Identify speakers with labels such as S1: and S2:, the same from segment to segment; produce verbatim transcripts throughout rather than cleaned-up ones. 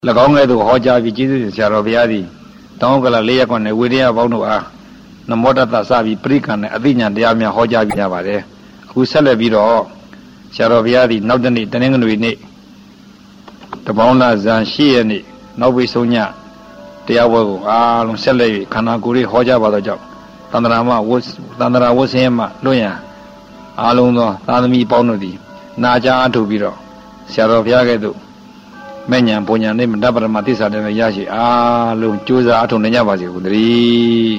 S1: ၎င်းကဲ့သို့ဟောကြားပြီးကျေးဇူးရှင်ဆရာတော်ဘုရားသည်တောင်းကလာလေးရက်ကွန်နဲ့ဝိရိယပေါင်းတို့အားနမောတတ္တစပြီးပရိက္ခဏနဲ့အသိဉာဏ်တရားများဟောကြားပြကြပါတယ်အခုဆက်လက်ပြီးတော့ဆရာတော်ဘုရားသည်နောက်တနေ့တနင်္ဂနွေနေ့တပေါင်းလာဇန်ရှိရက်နေ့နောက်ပိဆုံးညတရားပွဲကိုအားလုံးဆက်လက်၍ခန္ဓာကိုယ်ရေးဟောကြားပါသောကြောင့်သန္တရာမဝတ်သန္တရာဝတ်ဆင်းမှလွတ်ရန်အားလုံးသောသာသမီပေါင်းတို့သည်နာကြားအထုတ်ပြီးတော့ဆရာတော်ဘုရားကဲ့သို့မဲ့ညာပုံညာနဲ့မတ္တပရမသစ္စာတွေရရှိအားလုံးကြိုးစားအထောက်နိုင်ကြပါစေကုန်သတည်း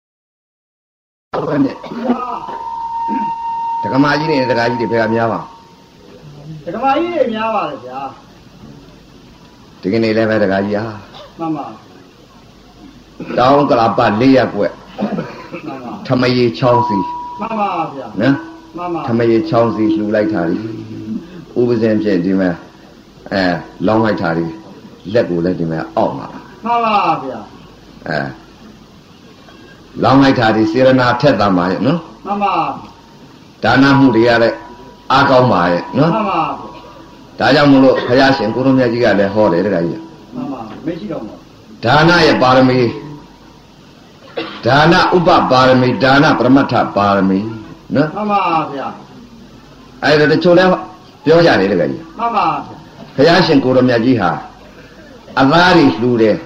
S2: တက္ကမကြီးနဲ့တက္ကကြီးတွေဘယ်ကများပါ
S3: တက္ကမကြီးတွေများပါလေဗျာ
S2: ဒီကနေ့လည်းပဲတက္ကကြီးဟာ
S3: မှန်ပါ
S2: တောင်းကလာပတ်လေးရက်ွက်ထမရေချောင်းစီ
S3: မှန်ပါဗျာ
S2: နော်
S3: မှန်ပါ
S2: ထမရေချောင်းစီလှူလိုက်တာဒီဥပဇင်ဖြစ်ဒီမှာအဲလောင်းလိုက်တာဒီလက်ကိုလည်းဒီမှာအောက်မှာ
S3: မှန်ပါဗျာ
S2: အဲလောင်းလိုက်တာဒီစေရနာထက်သမှာရဲ့နော်
S3: မှန်ပါ
S2: ဒါနမှုတွေရတဲ့အားကောင်းပါရဲ့နော်
S3: မှန်ပါ
S2: ဒါကြောင့်မလို့ဘုရားရှင်ကိုရမကြီးကလည်းဟောတယ်တခါကြီး
S3: မှန်ပါမရှိတော့ဘူး
S2: ဒါနရဲ့ပါရမီဒါနဥပပါရမီဒါနပရမတ္ထပါရမီနော်
S3: မှန်ပါဗျာ
S2: အဲ့ဒါတချို့လည်းပြောကြတယ်တခါကြီး
S3: မှန်ပါ
S2: ဘုရားရှင်ကိုရမကြီးဟာအသားတွေလှူတယ်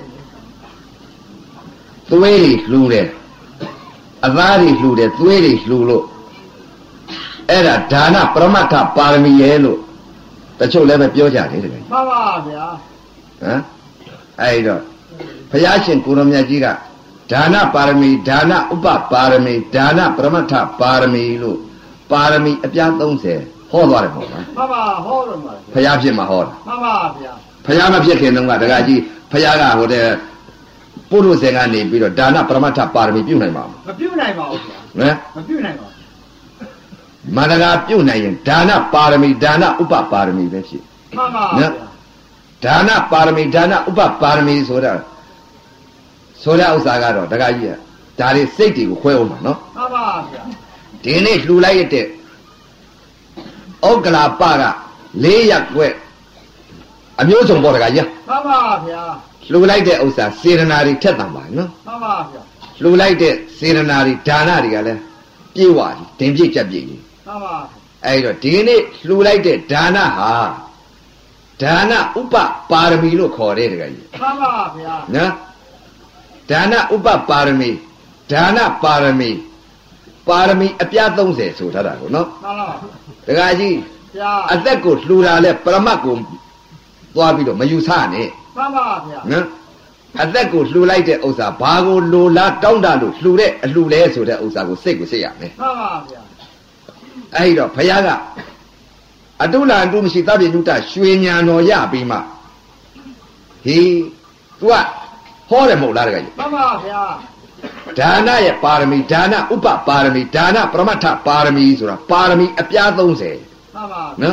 S2: သွေးတွေလှူတယ်အသားတွေလှူတယ်သွေးတွေလှူလို့အဲ့ဒါဒါနပရမတ္ထပါရမီရဲ့လို့တချို့လည်းပဲပြောကြတယ်တကယ်
S3: မှန်ပါဗျာ
S2: ဟမ်အဲ့တော့ဘုရားရှင်ကိုရမကြီးကဒါနပါရမီဒါနဥပပါရမီဒါနပရမတ္ထပါရမီလို့ပါရမီအပြားသုံးဆယ်ဟောသွားတယ်ပေါ့နော်
S3: မှန်ပါဟောတော့မှာ
S2: ဘုရားဖြစ်မှာဟောတာ
S3: မှန်ပါဗျာ
S2: ဘုရားမဖြစ်ခင်တုန်းကတကကြီးဘုရားကဟိုတဲ့ပုရုษေကနေပြီးတော့ဒါနပရမတ္ထပါရမီပြုနိုင်ပါ
S3: မပြုနိုင်ပါဘူးဗျာ
S2: နော်
S3: မပြုနိုင်ပါဘူး
S2: မန္တကာပြုနိုင်ရင်ဒါနပါရမီဒါနဥပပါရမီပဲဖြစ်
S3: မှန်ပါနော်
S2: ဒါနပါရမီဒါနဥပပါရမီဆိုတာဆိုတဲ့ဥစ္စာကတော့တကကြီးကဒါတွေစိတ်တွေကိုခွဲအောင်ပါနော်
S3: မှန်ပါဗျာ
S2: ဒီနေ့လှူလိုက်ရတဲ့ဩကလာပကလေးရက်ွက်အမျိုးစုံပေါ်တကကြီး
S3: မှန်ပါဗျာ
S2: လှူလိုက်တဲ့ဥစ္စာစေရနာတွေထက်တန်ပါနော်
S3: မှန်ပါဗျာ
S2: လှူလိုက်တဲ့စေရနာတွေဒါနတွေကလည်းပြေဝကြီးဒင်ပြည့်ကြက်ပြည့်ကြီး
S3: မှန်ပါ
S2: အဲ့တော့ဒီနေ့လှူလိုက်တဲ့ဒါနဟာဒါနဥပပါရမီလို့ခေါ်တယ်တကကြီး
S3: မှန်ပါဗျာ
S2: နော်ဒါနဥပပါရမီဒါနပါရမီပါရမီအပြားသုံးဆယ်ဆိုထားတာကိုနော်
S3: မှန်ပါ
S2: တကကြီး
S3: ဗျာ
S2: အသက်ကိုလှူတာလဲပရမတ်ကိုသွားပြီးတော့မယူဆနဲ့
S3: မှန်ပါဗျာ
S2: နော်အသက်ကိုလှူလိုက်တဲ့ဥစ္စာဘာကိုလိုလားတောင်းတလို့လှူတဲ့အလှူလဲဆိုတဲ့ဥစ္စာကိုစိတ်ကိုစိတ်ရမယ်
S3: မှန်ပါဗျာ
S2: အဲ့တော့ဘုရားကအတုလအတုမရှိသဗ္ဗညုတရွှေညာတော်ရပြီးမှဟေး तू ကဟောတယ်မဟုတ်လားတကကြီး
S3: မှန်ပါဗျာ
S2: ဒါနရဲ့ပါရမီဒါနဥပပါရမီဒါနပရမတ္ထပါရမီဆိုတာပါရမီအပြားသုံးဆယ်
S3: မှန်ပါ
S2: နော်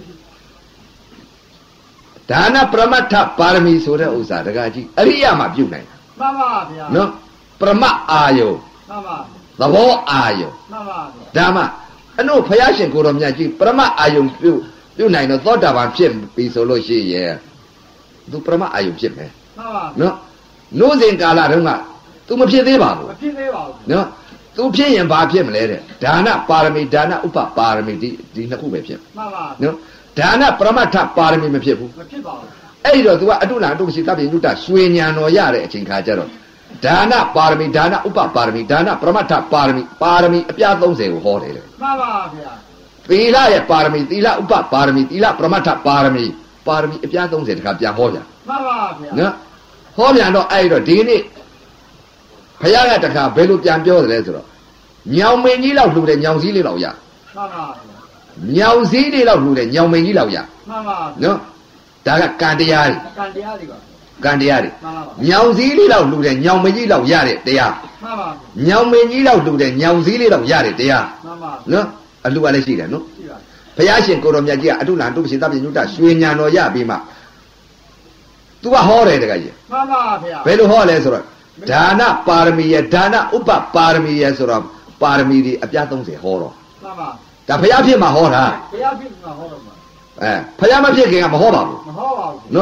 S2: ဒါနပရမတ္ထပါရမီဆိုတဲ့ဥစ္စာတကကြီးအရိယမှာပြုတ်နိုင်
S3: မှန်ပါဗျာ
S2: နော်ပရမအာယု
S3: မှန်ပါ
S2: သဘောအာယု
S3: မှန်ပါဗျာ
S2: ဒါမှအနို့ဘုရားရှင်ကိုတော်မြတ်ကြီးပရမအာယုပြုတ်ပြုတ်နိုင်တော့သောတာပန်ဖြစ်ပြီဆိုလို့ရှိရဲ့သူပရမအာယုဖြစ်မယ်
S3: မှန်ပါ
S2: နော်နိုးစဉ်ကာလတုန်းကतू မဖြစ်သေးပါဘူး
S3: မဖြစ်သေးပါဘူး
S2: နော် तू ဖြစ်ရင်ဘာဖြစ်မလဲတဲ့ဒါနပါရမီဒါနဥပပါရမီဒီဒီနှစ်ခုပဲဖြစ်
S3: မှန်ပါ
S2: နော်ဒါနပရမတ္ထပါရမီမဖြစ်ဘူး
S3: မဖြစ်ပါဘူး
S2: အဲ့တော့ तू ကအတုလအတုမရှိသဗ္ဗညုတရွှေညာတော်ရတဲ့အချိန်ခါကျတော့ဒါနပါရမီဒါနဥပပါရမီဒါနပရမတ္ထပါရမီပါရမီအပြားသုံးဆယ်ကိုဟောတယ်လေ
S3: မှန်ပါဗျာ
S2: သီလရဲ့ပါရမီသီလဥပပါရမီသီလပရမတ္ထပါရမီပါရမီအပြားသုံးဆယ်တခါပြန်ဟောပြန်
S3: မှန်ပါဗျာ
S2: နော်ဟောပြန်တော့အဲ့တော့ဒီနေ့ဘုရားကတခါဘယ်လိုပြန်ပြောတယ်လဲဆိုတော့ညောင်မင်းကြီးလောက်လှူတယ်ညောင်စည်းလေးလောက်ရ
S3: မှန်ပါ
S2: ညောင်စည်းလေးလောက်လှူတယ်ညောင်မင်းကြီးလောက်ရ
S3: မှန်ပါ
S2: နော်ဒါကကံတရားတွေ
S3: ကံတရားတွေပါ
S2: ကံတရားတွေ
S3: မှန်ပါ
S2: ညောင်စည်းလေးလောက်လှူတယ်ညောင်မင်းကြီးလောက်ရတဲ့တရား
S3: မှန်ပါ
S2: ညောင်မင်းကြီးလောက်လှူတယ်ညောင်စည်းလေးလောက်ရတဲ့တရား
S3: မှန်ပါ
S2: နော်အလှူကလည်းရှိတယ်နော်
S3: ရှိပါ
S2: ဘုရားရှင်ကိုတော်မြတ်ကြီးကအတုလံတုပ္ပရှင်သဗ္ဗညုတရွှေညာတော်ရပြီးမှ तू ကဟောတယ်တကကြီး
S3: မှန်ပါဗျာ
S2: ဘယ်လိုဟောလဲဆိုတော့ဒါနပါရမီရဲ့ဒါနဥပပါရမီရဲ့ဆိုတော့ပါရမီတွေအပြားသုံးဆယ်ဟောတော့
S3: မှန်ပါ
S2: ဒါဘုရားဖြစ်မှာဟောတာ
S3: ဘုရားဖြစ်မှာဟောတော့မှာ
S2: အဲဘုရားမဖြစ်ခင်ကမဟောပါဘူး
S3: မဟောပါဘူး
S2: နော်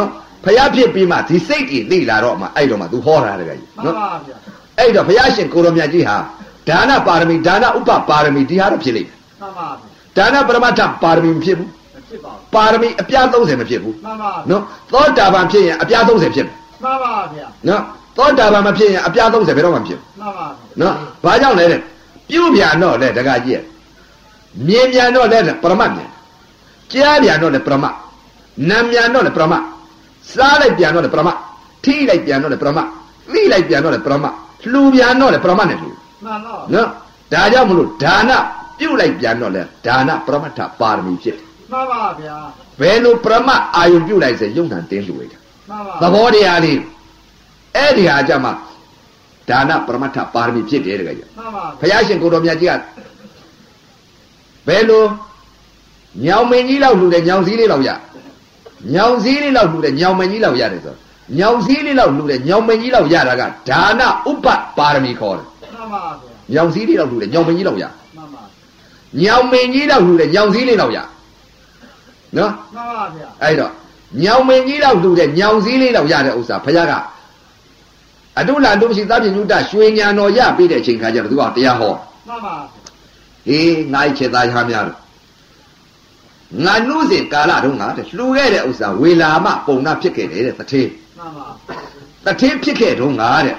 S2: ဖယားဖြစ်ပြီးမှဒီစိတ်ကြီးသိလာတော့မှအဲ့တော့မှ तू ဟောတာတကယ်ကြီး
S3: မှန်ပါဗျာ
S2: အဲ့တော့ဘုရားရှင်ကိုရောမြတ်ကြီးဟာဒါနပါရမီဒါနဥပပါရမီဒီဟာတော့ဖြစ်လိမ့်မယ်
S3: မှန်ပါဗျာ
S2: ဒါနပရမတ္ထပါရမီမဖြစ်ဘူး
S3: မဖြစ်ပါဘူး
S2: ပါရမီအပြားသုံးဆယ်မဖြစ်ဘူး
S3: မှန်ပါ
S2: နော်သောတာပန်ဖြစ်ရင်အပြားသုံးဆယ်ဖြစ်မယ်
S3: မှန်ပါဗျာ
S2: နော်သောတာပန်မဖြစ်ရင်အပြားသုံးဆယ်ဘယ်တော့မှမဖြစ်ဘူး
S3: မှန်ပါ
S2: နော်ဘာကြောင့်လဲတဲ့ပြုပြန်တော့လေတကကြီးရဲ့မြင်ပြန်တော့လေပရမတ်မြင်ကြားပြန်တော့လေပရမတ်နာမ်ပြန်တော့လေပရမတ်စားလိုက်ပြန်တော့လေပရမတ်ထိလိုက်ပြန်တော့လေပရမတ်သိလိုက်ပြန်တော့လေပရမတ်လှူပြန်တော့လေပရမတ်နဲ့လှူ
S3: မှန်တော့
S2: နော်ဒါကြောင့်မလို့ဒါနပြုလိုက်ပြန်တော့လေဒါနပရမတ္ထပါရမီဖြစ်တယ်
S3: မှန်ပါဗျာ
S2: ဘယ်လိုပရမတ်အာယုံပြုလိုက်စေယုံနာတင်းလှူလိုက်တာ
S3: မှန်ပါ
S2: သဘောတရားလေးအဲ့ဒီဟာကြမှာဒါနပရမတ္ထပါရမီဖြစ်တယ်တကယ်ကြီး
S3: မှန်ပါ
S2: ဘုရားရှင်ကိုတော်မြတ်ကြီးကဘယ်လိုညောင်မင်းကြီးလောက်လှူတယ်ညောင်စည်းလေးလောက်ရညောင်စည်းလေးလောက်လှူတယ်ညောင်မင်းကြီးလောက်ရတယ်ဆိုညောင်စည်းလေးလောက်လှူတယ်ညောင်မင်းကြီးလောက်ရတာကဒါနဥပပါရမီခေါ်တယ်
S3: မှန်ပါဗျာ
S2: ညောင်စည်းလေးလောက်လှူတယ်ညောင်မင်းကြီးလောက်ရ
S3: မှန်ပါ
S2: ညောင်မင်းကြီးလောက်လှူတယ်ညောင်စည်းလေးလောက်ရနော်
S3: မှန်ပါဗျာ
S2: အဲ့တော့ညောင်မင်းကြီးလောက်လှူတယ်ညောင်စည်းလေးလောက်ရတဲ့ဥစ္စာဘုရားကအတုလာတုမရှိသဗ္ဗညုတရွှေညာတော်ရပြီးတဲ့အချိန်ခါကျတော့သူကတရားဟော
S3: မှန်ပါ
S2: ဟေးငါ့ချက်သားရများတော့ငါနှုတ်စဉ်ကာလတုန်းကတဲ့လှူခဲ့တဲ့ဥစ္စာဝေလာမပုံနာဖြစ်ခဲ့တယ်တဲ့တထေး
S3: မှန်ပါ
S2: တထေးဖြစ်ခဲ့တုန်းကတဲ့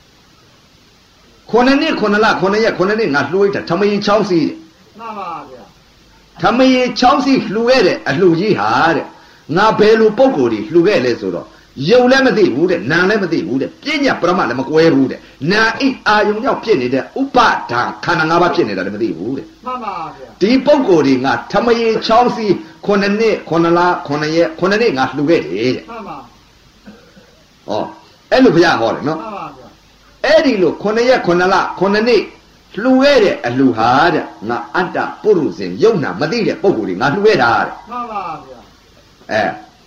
S2: ခုနှစ်နှစ်ခုနှစ်လခုနှစ်ရက်ခုနှစ်နှစ်ငါလှူလိုက်တာထမရင်ချောင်းစီးတဲ့
S3: မှန်ပါဗျာ
S2: ထမရင်ချောင်းစီးလှူခဲ့တဲ့အလှူကြီးဟာတဲ့ငါဘယ်လိုပုံကိုယ်ကြီးလှူခဲ့လဲဆိုတော့ယုံလည်းမသိဘူးတဲ့နာလည်းမသိဘူးတဲ့ပြညာပရမလည်းမကွဲဘူးတဲ့နာအိအာယုံကြောင့်ဖြစ်နေတဲ့ဥပဒါခန္ဓာ၅ပါးဖြစ်နေတာလည်းမသိဘူးတဲ့
S3: မှန်ပါဗျာ
S2: ဒီပုံကိုယ်ကြီးငါထမရင်ချောင်းစီးခုနှစ်နှစ်ခုနှစ်လခုနှစ်ရက်ခုနှစ်နှစ်ငါလှူခဲ့တယ်တဲ့
S3: မှန်ပါ
S2: ဟောအဲ့လိုဘုရားဟောတယ်နော်
S3: မှန်ပါဗျာ
S2: အဲ့ဒီလိုခုနှစ်ရက်ခုနှစ်လခုနှစ်နှစ်လှူခဲ့တဲ့အလှူဟာတဲ့ငါအတ္တပုရုဇဉ်ယုံနာမသိတဲ့ပုံကိုယ်ကြီးငါလှူခဲ့တာတဲ့
S3: မှန်ပါဗျာ
S2: အဲ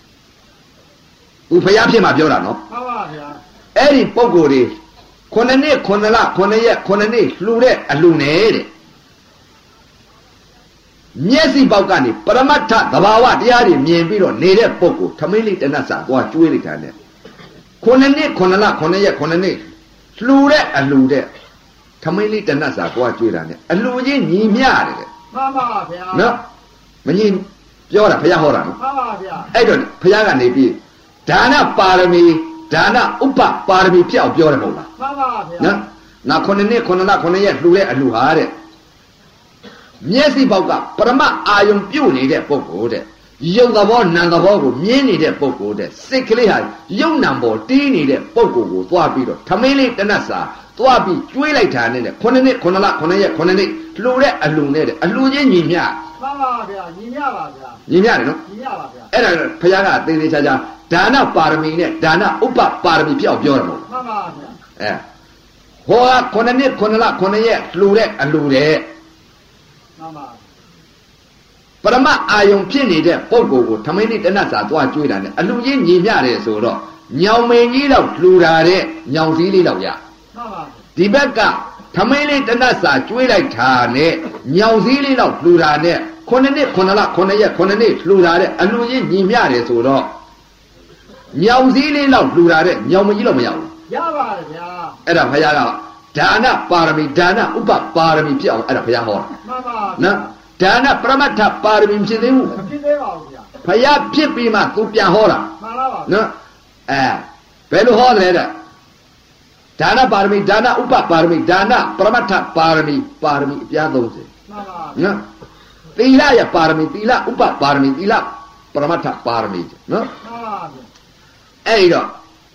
S2: ဦးဘုရားဖြစ်မှာပြောတာနော်
S3: မှန်ပါဗျာ
S2: အဲ့ဒီပုံကိုယ်ကြီးခုနှစ်နှစ်ခုနှစ်လခုနှစ်ရက်ခုနှစ်နှစ်လှူတဲ့အလှူနဲ့တဲ့မျက်စိပေါက်ကနေပရမတ္ထသဘာဝတရားတွေမြင်ပြီးတော့နေတဲ့ပုံကိုထမင်းလေးတနတ်စာသွားကျွေးလိုက်တာနဲ့ခုနှစ်နှစ်ခုနှစ်လခုနှစ်ရက်ခုနှစ်နှစ်လှူတဲ့အလှူတဲ့ထမင်းလေးတနတ်စာသွားကျွေးတာနဲ့အလှူချင်းညီမျှတယ်တဲ့
S3: မှန်ပါဗျာ
S2: နော်မညီပြောတာဘုရားဟောတာနော်
S3: မှန်ပါဗျာ
S2: အဲ့တော့ဘုရားကနေပြီးဒါနပါရမီဒါနဥပပါရမီပြောက်ပြောတယ်မဟုတ်လား
S3: မှန်ပါဗျာ
S2: နော်ငါခုနှစ်နှစ်ခုနှစ်လခုနှစ်ရက်လှူတဲ့အလှူဟာတဲ့မျက်စိပေါက်ကပရမအာယုံပြုတ်နေတဲ့ပုဂ္ဂိုလ်တဲ့ယုံသဘောနံသဘောကိုမြင်နေတဲ့ပုဂ္ဂိုလ်တဲ့စိတ်ကလေးဟာယုံနံပေါ်တီးနေတဲ့ပုဂ္ဂိုလ်ကိုသွားပြီးတော့ထမင်းလေးတနတ်စာသွားပြီးကျွေးလိုက်တာနဲ့ခုနှစ်နှစ်ခုနှစ်လခုနှစ်ရက်ခုနှစ်နှစ်လှူတဲ့အလှူနဲ့တဲ့အလှူချင်းညီမျှ
S3: မှန်ပါဗျာညီမြပါဗျာ
S2: ညီမျှတယ်နော်
S3: ညီမြပါဗျာ
S2: အဲ့ဒါဘုရားကသေသေးချာချာဒါနပါရမီနဲ့ဒါနဥပပါရမီပြောက်ပြောတယ်မဟုတ်
S3: မှန်ပါဗျာ
S2: အဲဟောကခုနှစ်နှစ်ခုနှစ်လခုနှစ်ရက်လှူတဲ့အလှူတဲ့
S3: မှန်ပါ
S2: ပရမအာယုံဖြစ်နေတဲ့ပုံကိုယ်ကိုထမင်းလေးတနတ်စာသွားကျွေးတာနဲ့အလှချင်းညီမျှတယ်ဆိုတော့ညောင်မင်းကြီးလောက်လှူတာတဲ့ညောင်စည်းလေးလောက်ရ
S3: မှန်ပါ
S2: ဒီဘက်ကထမင်းလေးတနတ်စာကျွေးလိုက်တာနဲ့ညောင်စည်းလေးလောက်လှူတာနဲ့ခုနှစ်နှစ်ခုနှစ်လခုနှစ်ရက်ခုနှစ်နှစ်လှူတာတဲ့အလှချင်းညီမျှတယ်ဆိုတော့ညောင်စည်းလေးလောက်လှူတာတဲ့ညောင်မင်းကြီးလောက်မရဘူး
S3: ရပါတယ်ဗျာ
S2: အဲ့ဒါဘုရားကဒါနပါရမီဒါနဥပပါရမီဖြစ်အောင်အဲ့ဒါဘုရားဟောတာ
S3: မှန်ပါ
S2: နော်ဒါနပရမတ္ထပါရမီဖြစ်သေးဘူး
S3: မဖြစ်သေးပါဘူးဗျာ
S2: ဘုရားဖြစ်ပြီးမှသူပြန်ဟောတာ
S3: မှန်ပါပါ
S2: နော်အဲဘယ်လိုဟောတယ်တဲ့ဒါနပါရမီဒါနဥပပါရမီဒါနပရမတ္ထပါရမီပါရမီအပြားသုံးဆယ်
S3: မှန်ပါ
S2: နော်သီလရပါရမီသီလဥပပါရမီသီလပရမတ္ထပါရမီနော်
S3: မှန်ပါဗျာ
S2: အဲ့ဒီတော့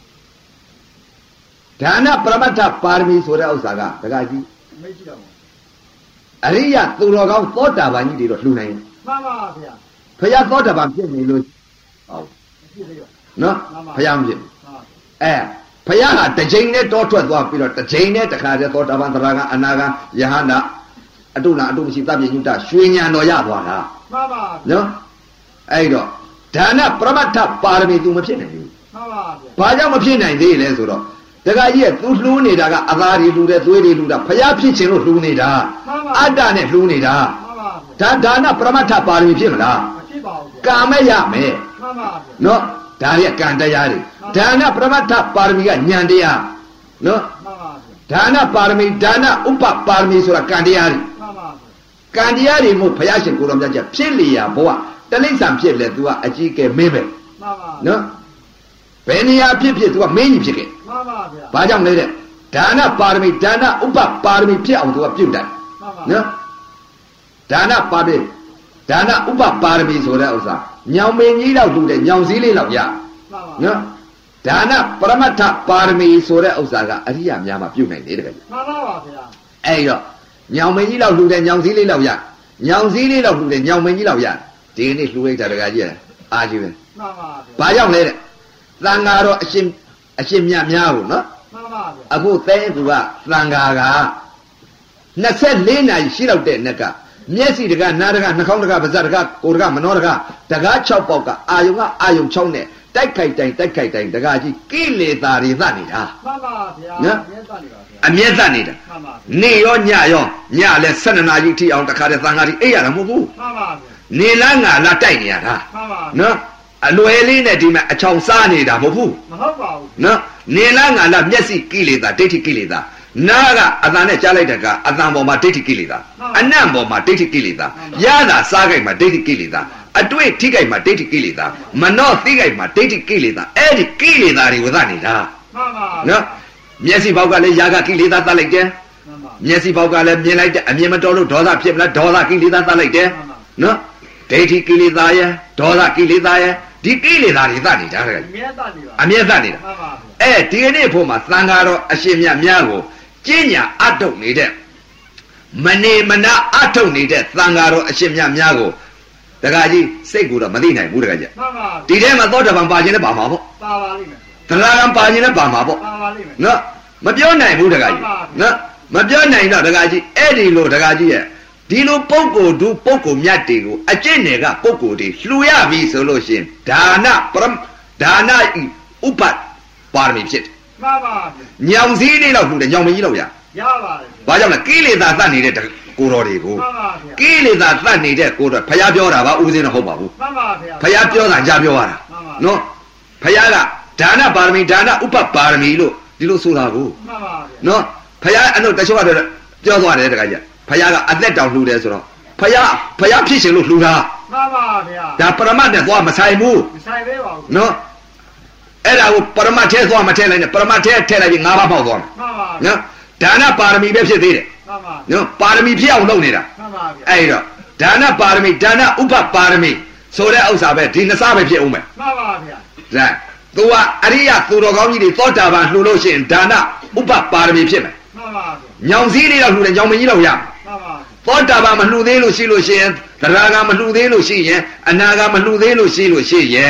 S2: ဒါနပရမတ္ထပါရမီဆိုတဲ့ဥစ္စာကတခါကြီး
S3: မေ့ကြည့်တော့
S2: အရိယသူတော်ကောင်းသောတာပန်ကြီးတွေတော့လှူနိုင်တယ်
S3: မှန်ပါဗျာ
S2: ဘုရားသောတာပန်ဖြစ်နေလို့ဟုတ်
S3: မဖြစ်သေးပါ
S2: နော်ဘုရားမဖြစ်ဘူး
S3: ဟာ
S2: အဲဘုရားဟာတစ်ချိန်နဲ့တောထွက်သွားပြီးတော့တစ်ချိန်နဲ့တခါတည်းသောတာပန်သရဂံအနာဂံယဟန္တာအတုနာအတုမရှိသဗ္ဗညုတရွှေဉာဏ်တော်ရသွားတာ
S3: မှန်ပါ
S2: နော်အဲ့တော့ဒါနပရမတ္ထပါရမီ तू မဖြစ်နိုင်ဘူး
S3: မှန်ပါဗျာ
S2: ဘာကြောင့်မဖြစ်နိုင်သေးလဲဆိုတော့တခါကြီးက तू လှူးနေတာကအသားတွေလှူတယ်သွေးတွေလှူတာဘုရားဖြစ်ခြင်းလို့လှူနေတာ
S3: မှန်ပါ
S2: အတ္တနဲ့လှူနေတာ
S3: မှန်ပါဗျာ
S2: ဒါဒါနပရမတ္ထပါရမီဖြစ်မလား
S3: မဖြစ်ပါဘူးဗျာ
S2: ကာမဲ့ရမယ်
S3: မှန်ပါဗျာ
S2: နော်ဒါရကံတရားတွေဒါနပရမတ္ထပါရမီကဉာဏ်တရားနော်ဒါနပါရမီဒါနဥပပါရမီဆိုတာကံတရားတွေကံတရားတွေမို့ဘုရားရှင်ကိုယ်တော်မြတ်ကဖြစ်လျာဘဝတလိ္ဆံဖြစ်လေ तू ကအကြီးကဲမင်းပဲနော်ဘယ်နေရာဖြစ်ဖြစ် तू ကမင်းကြီးဖြစ်ခဲ့မှန်ပါဗျာဘာကြောင့်လဲတဲ့ဒါနပါရမီဒါနဥပပါရမီဖြစ်အောင် तू ကပြုတ်တယ်နော်ဒါနပါရမီဒါနဥပပါရမီဆိုတဲ့ဥစ္စာညောင်မင်းကြီးလောက်လူတဲ့ညောင်စည်းလေးလောက်ရနော်ဒါနပရမတ္ထပါရမီဆိုတဲ့ဥစ္စာကအရိယာများမှာပြုတ်နိုင်တယ်တကယ်မှန်ပါပါဗျာအဲ့တော့ညောင်မင်းကြီးလောက်လူတဲ့ညောင်စည်းလေးလောက်ရညောင်စည်းလေးလောက်လူတဲ့ညောင်မင်းကြီးလောက်ရဒီနေ့လှူလိုက်တာတကယ်ကြီးအာကြီးပဲမှန်ပါဗျာဘာကြောင့်လဲတဲ့သံဃာတော်အရှင်အရှင်မြတ်များကိုနော်မှန်ပါဗျာအခုသဲကူကသံဃာကနှစ်ဆယ့်လေးနာရီရှိတော့တဲ့နက်ကမျက်စိတကနားတကနှာခေါင်းတကပါးစပ်တကကိုယ်တကမနောတကတကား၆ပေါက်ကအာယုံကအာယုံ၆နဲ့တိုက်ခိုက်တိုင်းတိုက်ခိုက်တိုင်းတကားကြီးကိလေသာတွေသတ်နေတာမှန်ပါဗျာနော်အမျက်သတ်နေတာမှန်ပါနေရောညရောညလဲ၁၂နာရီထိအောင်တခါတည်းသံဃာကြီးအိပ်ရတာမဟုတ်ဘူးမှန်ပါဗျာနေလားငါလားတိုက်နေရတာမှန်ပါနော်အလွယ်လေးနဲ့ဒီမှာအချောင်စားနေတာမဟုတ်ဘူးမဟုတ်ပါဘူးနော်နေလားငါလားမျက်စိကိလေသာဒိဋ္ဌိကိလေသာနာကအတန်နဲ့ကြားလိုက်တဲ့ကအတန်ပေါ်မှာဒိဋ္ဌိကိလေသာအနံ့ပေါ်မှာဒိဋ္ဌိကိလေသာရတာစားကြိုက်မှာဒိဋ္ဌိကိလေသာအတွေ့ထိကြိုက်မှာဒိဋ္ဌိကိလေသာမနောသိကြိုက်မှာဒိဋ္ဌိကိလေသာအဲ့ဒီကိလေသာတွေဝသနေတာမှန်ပါနော်မျက်စိဘောက်ကလည်းယာကကိလေသာသတ်လိုက်တယ်မျက်စိဘောက်ကလည်းမြင်လိုက်တဲ့အမြင်မတော်လို့ဒေါသဖြစ်မလားဒေါသကိလေသာသတ်လိုက်တယ်နော်ဒိဋ္ဌိကိလေသာရဲ့ဒေါသကိလေသာရဲ့ဒီကိလေသာတွေသတ်နေတာတဲ့အမြဲသတ်နေတာအမြဲသတ်နေတာအဲဒီကနေ့ဖို့မှာသံဃာတော်အရှင်မြတ်များကိုကျင့်ညာအထုတ်နေတဲ့မနေမနာအထုတ်နေတဲ့သံဃာတော်အရှင်မြတ်များကိုတခါကြီးစိတ်ကိုတော့မသိနိုင်ဘူးတခါကြီးမှန်ပါဒီထဲမှာသောတာပန်ပါခြင်းနဲ့ပါမှာပေါ့ပါပါလိမ့်မယ်သရဂံပါခြင်းနဲ့ပါမှာပေါ့ပါပါလိမ့်မယ်နော်မပြောနိုင်ဘူးတခါကြီးနော်မပြောနိုင်တော့တခါကြီးအဲ့ဒီလိုတခါကြီးရဲ့ဒီလိုပုဂ္ဂိုလ်သူပုဂ္ဂိုလ်မြတ်တွေကိုအကျင့်တွေကပုဂ္ဂိုလ်တွေလှူရပြီဆိုလို့ရှိရင်ဒါနပရဒါနဤဥပပါရမီဖြစ်တယ်မှန်ပါညောင်စည်းလေးလောက်လှူတယ်ညောင်မကြီးလောက်ရရပါတယ်ဘာကြောင့်လဲကိလေသာသတ်နေတဲ့ကိုတော်တွေကိုမှန်ပါဗျာကိလေသာသတ်နေတဲ့ကိုတော်ဖယားပြောတာပါဦးစင်းတော့ဟုတ်ပါဘူးမှန်ပါဗျာဖယားပြောတာကြားပြောရတာနော်ဖယားကဒါနပါရမီဒါနဥပပါရမီလို့ဒီလိုဆိုတာကိုမှန်ပါဗျာနော်ဖယားအဲ့လိုတချို့ကတော့ပြောသွားတယ်တခါကြီးဖယားကအသက်တောင်လှူတယ်ဆိုတော့ဖယားဖယားဖြစ်ရှင်လို့လှူတာမှန်ပါဗျာဒါပရမတ်နဲ့သွားမဆိုင်ဘူးမဆိုင်ပဲပါဘူးနော်အဲ့ဒါကိုပရမတ်ထဲသွားမထဲလိုက်နဲ့ပရမတ်ထဲထဲလိုက်ပြီးငါးပါးပေါက်သွားမယ်မှန်ပါနော်ဒါနပါရမီပဲဖြစ်သေးတယ်မှန်ပါနော်ပါရမီဖြစ်အောင်လုပ်နေတာမှန်ပါဗျာအဲ့တော့ဒါနပါရမီဒါနဥပပါရမီဆိုတဲ့ဥစ္စာပဲဒီနှစ်စားပဲဖြစ်အောင်မယ်မှန်ပါဗျာဒါသူကအရိယသူတော်ကောင်းကြီးတွေသောတာပန်လှူလို့ရှိရင်ဒါနဥပပါရမီဖြစ်မယ်မှန်ပါဗျာညောင်စည်းလေးတော့လှူတယ်ညောင်မကြီးတော့ရမှန်ပါသောတာပန်မလှူသေးလို့ရှိလို့ရှိရင်သရဂံမလှူသေးလို့ရှိရင်အနာဂံမလှူသေးလို့ရှိလို့ရှိရင်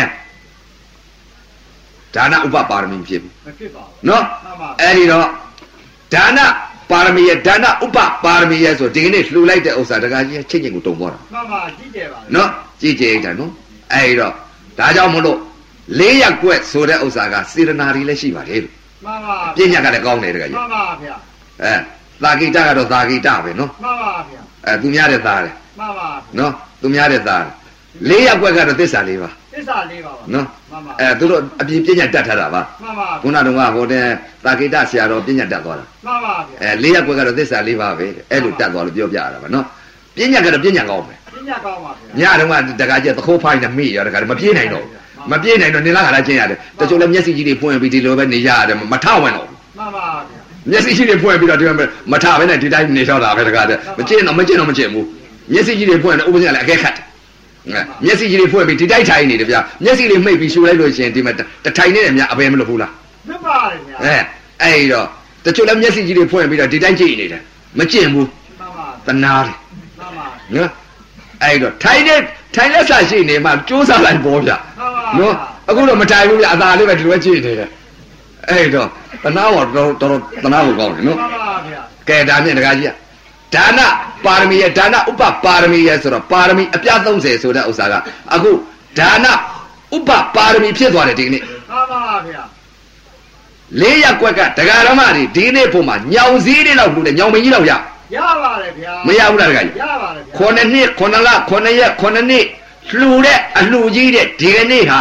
S2: ဒါနဥပပါရမီဖြစ်ပြီမဖြစ်ပါဘူးနော်အဲ့ဒီတော့ဒါနပါရမီရဲ့ဒါနဥပပါရမီရဲ့ဆိုဒီကနေ့လှူလိုက်တဲ့ဥစ္စာတကားကြီးချင်းချင်းကိုတုံပေါ်တာမှန်ပါကြည့်ကြပါနော်ကြည့်ကြတယ်နော်အဲ့ဒီတော့ဒါကြောင့်မလို့လေးရက်ွက်ဆိုတဲ့ဥစ္စာကစေရနာတွေလည်းရှိပါတယ်လို့မှန်ပါပညာကလည်းကောင်းတယ်တကားကြီးမှန်ပါဗျာအဲသာဂိတကတော့သာဂိတပဲနော်မှန်ပါဗျာအဲသူများတဲ့သားတယ်မှန်ပါနော်သူများတဲ့သားလေးရက်ွက်ကတော့သစ္စာလေးပါသစ္စာလေးပါပါနော်မှန်ပါအဲသူတို့အပြင်ပညာတတ်ထားတာပါမှန်ပါခုနကတော့ဟိုတဲ့သာဂိတဆရာတော်ပညာတတ်သွားတာမှန်ပါဗျာအဲလေးရက်ွက်ကတော့သစ္စာလေးပါပဲအဲ့လိုတတ်သွားလို့ပြောပြရတာပါနော်ပညာကတော့ပညာကောင်းပဲပညာကောင်းပါဗျာညတုန်းကတခါကျသခိုးဖိုင်းနဲ့မိရတခါမပြေးနိုင်တော့မပြေးနိုင်တော့နေလာခါလာချင်းရတယ်တချို့လည်းမျက်စိကြီးတွေဖွင့်ပြီးဒီလိုပဲနေရတယ်မထဝင်တော့မှန်ပါဗျာမျက်စိကြီးတွေဖွင့်ပြီးတော့ဒီမှာမထပဲနဲ့ဒီတိုင်းနေတော့တာပဲတခါတည်းမကျင်းတော့မကျင်းတော့မကျင်းဘူးမျက်စိကြီးတွေဖွင့်တယ်ဥပဒေကလည်းအကဲခတ်မျက်စိကြီးတွေဖွင့်ပြီးဒီတိုက်ထိုင်နေတယ်ဗျာမျက်စိလေးမှိတ်ပြီးရှူလိုက်လို့ရှိရင်ဒီမှာတထိုင်နေတယ်များအဘယ်မလို့ဘူးလားမှန်ပါတယ်ဗျာအဲအဲ့တော့တချို့လည်းမျက်စိကြီးတွေဖွင့်ပြီးတော့ဒီတိုင်းကြည့်နေတယ်မကျင့်ဘူးမှန်ပါတနာတယ်မှန်ပါနော်အဲ့တော့ထိုင်နေထိုင်လက်ဆရှိနေမှကြိုးစားလိုက်ပေါ်ဗျာနော်အခုတော့မထိုင်ဘူးဗျာအသာလေးပဲဒီလိုပဲကြည့်နေတယ်အဲ့တော့တနာတော့တော်တော်တနာဖို့ကောင်းတယ်နော်မှန်ပါဗျာကဲဒါမြင့်တကားကြီးဒါနပါရမီရဲ့ဒါနဥပပါရမီရဲ့ဆိုတော့ပါရမီအပြားသုံးဆယ်ဆိုတဲ့ဥစ္စာကအခုဒါနဥပပါရမီဖြစ်သွားတယ်ဒီနေ့မှန်ပါဗျာလေးရက်ွက်ကဒကာရမတွေဒီနေ့ဖို့မှာညောင်စည်းတွေလောက်လှူတယ်ညောင်မင်းကြီးလောက်ရရပါတယ်ဗျာမရဘူးလားဒကာကြီးရပါတယ်ဗျာခုနှစ်နှစ်ခုနှစ်လခုနှစ်ရက်ခုနှစ်နှစ်လှူတဲ့အလှူကြီးတဲ့ဒီကနေ့ဟာ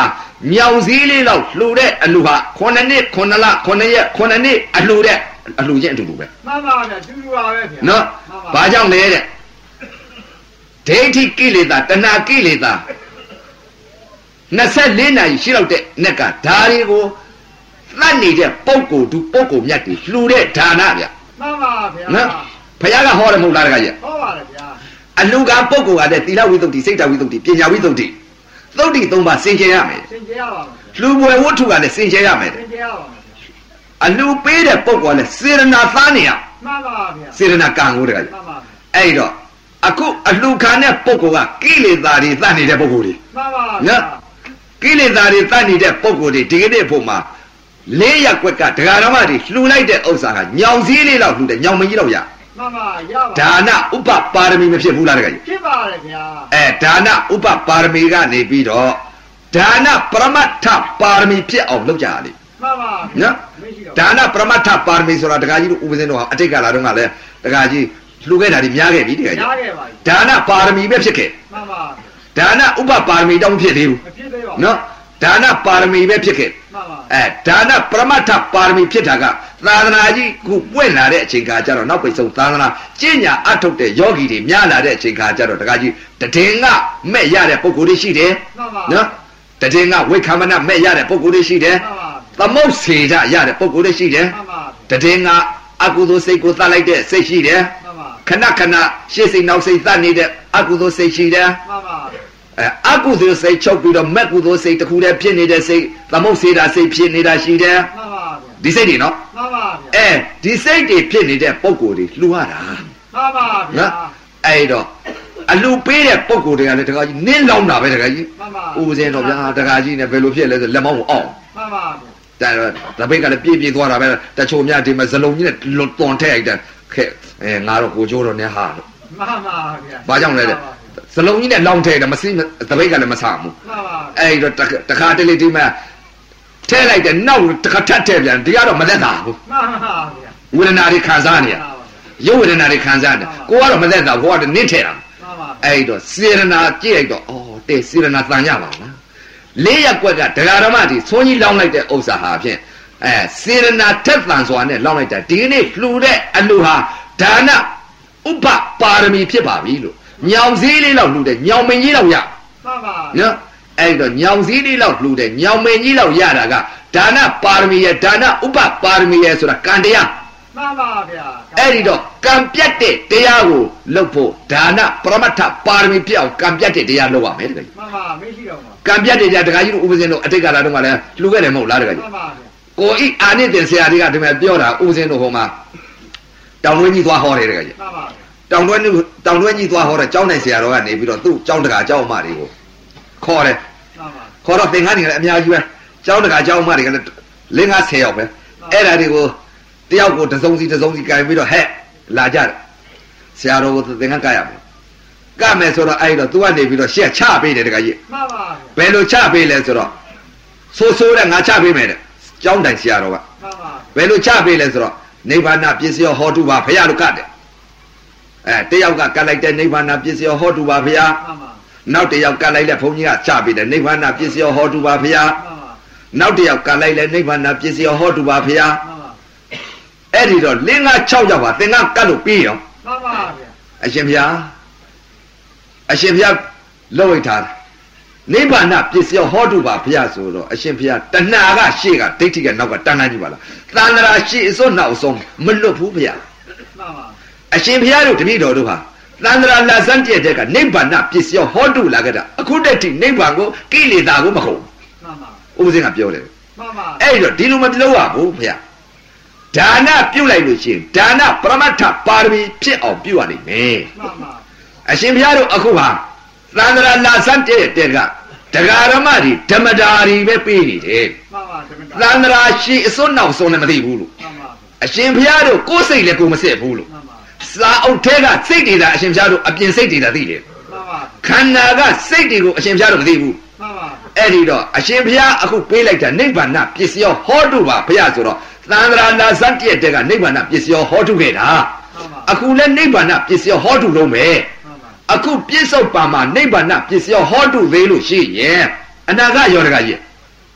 S2: ညောင်စည်းလေးလောက်လှူတဲ့အလှူဟာခုနှစ်နှစ်ခုနှစ်လခုနှစ်ရက်ခုနှစ်နှစ်အလှူတဲ့အလှူချင်းအတူတူပဲ
S3: မှန်ပါဗျာတူတူပါပဲဗျာ
S2: နော်ဘာကြောင့်လဲတဲ့ဒိဋ္ဌိကိလေသာတဏှာကိလေသာနှစ်ဆယ့်လေးနာရီရှိလောက်တဲ့နက်ကဒါတွေကိုသတ်နေတဲ့ပုံကိုယ်သူပုံကိုယ်မြတ်တွေလှူတဲ့ဒါနဗျ
S3: မှန်ပါဗျာ
S2: နော်ဘုရားကဟောတယ်မဟုတ်လားတခါကြီး
S3: ဟောပါတယ်ဗျာ
S2: အလှူကပုံကိုယ်ကတဲ့သီလဝိသုဒ္ဓိစိတ်တဝိသုဒ္ဓိပညာဝိသုဒ္ဓိသုဒ္ဓိသုံးပါးစင်ကြယ်ရမယ်
S3: သင်ကြရပါမယ်
S2: လှူပွဲဝတ္ထုကလည်းစင်ကြယ်ရမယ်
S3: သင်ကြရပါမယ်
S2: အလှူပေးတဲ့ပုံကလည်းစေရနာသားနေရ
S3: မှန်ပါဗျာ
S2: စေရနာကံကိုတခါကြီး
S3: မှန်ပါ
S2: အဲ့တော့အခုအလှူခံတဲ့ပုံကကိလေသာတွေသတ်နေတဲ့ပုံကိုယ်တွေ
S3: မှန်ပါ
S2: နော်ကိလေသာတွေတတ်နေတဲ့ပုံကိုယ်တွေဒီကနေ့ဖို့မှာလေးရက်ွက်ကဒကာရမတွေလှူလိုက်တဲ့ဥစ္စာကညောင်စည်းလေးလောက်လှူတယ်ညောင်မကြီးလောက်ရ
S3: မှန်ပါရပါ
S2: ဒါနဥပပါရမီမဖြစ်ဘူးလားတကယ်ကြီး
S3: ဖြစ်ပါတယ်ဗျာ
S2: အဲဒါနဥပပါရမီကနေပြီးတော့ဒါနပရမတ္ထပါရမီဖြစ်အောင်လုပ်ကြရလိမ့်
S3: မှန်ပါ
S2: နော်ဒါနပရမတ္ထပါရမီဆိုတာဒကာကြီးတို့ဥပဇင်းတို့ဟာအတိတ်ကာလတုန်းကလည်းဒကာကြီးလှူခဲ့တာတွေများခဲ့ပြီတကယ်ကြီး
S3: ရခဲ့ပါပြီ
S2: ဒါနပါရမီပဲဖြစ်ခဲ့
S3: မှန်ပါ
S2: ဒါနဥပပါရမီတောင်းဖြစ်သေးဘူး
S3: မဖြစ်သေးပါဘူး
S2: နော်ဒါနပါရမီပဲဖြစ်ခဲ့
S3: မှန်ပါ
S2: အဲဒါနပရမတ္ထပါရမီဖြစ်တာကသာသနာကြီးခုပွင့်လာတဲ့အချိန်ခါကျတော့နောက်ပိတ်ဆုံးသာသနာကျင့်ညာအထုတ်တဲ့ယောဂီတွေများလာတဲ့အချိန်ခါကျတော့တခါကြီးတည်ငါမဲ့ရတဲ့ပုဂ္ဂိုလ်တွေရှိတယ်
S3: မှန်ပါ
S2: နော်တည်ငါဝိက္ခမနမဲ့ရတဲ့ပုဂ္ဂိုလ်တွေရှိတယ်
S3: မှန်ပါ
S2: သမုတ်စေကြရတဲ့ပုဂ္ဂိုလ်တွေရှိတယ်
S3: မှန်ပါ
S2: တည်ငါအကုသိုလ်စိတ်ကိုသတ်လိုက်တဲ့စိတ်ရှိတယ်
S3: မှန်ပါ
S2: ခဏခဏရှေ့စိတ်နောက်စိတ်သတ်နေတဲ့အကုသိုလ်စိတ်ရှိတယ်
S3: မှန်ပါ
S2: အဲအကုသိုလ်စိတ်ချုပ်ပြီးတော့မက်ကုသိုလ်စိတ်တစ်ခုတည်းဖြစ်နေတဲ့စိတ်သမုတ်စေတာစိတ်ဖြစ်နေတာရှိတယ်
S3: မှန်ပါဗျာ
S2: ဒီစိတ်တွေနော်
S3: မှန်ပါဗျာ
S2: အဲဒီစိတ်တွေဖြစ်နေတဲ့ပုံကိုယ်တွေလှူရတာ
S3: မှန်ပါဗျာ
S2: နော်အဲ့တော့အလှူပေးတဲ့ပုံကိုယ်တွေကလည်းတခါကြီးနင်းလောင်းတာပဲတခါကြီး
S3: မှန်ပါ
S2: ဦးစင်းတော့ဗျာတခါကြီးနဲ့ဘယ်လိုဖြစ်လဲဆိုလက်မောင်းကိုအောင့်
S3: မှန်ပါဗျာ
S2: ဒါတော့တပိတ်ကလည်းပြည့်ပြည့်သွားတာပဲတချို့များဒီမှာဇလုံးကြီးနဲ့လွန်တွန်ထည့်လိုက်တယ်ခဲ့အဲငါတော့ကိုကျိုးတော့နေဟာလို့
S3: မှန်ပါဗျာ
S2: ဘာကြောင့်လဲတဲ့ဇလုံးကြီးနဲ့လောင်းထည့်တယ်မစိတပိတ်ကလည်းမဆမှု
S3: မှန်ပါ
S2: အဲ့တော့တခါတလေဒီမှာထဲလိုက်တယ်နောက်တခါထပ်ထည့်ပြန်ဒီကတော့မသက်သာဘူး
S3: မှန်ပါဗျာ
S2: ဝေဒနာတွေခံစားနေရရုပ်ဝေဒနာတွေခံစားနေကိုကတော့မသက်သာကိုကတော့နင့်ထဲတာ
S3: မှန်ပါ
S2: အဲ့တော့စေရနာကြည့်လိုက်တော့အော်တဲ့စေရနာတန်ကြပါလားလေးရက်ကွက်ကဒကာရမကြီးသွန်းကြီးလောင်းလိုက်တဲ့ဥစ္စာဟာဖြင့်အဲစေရနာထက်တန်စွာနဲ့လောင်းလိုက်တာဒီနေ့လှူတဲ့အလှူဟာဒါနဥပပါရမီဖြစ်ပါပြီလို့ညောင်စည်းလေးလောက်လှူတဲ့ညောင်မင်းကြီးလောက်ရ
S3: မှန်ပါ
S2: နော်အဲ့တော့ညောင်စည်းလေးလောက်လှူတဲ့ညောင်မင်းကြီးလောက်ရတာကဒါနပါရမီရဲ့ဒါနဥပပါရမီရဲ့ဆိုတာကံတရား
S3: မှန်ပါဗျာ
S2: အဲ့ဒီတော့ကံပြတ်တဲ့တရားကိုလုပ်ဖို့ဒါနပရမတ္ထပါရမီပြအောင်ကံပြတ်တဲ့တရားလုပ်ရမယ်တကယ်
S3: မှန်ပါမရှိတော့ပါ
S2: ကံပြတ်တဲ့တရားတခါကြီးတို့ဥပဇင်းတို့အတိတ်ကာလတုန်းကလည်းလှူခဲ့တယ်မဟုတ်လားတခါကြီး
S3: မှန်ပါဗျာ
S2: ကိုဤအာနိသင်ဆရာတွေကဒီမှာပြောတာဥပဇင်းတို့ဟိုမှာတောင်တွင်းကြီးသွားဟောတယ်တကယ်ကြီး
S3: မှန်ပါ
S2: တောင်တွင်းတောင်တွင်းကြီးသွားဟောတဲ့ကျောင်းနိုင်ဆရာတော်ကနေပြီးတော့သူ့ကျောင်းတကာကျောင်းအမတွေကိုခေါ်တယ်
S3: မှန်ပါ
S2: ခေါ်တော့သင်္ကန်းတွေကလည်းအများကြီးပဲကျောင်းတကာကျောင်းအမတွေကလည်းလင်းကားဆယ်ယောက်ပဲအဲ့ဒါတွေကိုတယောက်ကိုတစ်စုံစီတစ်စုံစီကင်ပြီးတော့ဟဲ့လာကြတယ်ဆရာတော်ကိုသင်္ကန်းကရမယ်ကမယ်ဆိုတော့အဲ့တော့သူကနေပြီးတော့ရှက်ချပေးတယ်တကကြီး
S3: မှန်ပါ
S2: ဘယ်လိုချပေးလဲဆိုတော့ဆိုးဆိုးတဲ့ငါချပေးမယ်တဲ့ကျောင်းတိုင်ဆရာတော်က
S3: မှန်ပါ
S2: ဘယ်လိုချပေးလဲဆိုတော့နိဗ္ဗာန်ပစ္စယောဟောတုပါဖရာလို့ကတ်တယ်အဲတယောက်ကကတ်လိုက်တဲ့နိဗ္ဗာန်ပစ္စယောဟောတုပါဖရာ
S3: မှန်ပါ
S2: နောက်တစ်ယောက်ကတ်လိုက်တဲ့ဘုန်းကြီးကချပေးတယ်နိဗ္ဗာန်ပစ္စယောဟောတုပါဖရာ
S3: မှန်ပါ
S2: နောက်တစ်ယောက်ကတ်လိုက်တဲ့နိဗ္ဗာန်ပစ္စယောဟောတုပါဖရာ
S3: မှန်ပါ
S2: အဲ့ဒီတော့လင်းက၆ယောက်ပါသင်္ကကတ်လို့ပြီးရော
S3: မှန်ပါဗျာ
S2: အရှင်ဘုရားအရှင်ဘုရားလှုပ်ဝိထားနိဗ္ဗာန်ပစ္စယောဟောတုပါဘုရားဆိုတော့အရှင်ဘုရားတဏှာကရှေ့ကဒိဋ္ဌိကနောက်ကတဏှာကြီးပါလားသန္တရာရှေ့အစွန်းနောက်ဆုံးမလွတ်ဘူးဘုရား
S3: မှန်ပါ
S2: အရှင်ဘုရားတို့တပည့်တော်တို့ဟာသန္တရာလာစမ်းပြတဲ့ကနိဗ္ဗာန်ပစ္စယောဟောတုလာခဲ့တာအခုတည်းထိနိဗ္ဗာန်ကိုကိလေသာကိုမဟုတ်
S3: မှန်ပါ
S2: ဥပဇင်းကပြောတယ်
S3: မှန်ပါ
S2: အဲ့တော့ဒီလိုမပြောရဘူးဘုရားဒါနပြုတ်လိုက်လို့ရှိရင်ဒါနပရမတ္ထပါရမီဖြစ်အောင်ပြုတ်ရနိုင်မယ်
S3: မှန်ပါ
S2: အရှင်ဘုရားတို့အခုဟာသန္တရာလာစမ်းတဲ့တဲ့ကဒဂရမတွေဓမ္မတာတွေပဲပေးနေတယ်
S3: မှန်ပါဓမ္မတာ
S2: သန္တရာရှိအစွန်းနောက်ဆုံးလည်းမသိဘူးလို့
S3: မှန်ပါ
S2: အရှင်ဘုရားတို့ကိုယ်စိတ်လည်းကိုယ်မစစ်ဘူးလို့
S3: မှန်ပါ
S2: စာအုပ်ထဲကစိတ်တွေသာအရှင်ဘုရားတို့အပြင်စိတ်တွေသာသိတယ်
S3: မှန်ပါ
S2: ခန္ဓာကစိတ်တွေကိုအရှင်ဘုရားတို့မသိဘူး
S3: မှန်ပါ
S2: အဲ့ဒီတော့အရှင်ဘုရားအခုပေးလိုက်တာနိဗ္ဗာန်ပစ္စယောဟောတုပါဘုရားဆိုတော့သန္တရာလာစမ်းတဲ့ကနိဗ္ဗာန်ပစ္စယောဟောတုခဲ့တာ
S3: မှန်ပါ
S2: အခုလည်းနိဗ္ဗာန်ပစ္စယောဟောတုလုံးပဲ
S3: မှန်ပါ
S2: အခုပြစ္ဆုတ်ပါမှာနိဗ္ဗာန်ပစ္စယောဟောတုသေးလို့ရှိရင်အနာဂတ်ရောတကကြီး
S3: မ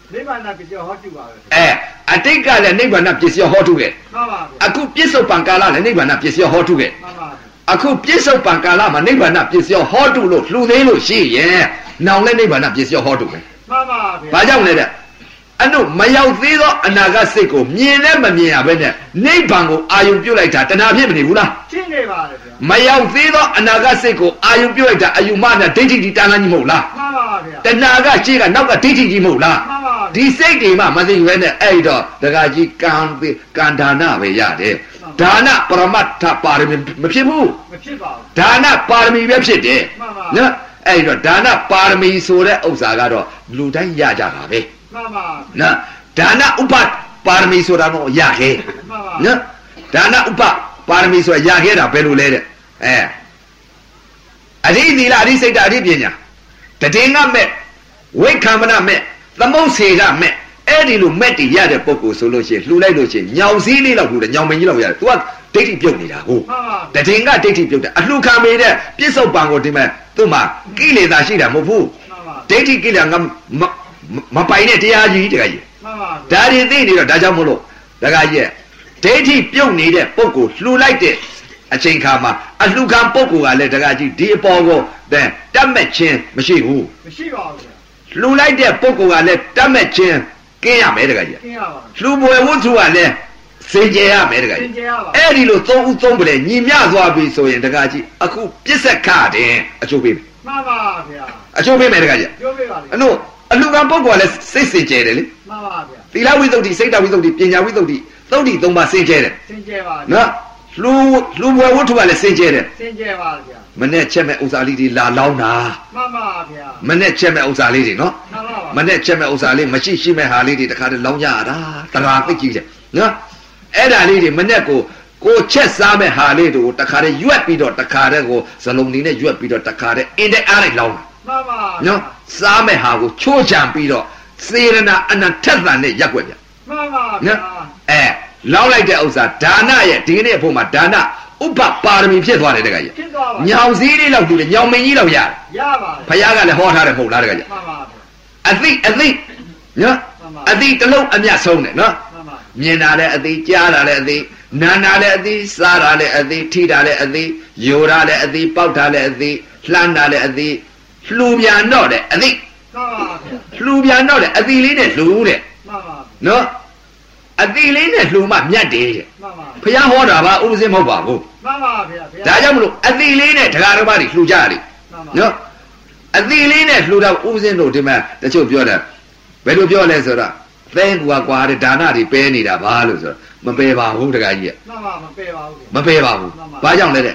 S3: နိဗ္ဗာန်ပစ္စည်းဟောတုပါပဲ
S2: အဲအတိတ်ကလည်းနိဗ္ဗာန်ပစ္စည်းဟောတုခဲ့
S3: မှန်ပါဗျာ
S2: အခုပြစ္ဆုတ်ပံကာလလည်းနိဗ္ဗာန်ပစ္စည်းဟောတုခဲ့
S3: မှန်ပါ
S2: အခုပြစ္ဆုတ်ပံကာလမှာနိဗ္ဗာန်ပစ္စည်းဟောတုလို့လှူသေးလို့ရှိရင်နောင်လည်းနိဗ္ဗာန်ပစ္စည်းဟောတုပဲ
S3: မှန်ပါဗျာ
S2: ဘာကြောင့်လဲတဲ့အနုမရောက်သေးသောအနာဂတ်စိတ်ကိုမြင်နဲ့မမြင်ရဘဲနဲ့နိဗ္ဗာန်ကိုအာယုပြုလိုက်တာတဏှာဖြစ်မနေဘူးလား
S3: ဖြစ်နေပါတယ်ဗျာ
S2: မရောက်သေးသောအနာဂတ်စိတ်ကိုအာယုပြုလိုက်တာအယူမနဲ့ဒိဋ္ဌိကြီးတန်လန်းကြီးမဟုတ်လား
S3: မှန်ပါဗျာ
S2: တဏှာကရှေ့ကနောက်ကဒိဋ္ဌိကြီးမဟုတ်လား
S3: မှန်ပါ
S2: ဒီစိတ်တွေမှမသိဘဲနဲ့အဲ့တော့ဒကာကြီးကံကံဒါနပဲရတယ်ဒါနပရမတ္ထပါရမီမဖြစ်ဘူး
S3: မဖြစ်ပါဘူး
S2: ဒါနပါရမီပဲဖြစ်တယ်နော်အဲ့တော့ဒါနပါရမီဆိုတဲ့ဥစ္စာကတော့လူတိုင်းရကြတာပဲ
S3: မှန်ပါ
S2: နော်ဒါနဥပပါရမီဆိုတာတော့ရခဲ့နော်ဒါနဥပပါရမီဆိုတာရခဲ့တာဘယ်လိုလဲတဲ့အဲအရိသီလအရိစိတ်တအရိပညာတည်ငါမဲ့ဝိခံမနာမဲ့သမုတ်စေကမဲ့အဲ့ဒီလိုမဲ့တည်ရတဲ့ပုဂ္ဂိုလ်ဆိုလို့ရှိရင်လှူလိုက်လို့ရှိရင်ညောင်စည်းလေးလောက်လှူတယ်ညောင်မင်းကြီးလောက်ရတယ် तू ကဒိဋ္ဌိပြုတ်နေတာဟုတ်တည်ငါဒိဋ္ဌိပြုတ်တယ်အလှူခံပေတဲ့ပြစ္ဆုတ်ပံကိုဒီမဲ့သူ့မှာကိလေသာရှိတာမဟုတ်ဘူးဒိဋ္ဌိကိလေသာငါမပိုင်တဲ့တရားကြီးတကကြီးဒါတွေသိနေတော့ဒါကြောင့်မလို့တကကြီးဒိဋ္ဌိပြုတ်နေတဲ့ပုဂ္ဂိုလ်လှူလိုက်တဲ့အချိန်ခါမှာအလှခံပုဂ္ဂိုလ်ကလည်းတကကြီးဒီအပေါ်ကိုတတ်မဲ့ခြင်းမရှိဘူး
S3: မရှိပါဘူး
S2: လှူလိုက်တဲ့ပုဂ္ဂိုလ်ကလည်းတတ်မဲ့ခြင်းကင်းရမယ်တကကြီး
S3: ကင်းရပါ
S2: လှူပွဲဝတ္ထုကလည်းစင်ကြယ်ရမယ်တကကြီးအဲ့ဒီလိုသုံးဦးသုံးပလဲညီမျှသွားပြီဆိုရင်တကကြီးအခုပြစ္ဆက်ခတဲ့အကျိုးပေးမယ်
S3: မှန်ပါဗျာ
S2: အကျိုးပေးမယ်တကကြီး
S3: ကျိုးပေးပါလေ
S2: အနုအလှခံပုဂ္ဂိုလ်ကလည်းစိတ်စင်ကြယ်တယ်လေ
S3: မှန်ပါဗျာ
S2: သီလဝိသုဒ္ဓိစိတ်တဝိသုဒ္ဓိပညာဝိသုဒ္ဓိသုဒ္ဓိသုံးပါစင်ကြယ်တယ်
S3: စင်ကြယ်ပါ
S2: နော်လှူလှူပွဲဝတ္ထုကလည်းစင်ကြယ်တယ်
S3: စင်ကြယ်ပါဗျာ
S2: မနဲ့ချက်မဲ့ဥစ္စာလေးတွေလာလောင်းတာ
S3: မှန်ပါဗျာ
S2: မနဲ့ချက်မဲ့ဥစ္စာလေးတွေနော်
S3: မှန်ပါပါ
S2: မနဲ့ချက်မဲ့ဥစ္စာလေးမရှိရှိမဲ့ဟာလေးတွေတခါတည်းလောင်းကြရတာတရာသိကြည့်တယ်နော်အဲ့ဒါလေးတွေမနဲ့ကိုကိုချက်စားမဲ့ဟာလေးတွေကိုတခါတည်းရွက်ပြီးတော့တခါတည်းကိုဇလုံးလေးနဲ့ရွက်ပြီးတော့တခါတည်းအင်းတဲ့အားလိုက်လောင်းတာ
S3: မှန်ပါ
S2: နော်စားမဲ့ဟာကိုချိုးချံပြီးတော့စေရနာအနထက်သန်နဲ့ရက်ွက်ဗျ
S3: မှန်ပါဗျာ
S2: အဲလောင်းလိုက်တဲ့ဥစ္စာဒါနရဲ့ဒီနေ့အဖို့မှာဒါနဥပပါရမီဖြစ်သွားတယ်တကကြီး
S3: ဖြစ်သွားပါ
S2: ညောင်စည်းလေးလောက်တူတယ်ညောင်မင်းကြီးလောက်ရတယ်
S3: ရပါ
S2: ဘုရားကလည်းဟောထားတယ်မဟုတ်လားတကကြီး
S3: မှန်ပါ
S2: အသိအသိနော်အသိတစ်လုံးအမြတ်ဆုံးတယ်နော်မြင်တာလည်းအသိကြားတာလည်းအသိနားတာလည်းအသိစားတာလည်းအသိထိတာလည်းအသိယိုတာလည်းအသိပေါက်တာလည်းအသိလှမ်းတာလည်းအသိလှူပြန်တော့တယ်အသိ
S3: မှန်ပါဗျာ
S2: လှူပြန်တော့တယ်အသိလေးနဲ့လှူတဲ့
S3: မှန်ပါ
S2: နော်အတိလေးနဲ့လှူမှမြတ်တယ်တဲ့
S3: မှန်ပါ
S2: ဘုရားဟောတာပါဥပဇင်းမဟုတ်ပါဘူး
S3: မှန်ပါဗျာ
S2: ဒါကြောင့်မလို့အတိလေးနဲ့တရားတော်ဘာတွေလှူကြရတယ်နော်အတိလေးနဲ့လှူတော့ဥပဇင်းတို့ဒီမှာတချို့ပြောတယ်ဘယ်လိုပြောလဲဆိုတော့သဲကွာကွာတဲ့ဒါနတွေပဲနေတာပါလို့ဆိုတော့မပဲပါဘူးတခါကြီးက
S3: မှန်ပါမပဲပါဘူး
S2: မပဲပါဘူးဘာကြောင့်လဲတဲ့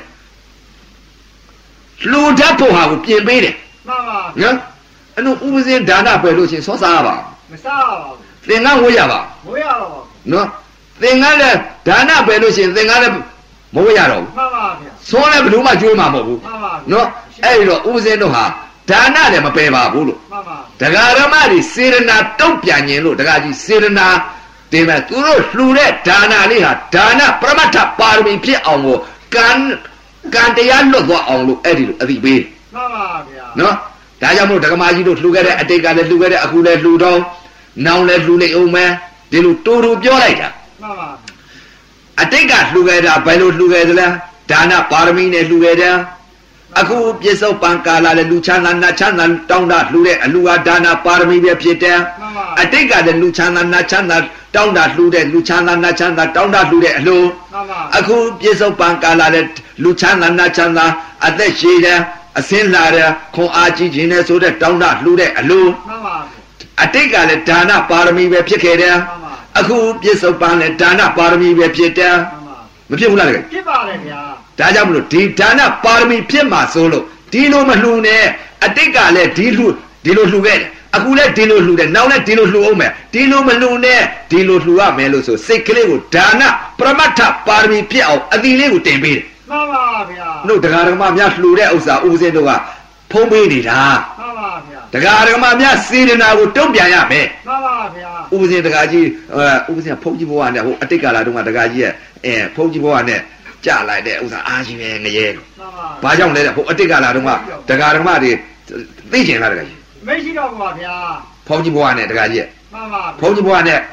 S2: လှူတတ်ဖို့ဟာကိုပြင်ပေးတယ်
S3: မှန်ပါ
S2: နော်အဲ့လိုဥပဇင်းဒါနပဲလို့ချင်းစောစားပါ
S3: မစားပါဘူး
S2: သင်္ကန်းဝေးရပါ
S3: မဝေးရတော့ပါ
S2: နော်သင်္ကန်းလည်းဒါနပဲလို့ရှိရင်သင်္ကန်းလည်းမဝေးရတော့ဘူး
S3: မှန်ပါဗျာ
S2: သွန်းလည်းဘယ်သူမှကျွေးမှာမဟုတ်ဘူး
S3: မှန်ပါ
S2: နော်အဲ့ဒီတော့ဥပဇင်းတို့ဟာဒါနလည်းမပယ်ပါဘူးလို့
S3: မှန်ပါ
S2: ဒကာရမတွေစေရနာတုတ်ပြန်ရင်လို့ဒကာကြီးစေရနာဒီမဲ့သူတို့လှူတဲ့ဒါနလေးဟာဒါနပရမတ္ထပါရမီဖြစ်အောင်ကိုကံကံတရားလွတ်သွားအောင်လို့အဲ့ဒီလိုအသိပေး
S3: မှန်ပါဗျာ
S2: နော်ဒါကြောင့်မို့ဒကမာကြီးတို့လှူခဲ့တဲ့အတိတ်ကလည်းလှူခဲ့တဲ့အခုလည်းလှူတော့နောင်လည်းလှူနေအောင်မယ်ဒီလိုတူတူပြောလိုက်တာ
S3: မှန်ပါ
S2: အတိတ်ကလှူခဲ့တာဘယ်လိုလှူခဲ့သလဲဒါနပါရမီနဲ့လှူခဲ့တယ်အခုပြစ္ဆုတ်ပံကာလလည်းလူချမ်းသာနတ်ချမ်းသာတောင်းတလှူတဲ့အလူဟာဒါနပါရမီပဲဖြစ်တယ်အတိတ်ကလည်းလူချမ်းသာနတ်ချမ်းသာတောင်းတလှူတဲ့လူချမ်းသာနတ်ချမ်းသာတောင်းတလှူတဲ့အလူအခုပြစ္ဆုတ်ပံကာလလည်းလူချမ်းသာနတ်ချမ်းသာအသက်ရှည်တယ်အစင်းလာတယ်ခွန်အားကြီးခြင်းနဲ့ဆိုတဲ့တောင်းတလှူတဲ့အလူ
S3: မှန်ပါ
S2: အတိတ်ကလည်းဒါနပါရမီပဲဖြစ်ခဲ့တယ်အခုပြစ္ဆုတ်ပံလည်းဒါနပါရမီပဲဖြစ်တယ်မဖြစ်ဘူးလားတကယ်
S3: ဖြစ်ပါတယ်ဗျာ
S2: ဒါကြောင့်မလို့ဒီဒါနပါရမီဖြစ်မှာဆိုလို့ဒီလိုမလှူနဲ့အတိတ်ကလည်းဒီလှူဒီလိုလှူခဲ့တယ်အခုလည်းဒီလိုလှူတယ်နောက်လည်းဒီလိုလှူအောင်မယ်ဒီလိုမလှူနဲ့ဒီလိုလှူရမယ်လို့ဆိုစိတ်ကလေးကိုဒါနပရမတ္ထပါရမီဖြစ်အောင်အတိလေးကိုတင်ပေးတယ်
S3: မှန်ပါဗျာ
S2: တို့တရားဓမ္မများလှူတဲ့ဥစ္စာဥပဇင်းတို့ကဖုံးပေးနေတာ
S3: မှန်ပါဗျာ
S2: တရားဓမ္မများစေတနာကိုတုံ့ပြန်ရမယ်
S3: မှန်ပါဗျာ
S2: ဥပဇင်းတရားကြီးဥပဇင်းဖုံးကြီးဘဝနဲ့ဟိုအတိတ်ကာလတုန်းကတရားကြီးရဲ့အဲဖုံးကြီးဘဝနဲ့ကြလိုက်တဲ့ဥစ္စာအားကြီးပဲငရဲဘာကြောင့်လဲတဲ့ဟိုအတိတ်ကာလတုန်းကတရားဓမ္မတွေသိကျင်လားတရားကြီး
S3: မရှိတော့ပါဗျာ
S2: ဖုံးကြီးဘဝနဲ့တရားကြီးရဲ့
S3: မ
S2: ဘုန်းကြီးဘုရားနဲ့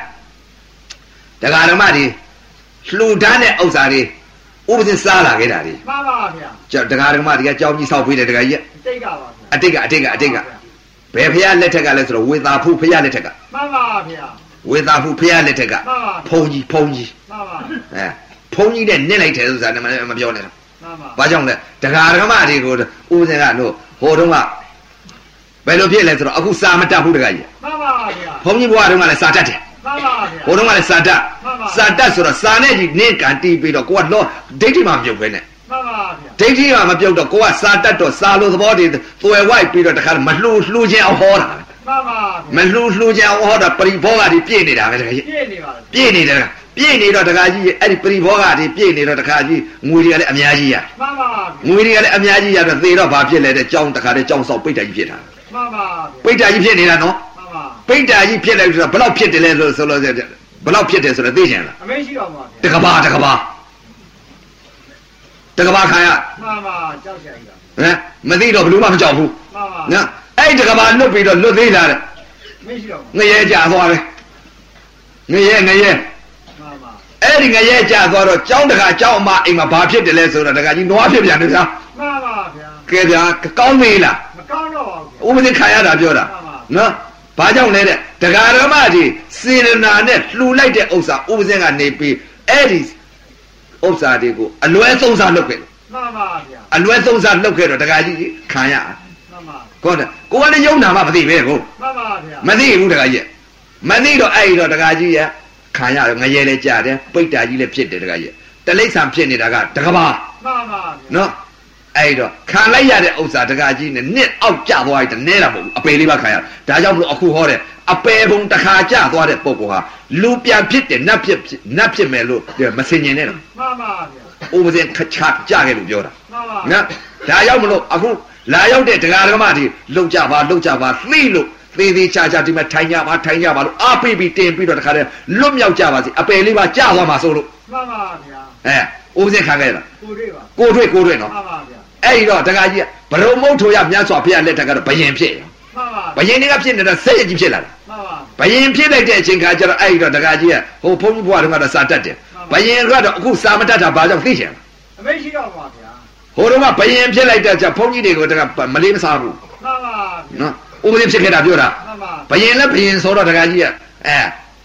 S2: တရားဓမ္မတွေလှူဒန်းတဲ့ဥစ္စာတွေဥပဒေစားလာခဲ့တာတွေ
S3: မှန်ပါဗျာ
S2: ကျတရားဓမ္မတွေကကြောင်းကြီးဆောက်ပေးတယ်တရားကြီး
S3: အတိတ်ကပါဗျာ
S2: အတိတ်ကအတိတ်ကအတိတ်ကဘယ်ဖះလက်ထက်ကလဲဆိုတော့ဝေသာဖုဖះလက်ထက်က
S3: မှန်ပါဗျာ
S2: ဝေသာဖုဖះလက်ထက်ကဘုန်းကြီးဘုန်းကြီး
S3: မှန်ပါ
S2: အဲဘုန်းကြီးနဲ့နစ်လိုက်တယ်ဆိုတာမပြောနဲ့တော့
S3: မှန်ပါ
S2: ဘာကြောင့်လဲတရားဓမ္မတွေကိုဥပဒေကလို့ဟိုတုန်းကဘယ်လိုဖြစ်လဲဆိုတော့အခုစာမတတ်ဘူးတရားကြီး
S3: မှန်ပါဗျာ
S2: ဘုန်းကြီးဘုရားတုန်းကလည်းစာတတ်တယ်
S3: မှန်ပါဗျာ
S2: ဘုန်းတော်ကလည်းစာတတ်စာတတ်ဆိုတော့စာနဲ့ကြီးနေကန်တီးပြီးတော့ကိုကတော့ဒိဋ္ဌိမှမပြုတ်ပဲနဲ့
S3: မှန်ပါဗျာ
S2: ဒိဋ္ဌိမှမပြုတ်တော့ကိုကစာတတ်တော့စာလိုသဘောတည်းသွယ်ဝိုက်ပြီးတော့တခါမလှူလှူခြင်းအောင်ဟောတာ
S3: မှန်ပါ
S2: မလှူလှူခြင်းအောင်ဟောတာပရိဘောဂတွေပြည့်နေတာပဲတခါကြီး
S3: ပြည့်နေပါ
S2: ပြည့်နေတယ်ပြည့်နေတော့တခါကြီးအဲ့ဒီပရိဘောဂတွေပြည့်နေတော့တခါကြီးငွေတွေကလည်းအများကြီးရ
S3: မှန်ပါ
S2: ငွေတွေကလည်းအများကြီးရတော့သေတော့ဘာဖြစ်လဲတဲ့ကြောင်းတခါတည်းကြောင်းဆောက်ပိတ်တာကြီးဖြစ်တာ
S3: မှန်ပါ
S2: ပိတ်တာကြီးဖြစ်နေတာနော်
S3: မှန်ပါ
S2: ပိတ်တာကြီးဖြစ်လိုက်ဆိုတော့ဘယ်လောက်ဖြစ်တယ်လဲဆိုဆိုလို့ဘယ်လောက်ဖြစ်တယ်ဆိုတော့သိချင်လား
S3: အမေရှိတော့ပါဗျာ
S2: တကဘာတကဘာတကဘာခံရ
S3: မှန်ပါကြောက်ကြရည်
S2: ဟမ်မသိတော့ဘယ်လိုမှမကြောက်ဘူး
S3: မှန်ပါ
S2: နော်အဲ့တကဘာလွတ်ပြီးတော့လွတ်သေးလားတဲ့
S3: မရှိတော့
S2: ငရဲကြသွားတယ်ငရဲငရဲ
S3: မှန်ပါ
S2: အဲ့ဒီငရဲကြသွားတော့ကြောင်းတကကြောင်းအမအိမ်မှာဘာဖြစ်တယ်လဲဆိုတော့တကကြီးနွားဖြစ်ပြန်တယ်ဗျာ
S3: မှန်ပါဗျာ
S2: ကဲဗျာကောင်းမေးလား
S3: မကောင်းတော့ပါ
S2: ဘူးဥပဒေခံရတာပြောတာနော်ဘာကြောင့်လဲတဲ့တရားဓမ္မကြီးစေရနာနဲ့လှူလိုက်တဲ့ဥစ္စာဥပဇင်းကနေပြီးအဲ့ဒီဥစ္စာတွေကိုအလွဲသုံးစားလုပ်ခဲ့တယ်
S3: မှန်ပါဗျာ
S2: အလွဲသုံးစားလုပ်ခဲ့တော့တရားကြီးခံရ
S3: မှန်ပါ
S2: ဟုတ်တယ်ကိုကလည်းယုံနာမှမသိပဲကို
S3: မှန်ပါဗျာ
S2: မသိဘူးတရားကြီးမသိတော့အဲ့ဒီတော့တရားကြီးရခံရငရဲလဲကြတယ်ပိတ်တာကြီးလည်းဖြစ်တယ်တရားကြီးတလိ္ဆံဖြစ်နေတာကတကဘာ
S3: မှန်ပါ
S2: နော်အဲ့တော့ခံလိုက်ရတဲ့ဥစ္စာတကားကြီးနဲ့နှစ်အောက်ကျသွားတယ်နဲတာမဟုတ်ဘူးအပယ်လေးပါခံရဒါကြောင့်မလို့အခုဟောတယ်အပယ်ဘုံတစ်ခါကျသွားတဲ့ပုံကလူပြန်ဖြစ်တယ်နတ်ဖြစ်နတ်ဖြစ်မယ်လို့မစင်ញင်နဲ့တော့
S3: မှန်ပါဗျာ
S2: ဥပဒေခချကြခဲ့လို့ပြောတာ
S3: မှန်ပါ
S2: နော်ဒါကြောင့်မလို့အခုလာရောက်တဲ့တရားဓမ္မတွေလှုပ်ကြပါလှုပ်ကြပါသိလို့သေးသေးချာချာဒီမှာထိုင်ကြပါထိုင်ကြပါလို့အားပေးပြီးတင်ပြီးတော့တခါတည်းလွတ်မြောက်ကြပါစေအပယ်လေးပါကျသွားမှာဆိုလို့
S3: မှန်ပါဗျာ
S2: အဲဥပဒေခံခဲ့လား
S3: ကိုတွေ့ပါ
S2: ကိုတွေ့ကိုတွေ့နော်
S3: မှန်ပါဗျာ
S2: အဲ့ဒီတော့တခါကြီးဘရုံမုတ်ထိုရမြတ်စွာဘုရားလက်ထက်ကတော့ဘယင်ဖြစ်
S3: မှန်ပါ
S2: ဘယင်တွေကဖြစ်နေတာဆက်ရကြီးဖြစ်လာတယ်
S3: မှန်ပါ
S2: ဘယင်ဖြစ်လိုက်တဲ့အချိန်ခါကျတော့အဲ့ဒီတော့တခါကြီးကဟိုဘုန်းကြီးဘုရားတို့ကတော့စာတတ်တယ်ဘယင်ကတော့အခုစာမတတ်တာဘာကြောင့်သိချင်လဲ
S3: အမေရှိတော့ပါဗျာ
S2: ဟိုတော့ကဘယင်ဖြစ်လိုက်တဲ့ကျဘုန်းကြီးတွေကိုတခါမလေးမစားဘူး
S3: မှန်ပါ
S2: နော်ဥပဒေဖြစ်ခဲ့တာပြောတာ
S3: မှန်ပါ
S2: ဘယင်လည်းဘယင်ဆိုတော့တခါကြီးကအဲ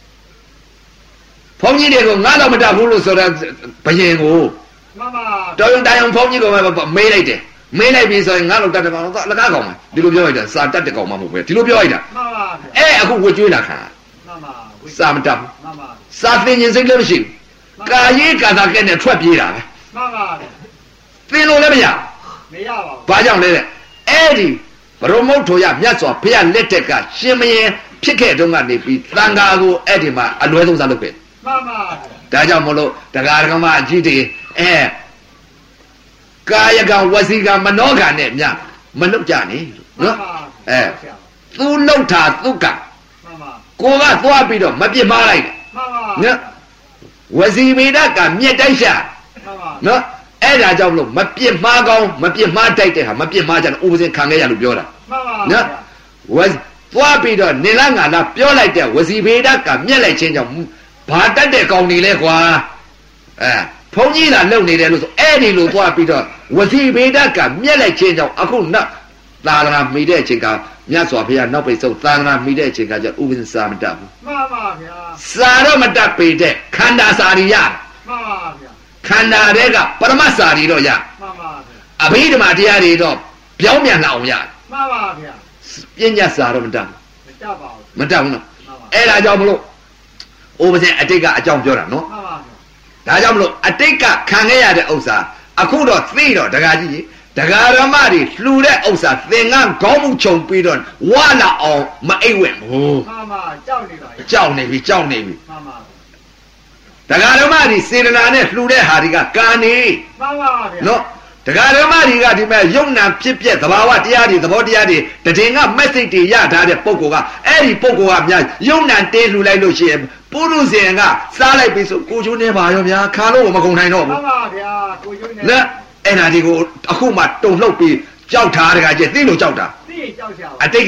S2: ဘုန်းကြီးတွေကိုငါတော့မတတ်ဘူးလို့ဆိုတော့ဘယင်ကို
S3: မှန်ပါ
S2: တော်ရင်တိုင်ဘုန်းကြီးကမေးလိုက်တယ်မေးလိုက်ပြီဆိုရင်ငါတို့တတ်တဲ့ကောင်တော့လကားကောင်မှာဒီလိုပြောလိုက်တာစာတတ်တဲ့ကောင်မှမဟုတ်ပဲဒီလိုပြောလိုက်တာ
S3: မှန်ပါ
S2: အဲအခုဝကြွေးလာခါ
S3: မှန်ပါ
S2: စာမတတ်ဘူး
S3: မှန်ပါ
S2: စာသင်ခြင်းစိတ်လည်းမရှိဘူးကာရေးကာသာကဲနဲ့ထွက်ပြေးတာပဲ
S3: မှန်ပါ
S2: သင်လို့လည်းမရ
S3: မရပါဘူး
S2: ဘာကြောင့်လဲတဲ့အဲ့ဒီဘရုံမုတ်ထိုရမြတ်စွာဘုရားလက်ထက်ကရှင်မင်းဖြစ်ခဲ့တုန်းကနေပြီးသံဃာကိုအဲ့ဒီမှာအလွဲသုံးစားလုပ်ခဲ့
S3: မှန်ပါ
S2: ဒါကြောင့်မလို့တရားဓမ္မအကြီးတွေအဲကာယကံဝစီကံမနောကံနဲ့မြမလုတ်ကြနဲ့နော်အဲသူလုတ်တာသူကကိုကသွားပြီးတော့မပြစ်မှားလိုက်တယ်နော်ဝစီမေဒကမြက်တိုက်ရှာနော်အဲ့ဒါကြောင့်မလို့မပြစ်မှားကောင်းမပြစ်မှားတိုက်တဲ့ဟာမပြစ်မှားကြတော့ဥပဇင်ခံခဲ့ရလို့ပြောတာနော်ဝသွားပြီးတော့နေလားငါလားပြောလိုက်တဲ့ဝစီမေဒကမြက်လိုက်ခြင်းကြောင့်ဘာတတ်တဲ့ကောင်နေလဲကွာအဲဘုန်းကြီးလာလုံနေတယ်လို့ဆိုအဲ့ဒီလိုသွားပြီးတော့ဝစီဗေဒကမြက်လိုက်ခြင်းကြောင့်အခုနောက်သာသနာမိတဲ့အချိန်ကမြတ်စွာဘုရားနောက်ပိတ်ဆုံးသာသနာမိတဲ့အချိန်ကကျဥပဇင်စာမတတ်ဘူး
S3: မှန်ပါဗျာ
S2: စာတော့မတတ်ပေတဲ့ခန္ဓာစာရီရ
S3: မှန်ပါဗျာ
S2: ခန္ဓာတွေကပရမတ်စာရီတော့ရ
S3: မှန်ပါဗျာ
S2: အဘိဓမ္မာတရားတွေတော့ပြောင်းပြန်လာအောင်ရ
S3: မှန်ပါဗျာ
S2: ပညာစာတော့မတတ်ဘူး
S3: မတတ်ပါဘူး
S2: မတတ်ဘူးနော်အဲ့ဒါကြောင့်မလို့ဥပဇင်အတိတ်ကအကြောင်းပြောတာနော်
S3: မှန်ပါဗျာ
S2: ဒါကြောင့်မလို့အတိတ်ကခံခဲ့ရတဲ့ဥစ္စာအခုတော့သိတော့ဒကာကြီးဒကာရမတွေလှူတဲ့ဥစ္စာသင်္ကန်းခေါင်းမှုခြုံပြီးတော့ဝါလာအောင်မအိပ်ဝဲဘူး
S3: မှန်ပါကြောက်နေပါ
S2: ကြောက်နေပြီကြောက်နေပြီ
S3: မှန်ပါ
S2: ဒကာရမတွေစေတနာနဲ့လှူတဲ့ဟာတွေကကာနေ
S3: မှန်ပါဗျာ
S2: နော်ဒကာရမတွေကဒီမဲ့ယုံနာဖြစ်ပြက်သဘာဝတရားတွေသဘောတရားတွေတည်ငါ message တွေရထားတဲ့ပုံကောကအဲ့ဒီပုံကောကများယုံနာတဲလှူလိုက်လို့ရှိရင်ပုရုဇဉ်ကစားလိုက်ပြီဆိုကိုချိုးနေပါရောဗျာခါလို့မကုန်နိုင်တော့ဘူး
S3: မှန်ပါဗျာကိုချိုးနေ
S2: လက်အဲ့ဒါဒီကိုအခုမှတုံလှုပ်ပြီးကြောက်ထားတကကြည့်သိလို့ကြောက်တာ
S3: သိကြောက်ကြပါ
S2: အတိတ်က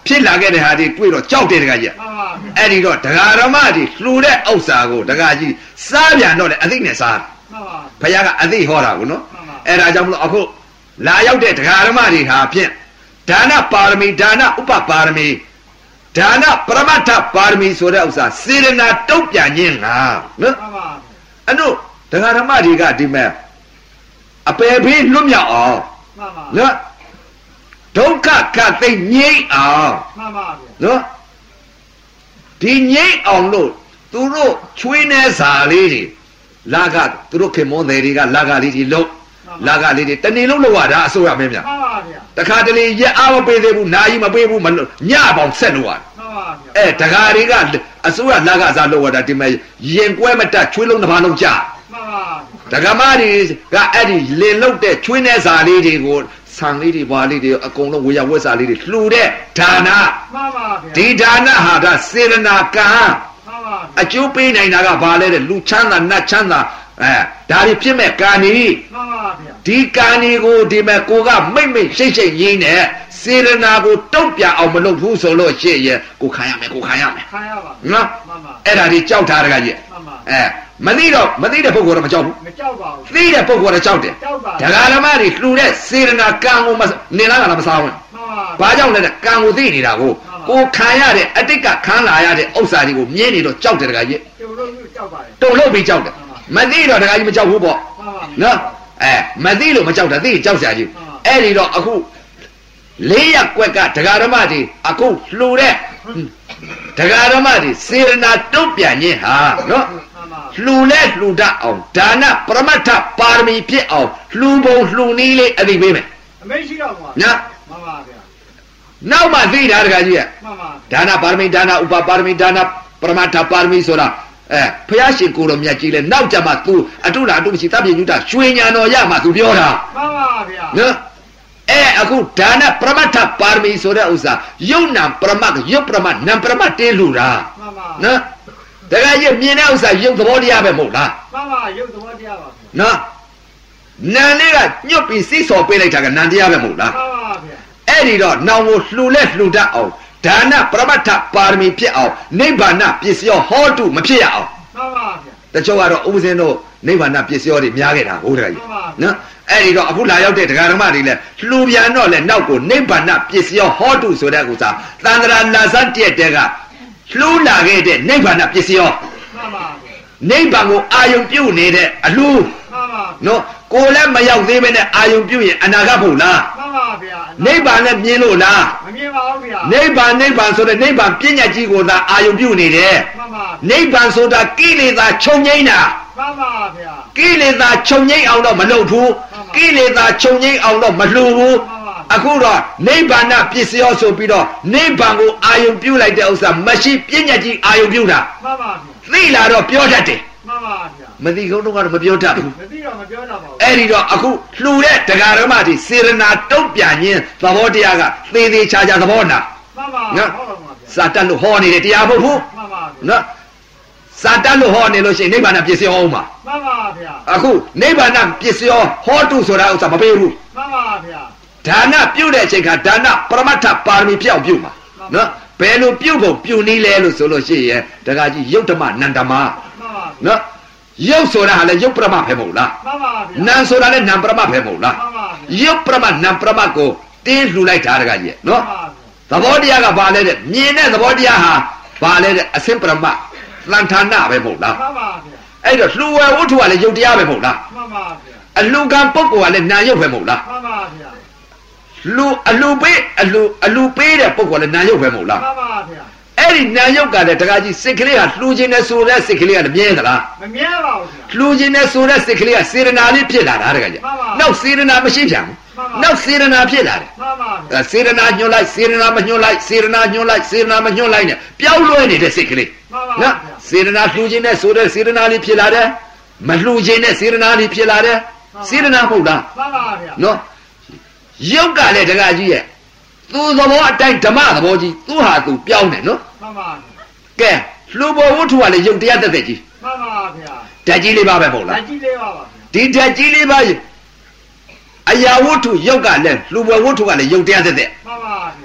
S2: ဖြစ်လာခဲ့တဲ့ဟာတွေတွေ့တော့ကြောက်တယ်တကကြီးအဲ့ဒီတော့ဒကာရမတွေလှူတဲ့ဥစ္စာကိုဒကာကြီးစားပြန်တော့လေအသိနဲ့စားဘုရားကအသိဟောတာကိုနော်အဲ့ဒါကြောင့်မလို့အခုလာရောက်တဲ့ဒကာရမတွေဟာဖြင့်ဒါနပါရမီဒါနဥပပါရမီဒါနပရမတ္ထပါရမီဆိုတဲ့ဥစ္စာစေရနာတုံ့ပြန်ခြင်းငါနော်အဲ့တို့ဒကာရမတွေကဒီမဲ့အပယ်ဖေးလွတ်မြောက်အောင်နော်ဒုက္ခကသိငြိမ့်အောင်မှန်ပါဗျာနော်ဒီငြိမ့်အောင်လို့သူတို့ချွေးနေစာလေးတွေလာကသူတို့ခင်မောတယ်တွေကလာကလေးတွေလုံးလာကလေးတွေတနေ့လုံးလောက်ရတာအစိုးရမင်းဗျာမှန်ပါဗျာတခါတလေရက်အားမပေးသေးဘူးနာကြီးမပေးဘူးမညပေါင်ဆက်လို့ရတယ်မှန်ပါဗျာအဲတခါတွေကအစိုးရလာကစားလို့ရတာဒီမဲ့ရင်ကွဲမတက်ချွေးလုံးတစ်ပါးလုံးကြာမှန်ပါဒကမတွေကအဲ့ဒီလင်လုတ်တဲ့ချွေးနေစာလေးတွေကိုဆံလေးတွေဘာလေးတွေအကုန်လုံးဝေယဝက်စာလေးတွေလှူတဲ့ဒါနမှန်ပါဗျာဒီဒါနဟာဒါစေရနာကံမှန်ပါအကျိုးပေးနိုင်တာကဘာလဲတဲ့လူချမ်းသာနတ်ချမ်းသာအဲဒါတွေဖြစ်မဲ့ကံဤမှန်ပါဗျာဒီကံဤကိုဒီမဲ့ကိုကမိတ်မိတ်ရှိတ်ရှိတ်ရင်းနဲ့စေရနာကိုတုတ်ပြအောင်မလုပ်ဘူးဆိုလို့ရှိရင်ကိုခံရမယ်ကိုခံရမယ်ခံရပါနော်မှန်ပါအဲ့ဒါတွေကြောက်ထားတကကြီးမှန်ပါအဲမသိတော့မသိတဲ့ပုဂ္ဂိုလ်တော့မကြောက်ဘူးမကြောက်ပါဘူးသိတဲ့ပုဂ္ဂိုလ်တော့ကြောက်တယ်ကြောက်ပါဒကာလမတွေလှူတဲ့စေရနာကံကိုနေလားကလားမစားဘူးမှန်ပါဘာကြောင့်လဲတဲ့ကံကိုသိနေတာကိုကိုခံရတဲ့အတိတ်ကခံလာရတဲ့ဥစ္စာတွေကိုမြင်နေတော့ကြောက်တယ်ဒကာကြီးတုံလို့ကြောက်ပါတယ်တုံလို့ပြီးကြောက်တယ်မသိတော့ဒကာကြီးမကြောက်ဘူးပေါ့နော်အဲမသိလို့မကြောက်တာသိကြောက်စရာကြီးအဲ့ဒီတော့အခုလေးရက်ကွက်ကဒကာဓမ္မတွေအခုလှူတဲ့ဒကာဓမ္မတွေစေရနာတုတ်ပြန်ခြင်းဟာနော်လှူလဲလှူတတ်အောင်ဒါနပရမတ္ထပါရမီဖြစ်အောင်လှူပုံလှူနည်းလေးအသိပေးမယ်အမေရှိတော့ပါနော်မှန်ပါဗျာနောက်မှသိတာဒကာကြီးကမှန်ပါဒါနပါရမီဒါနဥပပါရမီဒါနပရမတ္ထပါရမီဆိုတာအဲဘုရားရှင်ကိုယ်တော်မြတ်ကြီးလဲနောက်ကြမှာ तू အတုလားအတုမရှိသဗ္ဗညုတရွှေညာတော်ရမှာ तू ပြောတာမှန်ပါဗျာနော်အဲအခုဒါနပရမတ္ထပါရမီဆိုတဲ့ဥစ္စာယုတ်နံပရမတ်ယုတ်ပရမတ်နံပရမတ်တင်းလူတာမှန်ပါနော်တကယ်ကြီးမြင်တဲ့ဥစ္စာယုတ်သဘောတရားပဲမဟုတ်လားမှန်ပါယုတ်သဘောတရားပါနော်နံလေးကညွတ်ပြီးစီးစော်ပေးလိုက်တာကနံတရားပဲမဟုတ်လားမှန်ပါဗျာအဲ့ဒီတော့နောင်ကိုလှူလဲလှူတတ်အောင်ဒါနပရမတ္ထပါရမီဖြစ်အောင်နိဗ္ဗာန်ပစ္စယောဟောတုမဖြစ်ရအောင်မှန်ပါဗျာတချို့ကတော့ဥပဇင်းတို့နိဗ္ဗာန်ပစ္စယောတွေများခဲ့တာဟုတ်တယ်ကြီးနော်အဲ့ဒီတော့အခုလာရောက်တဲ့ဒကာဓမ္မတွေလည်းလှူပြန်တော့လဲနောက်ကိုနိဗ္ဗာန်ပစ္စယောဟောတုဆိုတဲ့ဥစ္စာသန္တရာလာစတည့်တဲ့ကလှူလာခဲ့တဲ့နိဗ္ဗာန်ပစ္စယောမှန်ပါနိဗ္ဗာန်ကိုအာယုံပြုတ်နေတဲ့အလှူမှန်ပါနော်ကိုလည်းမရောက်သေးပဲနဲ့အာယုံပြုတ်ရင်အနာဂတ်ဖို့လားမှန်ပါဗျာနိဗ္ဗာန်နဲ့မြင်လို့လားမမြင်ပါဘူးဗျာနိဗ္ဗာန်နိဗ္ဗာန်ဆိုတဲ့နိဗ္ဗာန်ပညာကြီးကိုသာအာယုံပြုတ်နေတယ်မှန်ပါနိဗ္ဗာန်ဆိုတာကိလေသာချုပ်ငြိမ်းတာမှန်ပါဗျာကိလေသာချုပ်ငြိမ်းအောင်တော့မလုပ်ဘူးကိလေသာချုပ်ငြိမ်းအောင်တော့မလှူဘူးအခုတော့နိဗ္ဗာန်ပစ္စယောဆိုပြီးတော့နိဗ္ဗာန်ကိုအာယုံပြုတ်လိုက်တဲ့ဥစ္စာမရှိပညာကြီးအာယုံပြုတ်တာမှန်ပါဗျာသိလာတော့ပြောတတ်တယ်မှန်ပါဗျာမသိကုန်းတော့ကတော့မပြောတတ်ဘူးမသိတော့မပြောတတ်ပါဘူးအဲ့ဒီတော့အခုလှူတဲ့ဒကာရမတွေစေရနာတုတ်ပြန်ခြင်းသဘောတရားကသေသေးချာချာသဘောနာမှန်ပါနော်စာတတ်လို့ဟောနေတဲ့တရားမဟုတ်ဘူးမှန်ပါနော်စာတတ်လို့ဟောနေလို့ရှိရင်နိဗ္ဗာန်ပစ္စယောဟောမှာမှန်ပါဗျာအခုနိဗ္ဗာန်ပစ္စယောဟောတုဆိုတာဥစ္စာမပေးဘူးမှန်ပါဗျာဒါနပြုတ်တဲ့အချိန်ခါဒါနပရမတ္ထပါရမီပြောက်ပြုတ်မှာနော်ဘယ်လိုပြုတ်ဖို့ပြုတ်နည်းလဲလို့ဆိုလို့ရှိရင်တခါကြီးယုတ်ဓမ္မနန္ဓမ္မနော်ယုတ်ဆိုတာဟာလည်းယုတ်ပရမပဲမဟုတ်လားမှန်ပါဗျာနံဆိုတာလည်းနံပရမပဲမဟုတ်လားမှန်ပါယုတ်ပရမနံပရမကိုတင်းလှူလိုက်တာတခါကြီးနော်သဘောတရားကဘာလဲတဲ့မြင်တဲ့သဘောတရားဟာဘာလဲတဲ့အစင်ပရမသံဌာနပဲမဟုတ်လားမှန်ပါဗျာအဲ့တော့လှူဝဲဝတ္ထုကလည်းယုတ်တရားပဲမဟုတ်လားမှန်ပါဗျာအလှူကံပုဂ္ဂိုလ်ကလည်းနာယုတ်ပဲမဟုတ်လားမှန်ပါဗျာလူအလူပေးအလူအလူပေးတဲ့ပုဂ္ဂိုလ်လည်းနာယုတ်ပဲမဟုတ်လားမှန်ပါဗျာအဲ့ဒီနာယုတ်ကလည်းတခါကြီးစိတ်ကလေးကလှူခြင်းနဲ့ဆိုတဲ့စိတ်ကလေးကမြဲသလားမမြဲပါဘူးဗျာလှူခြင်းနဲ့ဆိုတဲ့စိတ်ကလေးကစေရနာလေးဖြစ်လာတာတခါကြီးနောက်စေရနာမရှိပြန်ဘူးနောက်စေရနာဖြစ်လာတယ်မှန်ပါဗျာစေရနာညွှန်လိုက်စေရနာမညွှန်လိုက်စေရနာညွှန်လိုက်စေရနာမညွှန်လိုက်နဲ့ပျောက်လွှဲနေတဲ့စိတ်ကလေးမှန်ပါဗျာစေရနာလှူခြင်းနဲ့ဆိုတဲ့စေရနာလေးဖြစ်လာတယ်မလှူခြင်းနဲ့စေရနာလေးဖြစ်လာတယ်စေရနာမဟုတ်လားမှန်ပါဗျာနော်ယုတ်ကလည်းတခါကြီးရဲ့သူသဘောအတိုင်းဓမ္မသဘောကြီးသူဟာသူပြောင်းတယ်နော်မှန်ပါကဲလှူပေါ်ဝတ္ထုကလည်းယုတ်တရားတက်တဲ့ကြီးမှန်ပါဗျာဓာတ်ကြီးလေးပါပဲမဟုတ်လားဓာတ်ကြီးလေးပါပါဒီဓာတ်ကြီးလေးပါအရာဝတ္ထုယုတ်ကလည်းလှူပေါ်ဝတ္ထုကလည်းယုတ်တရားတက်တဲ့မှန်ပါဗျာ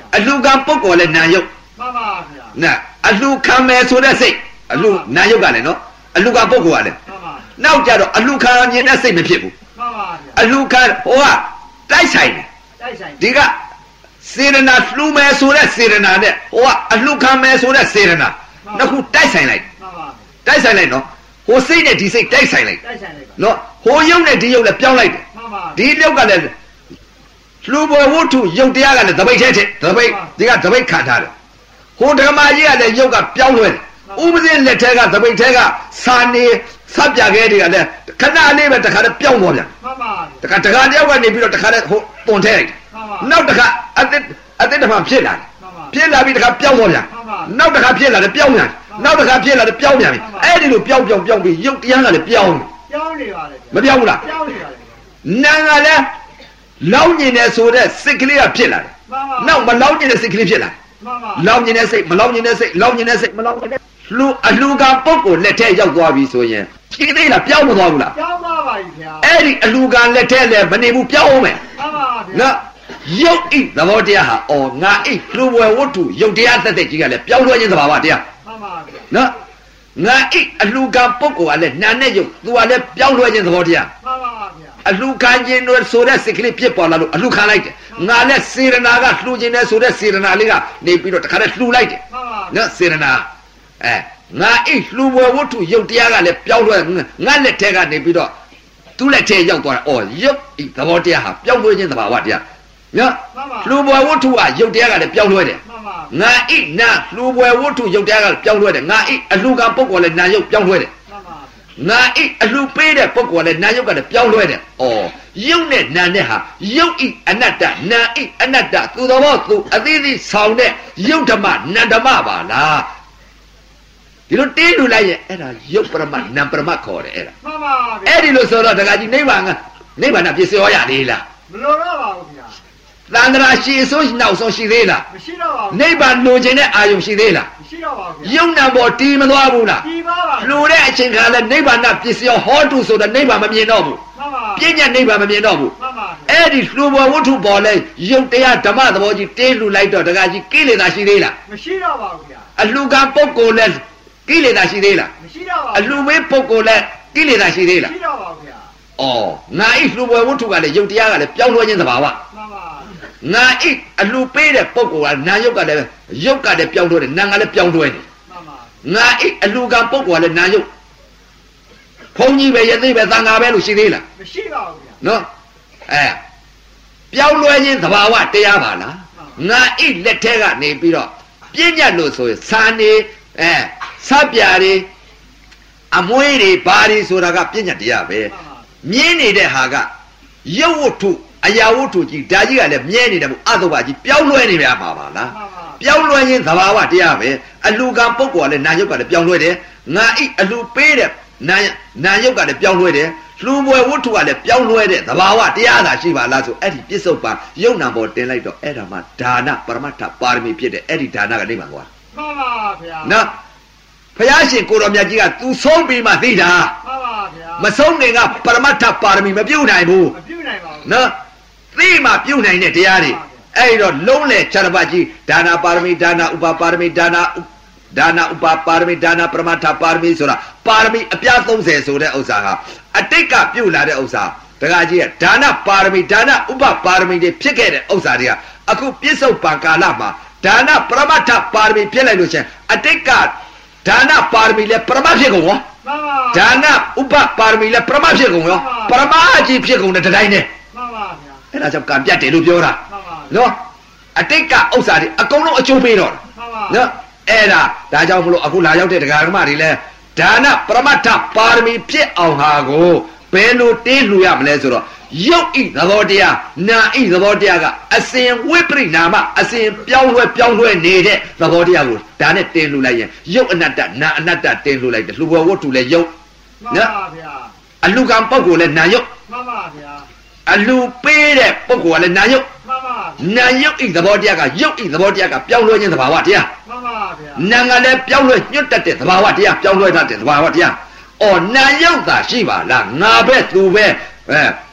S2: အလှကံပုဂ္ဂိုလ်လည်းနာယုတ်
S3: မှန်ပါဗျာ
S2: နာအလှခံမယ်ဆိုတဲ့စိတ်အလှနာယုတ်ကလည်းနော်အလှကံပုဂ္ဂိုလ်ကလည်း
S3: မှန်ပါ
S2: နောက်ကြတော့အလှခံမြင်တဲ့စိတ်မဖြစ်ဘူး
S3: မှန်ပါဗျာ
S2: အလှခံဟိုကတိုက်ဆိုင်တယ်
S3: တိုက်ဆိုင်
S2: ဒီကစေရနာလှူမယ်ဆိုတဲ့စေရနာနဲ့ဟိုကအလှခံမယ်ဆိုတဲ့စေရနာနှစ်ခုတိုက်ဆိုင်လိုက်
S3: မှန်ပါ
S2: တိုက်ဆိုင်လိုက်နော်ဟိုစိတ်နဲ့ဒီစိတ်တိုက်ဆိုင်လိုက်
S3: တိုက်ဆိုင်လိုက်ပါ
S2: နော်ဟိုယုတ်နဲ့ဒီယုတ်လည်းပြောင်းလိုက်တယ်
S3: မှန်ပါ
S2: ဒီလျောက်ကလည်းလှူပေါ်ဝတ္ထုယုတ်တရားကလည်းသပိတ်ထဲထသပိတ်ဒီကသပိတ်ခံထားတယ်ဟိုဓမ္မကြီးကလည်းယုတ်ကပြောင်းလွှဲတယ်ဥပဇင်းလက်ထဲကသပိတ်ထဲကစာနေစပ်ပြခဲတွေကလည်းခဏလေးပဲတခါတည်းပြောင်းသွားပြန်
S3: မှန်ပါ
S2: တခါတခါတယောက်ကနေပြီးတော့တခါတည်းဟိုတွန်ထဲလိုက်နောက်တခါအသစ်အသစ်တမှဖြစ်လာတယ်ဖြစ်လာပြီးတခါပြောင်းသွားပြန်နောက်တခါဖြစ်လာတယ်ပြောင်းပြန်နောက်တခါဖြစ်လာတယ်ပြောင်းပြန်ပြီအဲ့ဒီလိုပြောင်းပြောင်းပြောင်းပြီးယုတ်တရားကလည်းပြောင်း
S3: ပြောင်းနေပါလေ
S2: မပြောင်းဘူးလား
S3: ပြောင်းနေပါလေ
S2: နာကလည်းလောင်းကျင်တယ်ဆိုတဲ့စိတ်ကလေးကဖြစ်လာတယ်
S3: မှန်ပါ
S2: နောက်မလောင်းကျင်တဲ့စိတ်ကလေးဖြစ်လာတယ်
S3: မှန်ပါ
S2: လောင်းကျင်တဲ့စိတ်မလောင်းကျင်တဲ့စိတ်လောင်းကျင်တဲ့စိတ်မလောင်းကျင်တဲ့လူအလူကပုဂ္ဂိုလ်လက်ထဲရောက်သွားပြီဆိုရင်ရှိသေးလားပြောင်းမသွားဘူးလား
S3: ပြောင်းသွားပါပြီဗျာ
S2: အဲ့ဒီအလူကလက်ထဲလည်းမနေဘူးပြောင်းအောင်မယ်
S3: မှန်ပါဗျာ
S2: နော်ရုပ်ဣသဘောတရားဟာအော်ငါဣလူဝယ်ဝတ္ထုရုပ်တရားသက်သက်ကြီးကလည်းပြောင်းလဲခြင်းသဘာဝတရား
S3: မှန်ပါဗျာ
S2: နော်ငါဣအလူကပုဂ္ဂိုလ်ကလည်းနာနဲ့ရုပ်သူကလည်းပြောင်းလဲခြင်းသဘောတရား
S3: မှန်ပါဗျာ
S2: အလှခံခြင်းတို့ဆိုတဲ့စိတ်ကလေးဖြစ်ပေါ်လာလို့အလှခံလိုက်တယ်ငါလည်းစေရနာကလှူခြင်းနဲ့ဆိုတဲ့စေရနာလေးကနေပြီးတော့တခါတည်းလှူလိုက်တယ်
S3: မှန်ပါ
S2: နော်စေရနာအဲငါအိလှူဝယ်ဝတ္ထုရုပ်တရားကလည်းပြောင်းလဲငါလက်ထဲကနေပြီးတော့သူ့လက်ထဲရောက်သွားတယ်အော်ရုပ်ဤသဘောတရားဟာပြောင်းလဲခြင်းသဘာဝတရားနော်လှူဝယ်ဝတ္ထုကရုပ်တရားကလည်းပြောင်းလဲတယ်
S3: မှန်ပါ
S2: ငါအိနာလှူဝယ်ဝတ္ထုရုပ်တရားကလည်းပြောင်းလဲတယ်ငါအိအလှကပုဂ္ဂိုလ်လည်းနာယုတ်ပြောင်းလဲတယ်
S3: မှန်ပါ
S2: ငါအိအလှပေးတဲ့ပုဂ္ဂိုလ်ကလည်းနာယုတ်ကလည်းပြောင်းလဲတယ်။အော်ယုတ်နဲ့နာနဲ့ဟာယုတ်ဣအနတ္တနာဣအနတ္တသူတော်ဘောသူအသေးသေးဆောင်တဲ့ယုတ်ဓမ္မနန္ဓမ္မပါလား။ဒီလိုတင်းလူလိုက်ရဲ့အဲ့ဒါယုတ်ပရမနံပရမခေါ်တယ်အဲ့ဒါ
S3: မှန်ပါဗျာ
S2: ။အဲ့ဒီလိုဆိုတော့တခါကြီးနိဗ္ဗာန်ကနိဗ္ဗာန်ပြည့်စုံရသေးလား
S3: မလိုတော့ပါဘူးဗျာ
S2: ။သန္တရာရှိဆိုးနောက်ဆုံးရှိသေးလား
S3: မရှိတော့ပါဘူး
S2: ။နိဗ္ဗာန်လိုချင်တဲ့အာယုံရှိသေးလား
S3: မရှိတော့ပါဘူး
S2: ။ယုတ်နံပေါ်တီးမသွားဘူးလား
S3: ဒီပါပါ
S2: ။လူတဲ့အချိန်ခါလဲနိဗ္ဗာန်ပြည့်စုံဟောတုဆိုတဲ့နိဗ္ဗာန်မမြင်တော့ဘူး
S3: မှန်ပါ
S2: ။ပြည့်ညတ်နိဗ္ဗာန်မမြင်တော့ဘူး
S3: မှန်ပါ
S2: ။အဲ့ဒီလှူပေါ်ဝတ္ထုပေါ်လဲယုတ်တရားဓမ္မသဘောကြီးတင်းလှူလိုက်တော့တခါကြီးကိလေသာရှိသေးလား
S3: မရှိတော့ပါဘူးဗျာ
S2: ။အလှကံပုဂ္ဂိုလ်လဲကိလေသာရှိသေးလား
S3: မရှိတော့ပါ
S2: ။အလှမေးပုဂ္ဂိုလ်လဲကိလေသာရှိသေးလား
S3: မရှိတော့ပါဘူးဗျာ
S2: ။အော်ငါဤလှူပေါ်ဝတ္ထုကလည်းယုတ်တရားကလည်းပြောင်းလဲခြင်းသဘာဝ
S3: မှန်ပါ
S2: ။ငါဤအလှပေးတဲ့ပုဂ္ဂိုလ်ကနာယုတ်ကလည်းယုတ်ကလည်းပြောင်းလဲတယ်နာငါလည်းပြောင်းလဲတယ်
S3: မှန်ပါ
S2: ငါဤအလှကံပုဂ္ဂိုလ်ကလည်းနာယုတ်ဘုန်းကြီးပဲယသိပဲသံဃာပဲလို့ရှိသေးလား
S3: မရှိပါဘူးဗျာ
S2: နော်အဲပြောင်းလဲခြင်းသဘာဝတရားပါလားငါဣလက်ထဲကနေပြီးတော့ပြည့်ညတ်လို့ဆိုရင်စာနေအဲစပ်ပြာတွေအမွေးတွေဘာတွေဆိုတာကပြည့်ညတ်တရားပဲ
S3: မှန်ပါ
S2: မြင်းနေတဲ့ဟာကရုပ်ဝတ္ထုအရာဝတ္ထုကြီးဒါကြီးကလည်းမြဲနေတယ်မို့အတုပကြီးပြောင်းလဲနေပြမှာပါလား
S3: မှန်ပါ
S2: ပြောင်းလဲခြင်းသဘာဝတရားပဲအလူကံပုဂ္ဂိုလ်ကလည်းနာယုတ်ကလည်းပြောင်းလဲတယ်ငါဣအလူပေးတဲ့နာနာယုတ်ကလည်းပြောင်းလဲတယ်လူဘွယ်ဝတ္ထုကလည်းပြောင်းလဲတဲ့သဘာဝတရားသာရှိပါလားဆိုအဲ့ဒီပြစ္ဆုတ်ပါယုံနာပေါ်တင်လိုက်တော့အဲ့ဒါမှဒါနပရမတ္ထပါရမီဖြစ်တဲ့အဲ့ဒီဒါနကနိဗ္ဗာန်ကွာ
S3: မှန်ပါဗျာ
S2: နော်ဘုရားရှင်ကိုတော်မြတ်ကြီးကသူဆုံးပြီးမှသိတာ
S3: မှန်ပါဗျာ
S2: မဆုံးခင်ကပရမတ္ထပါရမီမပြုတ်နိုင်ဘူး
S3: မပြုတ်နိုင်ပါဘူး
S2: နော်သိမှပြုတ်နိုင်တဲ့တရားတွေအဲ့တော့လုံးလေခြားတစ်ပတ်ကြီးဒါနပါရမီဒါနဥပပါရမီဒါနဒါနဥပပါရမီဒါနပရမတ္ထပါရမီဆိုတာပါရမီအပြားသုံးဆယ်ဆိုတဲ့ဥစ္စာဟာအတိတ်ကပြုတ်လာတဲ့ဥစ္စာတခါကြီးကဒါနပါရမီဒါနဥပပါရမီတွေဖြစ်ခဲ့တဲ့ဥစ္စာတွေကအခုပြစ္ဆုတ်ပံကာလမှာဒါနပရမတ္ထပါရမီဖြစ်လိုက်လို့ချင်းအတိတ်ကဒါနပါရမီလည်းပရမဖြစ်ကုန်ရော
S3: မှန်ပါ
S2: ဒါနဥပပါရမီလည်းပရမဖြစ်ကုန်ရောပရမအကြီးဖြစ်ကုန်တဲ့တိုင်းနဲ့
S3: မှန်ပါဗျာ
S2: အဲ့ဒါကြောင့်ကံပြတ်တယ်လို့ပြောတာ
S3: မှန်ပါ
S2: နော်အတိတ်ကဥစ္စာတွေအကုန်လုံးအကျိုးပေးတော့
S3: မှန်ပါ
S2: နော်အဲ့ဒါဒါကြောင့်မလို့အခုလာရောက်တဲ့ဒကာဓမ္မတွေလဲဒါနပရမတ္ထပါရမီဖြစ်အောင်ဟာကိုဘယ်လိုတင်းလှူရမလဲဆိုတော့ယုတ်ဤသဘောတရားနာဤသဘောတရားကအစဉ်ဝိပရိနာမအစဉ်ပြောင်းလဲပြောင်းလဲနေတဲ့သဘောတရားကိုဒါနဲ့တင်းလှူလိုက်ရင်ယုတ်အနတ္တနာအနတ္တတင်းလှူလိုက်တယ်လှူဘောဝတ္ထုလဲယုတ်
S3: မှန်ပါဗျာ
S2: အလှကံပုဂ္ဂိုလ်လဲနာယုတ်
S3: မှန်ပါဗျာ
S2: အလှပေးတဲ့ပုဂ္ဂိုလ်ကလဲနာယုတ်
S3: မှန်ပါ
S2: နာယုတ်ဤသဘောတရားကယုတ်ဤသဘောတရားကပြောင်းလဲခြင်းသဘာဝတရား
S3: မှန်ပါဗျာ
S2: နာငါလည်းပြောင်းလဲညွတ်တတ်တဲ့သဘာဝတရားပြောင်းလဲတတ်တဲ့သဘာဝတရားအော်နာယုတ်သာရှိပါလားငါပဲသူပဲအဲ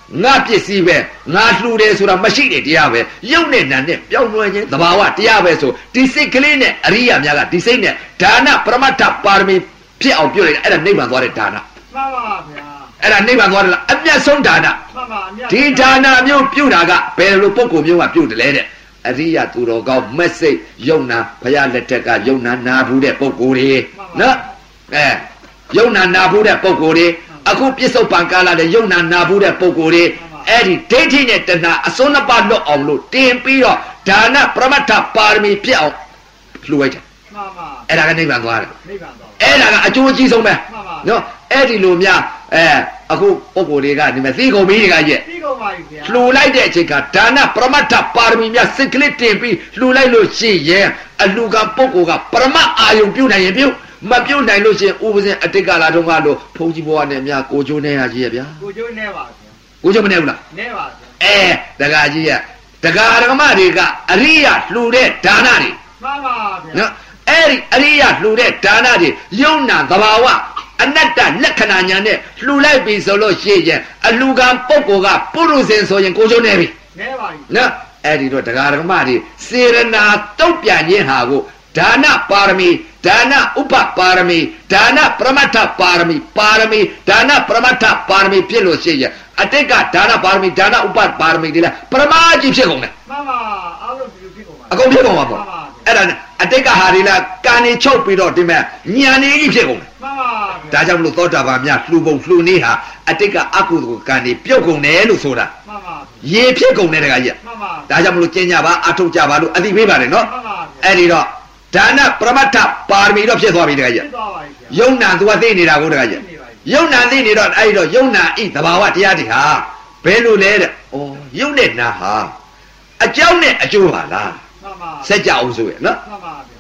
S2: ငါပစ္စည်းပဲငါလှူတယ်ဆိုတာမရှိတဲ့တရားပဲရုပ်နဲ့နာနဲ့ပြောင်းလဲခြင်းသဘာဝတရားပဲဆိုဒီစိတ်ကလေးနဲ့အရိယာများကဒီစိတ်နဲ့ဒါနပရမတ္ထပါရမီဖြစ်အောင်ပြုလိုက်တယ်အဲ့ဒါနိဗ္ဗာန်သွားတဲ့ဒါန
S3: မှန်ပါဗျာ
S2: အဲ့ဒါနိဗ္ဗာန်သွားတယ်လားအမျက်ဆုံးဒါန
S3: မှန်ပါအမြတ်
S2: ဒီဒါနမျိုးပြုတာကဘယ်လိုပုဂ္ဂိုလ်မျိုးကပြုတယ်လဲတဲ့အရိယသူတော်ကောင်းမက်စိတ်ယုံနာဘုရားလက်ထက်ကယုံနာနာဘူးတဲ့ပုဂ္ဂိုလ်တွေနော်အဲယုံနာနာဘူးတဲ့ပုဂ္ဂိုလ်တွေအခုပြစ္ဆုတ်ပံကာလတဲ့ယုံနာနာဘူးတဲ့ပုဂ္ဂိုလ်တွေအဲ့ဒီဒိဋ္ဌိနဲ့တဏှာအစွန်းနှစ်ပါးလွတ်အောင်လို့တင်ပြီးတော့ဒါနပရမတ္ထပါရမီဖြစ်အောင်လှူလိုက်တယ်
S3: မှန်ပါ
S2: အဲ့ဒါကနိဗ္ဗာန်သွားတယ်
S3: နိဗ္ဗာန်သွား
S2: အဲ့ဒါကအကျိုးအကြီးဆုံးပဲနော်အဲ့ဒီလိုများအဲအခုပုဂ္ဂိုလ်တွေကဒီမဲ့သီးကုန်မီးတွေကရဲ့
S3: သီးကုန်ပါပြီဗျာ
S2: လှူလိုက်တဲ့အချိန်ကဒါနပရမတ္ထပါရမီများစိတ်ကလေးတင်ပြီးလှူလိုက်လို့ရှိရင်အလှူကပုဂ္ဂိုလ်ကပရမတ်အာယုံပြုတ်နိုင်ရင်ပြုတ်မပြုတ်နိုင်လို့ရှိရင်ဥပဇင်အတိတ်ကလာတုန်းကလို့ဘုန်းကြီးဘဝနဲ့များကိုကျိုးနေရကြီးရဲ့ဗျာ
S3: ကိုကျိုးနေပါဗျာ
S2: ကိုကျိုးမနေဘူးလား
S3: နေပါဗျာ
S2: အဲတက္ကကြီးရဲ့တက္ကရကမတွေကအရိယာလှူတဲ့ဒါနတွေ
S3: မှန်ပါဗျာ
S2: နော်အဲ့ဒီအရိယာလှူတဲ့ဒါနတွေယုံနာသဘာဝအနတ္တလက္ခဏာညာနဲ့လှူလိုက်ပြီဆိုလို့ရှိရင်အလူကံပုဂ္ဂိုလ်ကပုရုဇဉ်ဆိုရင်ကိုကျိုးနေပြီ
S3: နေပါပြီ
S2: နော်အဲ့ဒီတော့တက္ကရကမတွေစေရနာတုတ်ပြန်ခြင်းဟာကိုဒါနပါရမီဒါနဥပပါရမီဒါနပရမတ္ထပါရမီပါရမီဒါနပရမတ္ထပါရမီဖြစ်လို့ရှိရင်အတိတ်ကဒါနပါရမီဒါနဥပပါရမီတွေလဲပရမကြီးဖြစ်ကုန်တယ်
S3: မှန်ပါအားလုံးဒီလိုဖြစ်ကုန်ပါ
S2: အကုန်ဖြစ်ကုန်ပါပေါ့အဲ့ဒါအတိတ်ကဟာတွေလဲကံနေချုပ်ပြီးတော့ဒီမဲ့ညံနေကြီးဖြစ်ကုန်တယ်
S3: မှန်ပါ
S2: ဒါကြောင့်မလို့သောတာပန်များလှူပုံလှူနေဟာအတိတ်ကအကုသိုလ်ကံနေပြုတ်ကုန်တယ်လို့ဆိုတာ
S3: မှန်ပါ
S2: ရေဖြစ်ကုန်တယ်တခါကြီး
S3: မှန်ပါ
S2: ဒါကြောင့်မလို့ကျင့်ကြပါအထုတ်ကြပါလို့အသိပေးပါတယ်နော်
S3: မှန်ပါ
S2: အဲ့ဒီတော့ဒါနပရမတ္ထပါရမီတော့ဖြစ်သွားပြီတခါကြီး
S3: ဖြစ်သွားပါပြီ
S2: ယုံနာသူကသိနေတာကိုတခါကြီးယုံနာသိနေတော့အဲ့ဒီတော့ယုံနာဤသဘာဝတရားတွေဟာဘယ်လိုလဲတဲ့ဩယုံနဲ့နာဟာအကြောင်းနဲ့အကျိုးပါလား
S3: မှန်ပါ
S2: စက်ကြအောင်ဆိုရနော်
S3: မှန်ပါဗျာ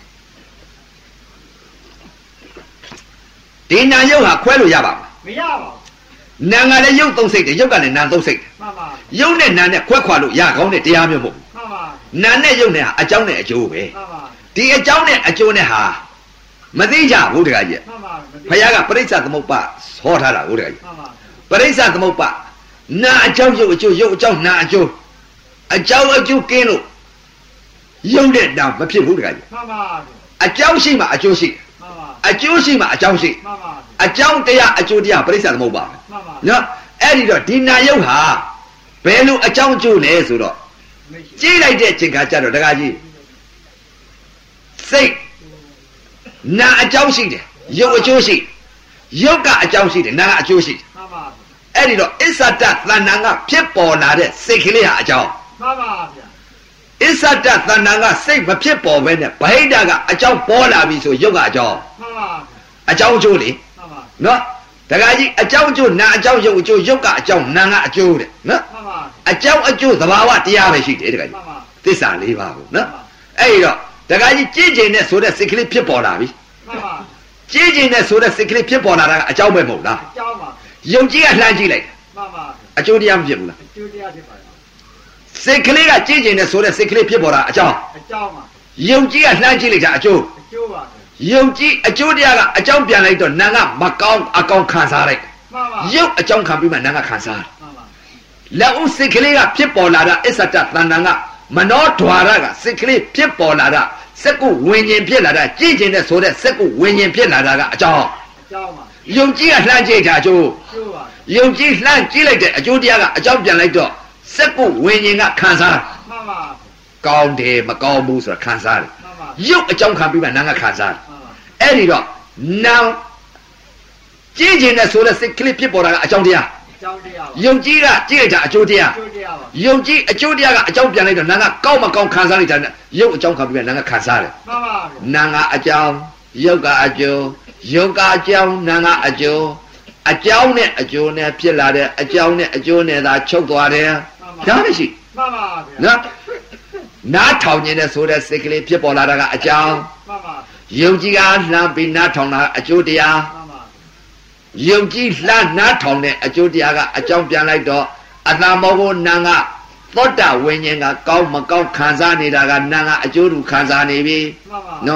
S2: ဒီနာယုံဟာခွဲလို့ရပါမ
S3: မရပါ
S2: ဘူးနာကလည်းယုံသုံးစိတ်တယ်ယုတ်ကလည်းနာသုံးစိတ်တယ်
S3: မှန်ပါ
S2: ယုံနဲ့နာနဲ့ခွဲခွာလို့ရကောင်းတဲ့တရားမျိုးမဟုတ်ဘူး
S3: မှန်ပါ
S2: နာနဲ့ယုံနဲ့ဟာအကြောင်းနဲ့အကျိုးပဲ
S3: မှန်ပါ
S2: ဒီအကြောင်းနဲ့အကျိုးနဲ့ဟာမသိကြဘူးတခါကြီး
S3: မှန်ပါ
S2: ဘုရားကပရိစ္ဆသမုပ္ပါဟောထားတာဟုတ်တခါကြီး
S3: မှန်ပါ
S2: ပရိစ္ဆသမုပ္ပါနာအကြောင်းယုတ်အကျိုးယုတ်အကြောင်းနာအကျိုးအကြောင်းအကျိုးကင်းလို့ယုံတဲ့နာမဖြစ်ဘူးတခါကြီး
S3: မှန်ပါ
S2: အကြောင်းရှိမှအကျိုးရှိ
S3: မှန်ပါ
S2: အကျိုးရှိမှအကြောင်းရှိ
S3: မှန်ပါ
S2: အကြောင်းတရားအကျိုးတရားပရိစ္ဆသမုပ္ပါ
S3: မှန်ပါ
S2: နော်အဲ့ဒီတော့ဒီနာယုတ်ဟာဘယ်လိုအကြောင်းအကျိုးလဲဆိုတော့ကြည့်လိုက်တဲ့ချိန်ခါကျတော့တခါကြီးစိတ်နာအကြောင်းရှိတယ်ယုတ်အကျိုးရှိယုတ်ကအကြောင်းရှိတယ်နာကအကျိုးရှိတယ်
S3: မှန်ပါ
S2: အဲ့ဒီတော့အစ္ဆဒသဏ္ဍာန်ကဖြစ်ပေါ်လာတဲ့စိတ်ကလေးဟာအကြောင်း
S3: မှန်ပါဗျာ
S2: အစ္ဆဒသဏ္ဍာန်ကစိတ်မဖြစ်ပေါ်ဘဲနဲ့ဗဟိတကအကြောင်းပေါ်လာပြီဆိုယုတ်ကအကြောင်း
S3: မှန်ပါ
S2: အကြောင်းအကျိုးလေ
S3: မှန်ပါ
S2: နော်တခါကြီးအကြောင်းအကျိုးနာအကြောင်းယုတ်အကျိုးယုတ်ကအကြောင်းနာကအကျိုးတဲ့နော်
S3: မှန်ပါ
S2: အကြောင်းအကျိုးသဘာဝတရားပဲရှိတယ်တခါကြီး
S3: မှန်ပါ
S2: သစ္စာ၄ပါးကိုနော်အဲ့ဒီတော့တခါကြီးကြည်ကျင်တဲ့ဆိုတဲ့စိတ်ကလေးဖြစ်ပေါ်လာပြီ
S3: မှန်ပါ
S2: ကြည်ကျင်တဲ့ဆိုတဲ့စိတ်ကလေးဖြစ်ပေါ်လာတာကအကြောင်းပဲမဟုတ်လား
S3: အကြောင်းပါ
S2: ယုံကြည်ကလှမ်းကြည့်လိုက်
S3: မှန်ပါ
S2: အကျိုးတရားမဖြစ်ဘူးလား
S3: အကျိုးတရားဖြစ်ပါလား
S2: စိတ်ကလေးကကြည်ကျင်တဲ့ဆိုတဲ့စိတ်ကလေးဖြစ်ပေါ်လာအကြောင်း
S3: အကြောင်းပါ
S2: ယုံကြည်ကလှမ်းကြည့်လိုက်တာအကျိုး
S3: အကျိုးပါ
S2: ယုံကြည်အကျိုးတရားကအကြောင်းပြန်လိုက်တော့နာကမကောင်းအကောင်ခံစားလိုက်
S3: မှန်ပါ
S2: ယုတ်အကြောင်းခံပြီးမှနာကခံစားတယ်
S3: မှန်ပါ
S2: လက်ဥစိတ်ကလေးကဖြစ်ပေါ်လာတာအစ္ဆတသဏ္ဍာန်ကမနောဓွာရကစိတ်ကလေးဖြစ်ပေါ်လာတာစက္ကုဝิญဉ်ဖြစ်လာတာကြည်ကျင်တဲ့ဆိုတဲ့စက္ကုဝิญဉ်ဖြစ်လာတာကအကြောင်း
S3: အကြောင်းပါ
S2: ယုံကြည်ကလှမ်းကြည့်တာအကျိုး
S3: အကျိုးပါ
S2: ယုံကြည်လှမ်းကြည့်လိုက်တဲ့အကျိုးတရားကအကြောင်းပြန်လိုက်တော့စက္ကုဝิญဉ်ကခံစား
S3: မှန်ပါ
S2: ကောင်းတယ်မကောင်းဘူးဆိုတာခံစားတယ်
S3: မှန်ပါ
S2: ယုတ်အကြောင်းခံပြီးမှနာကခံစားတယ်
S3: မှန်ပါ
S2: အဲ့ဒီတော့နောင်ကြည်ကျင်တဲ့ဆိုတဲ့စိတ်ကလေးဖြစ်ပေါ်လာတဲ့အကြောင်းတရား
S3: အကြောင်းတရားပါ
S2: ယုံကြည်ကကြည့်လိုက်တာအကျိုးတရား
S3: အကျိုးတရားပါ
S2: ယုံကြည်အကျိုးတရားကအကြောင်းပြန်လိုက်တော့နာကကောင်းမကောင်းခံစားလိုက်တာနဲ့ယုတ်အကြောင်းခံပြီးမှနာကခံစားတယ်
S3: မှန်ပါ
S2: နာကအကြောင်းယုတ်ကအကျိုးယုတ်ကအကြောင်းနာကအကျိုးအကြောင်းနဲ့အကျိုးနဲ့ဖြစ်လာတဲ့အကြောင်းနဲ့အကျိုးနဲ့သာချုပ်သွားတယ်ဒါမရှိ
S3: မှန်ပါဗျာ
S2: နော်နားထောင်နေတဲ့ဆိုတဲ့စိတ်ကလေးဖြစ်ပေါ်လာတာကအကြောင်း
S3: မှန်ပါ
S2: ယုံကြည်ကလှမ်းပြီးနားထောင်တာအကျိုးတရား
S3: မှန်ပါ
S2: ယုံကြည်လှမ်းနားထောင်တဲ့အကျိုးတရားကအကြောင်းပြန်လိုက်တော့အတ္တမောဟနာကသောတာဝိညာဉ်ကကောင်းမကောင်းခံစားနေတာကနာကအကျိုးတူခံစားနေပြီ
S3: မှန်ပါ
S2: နော်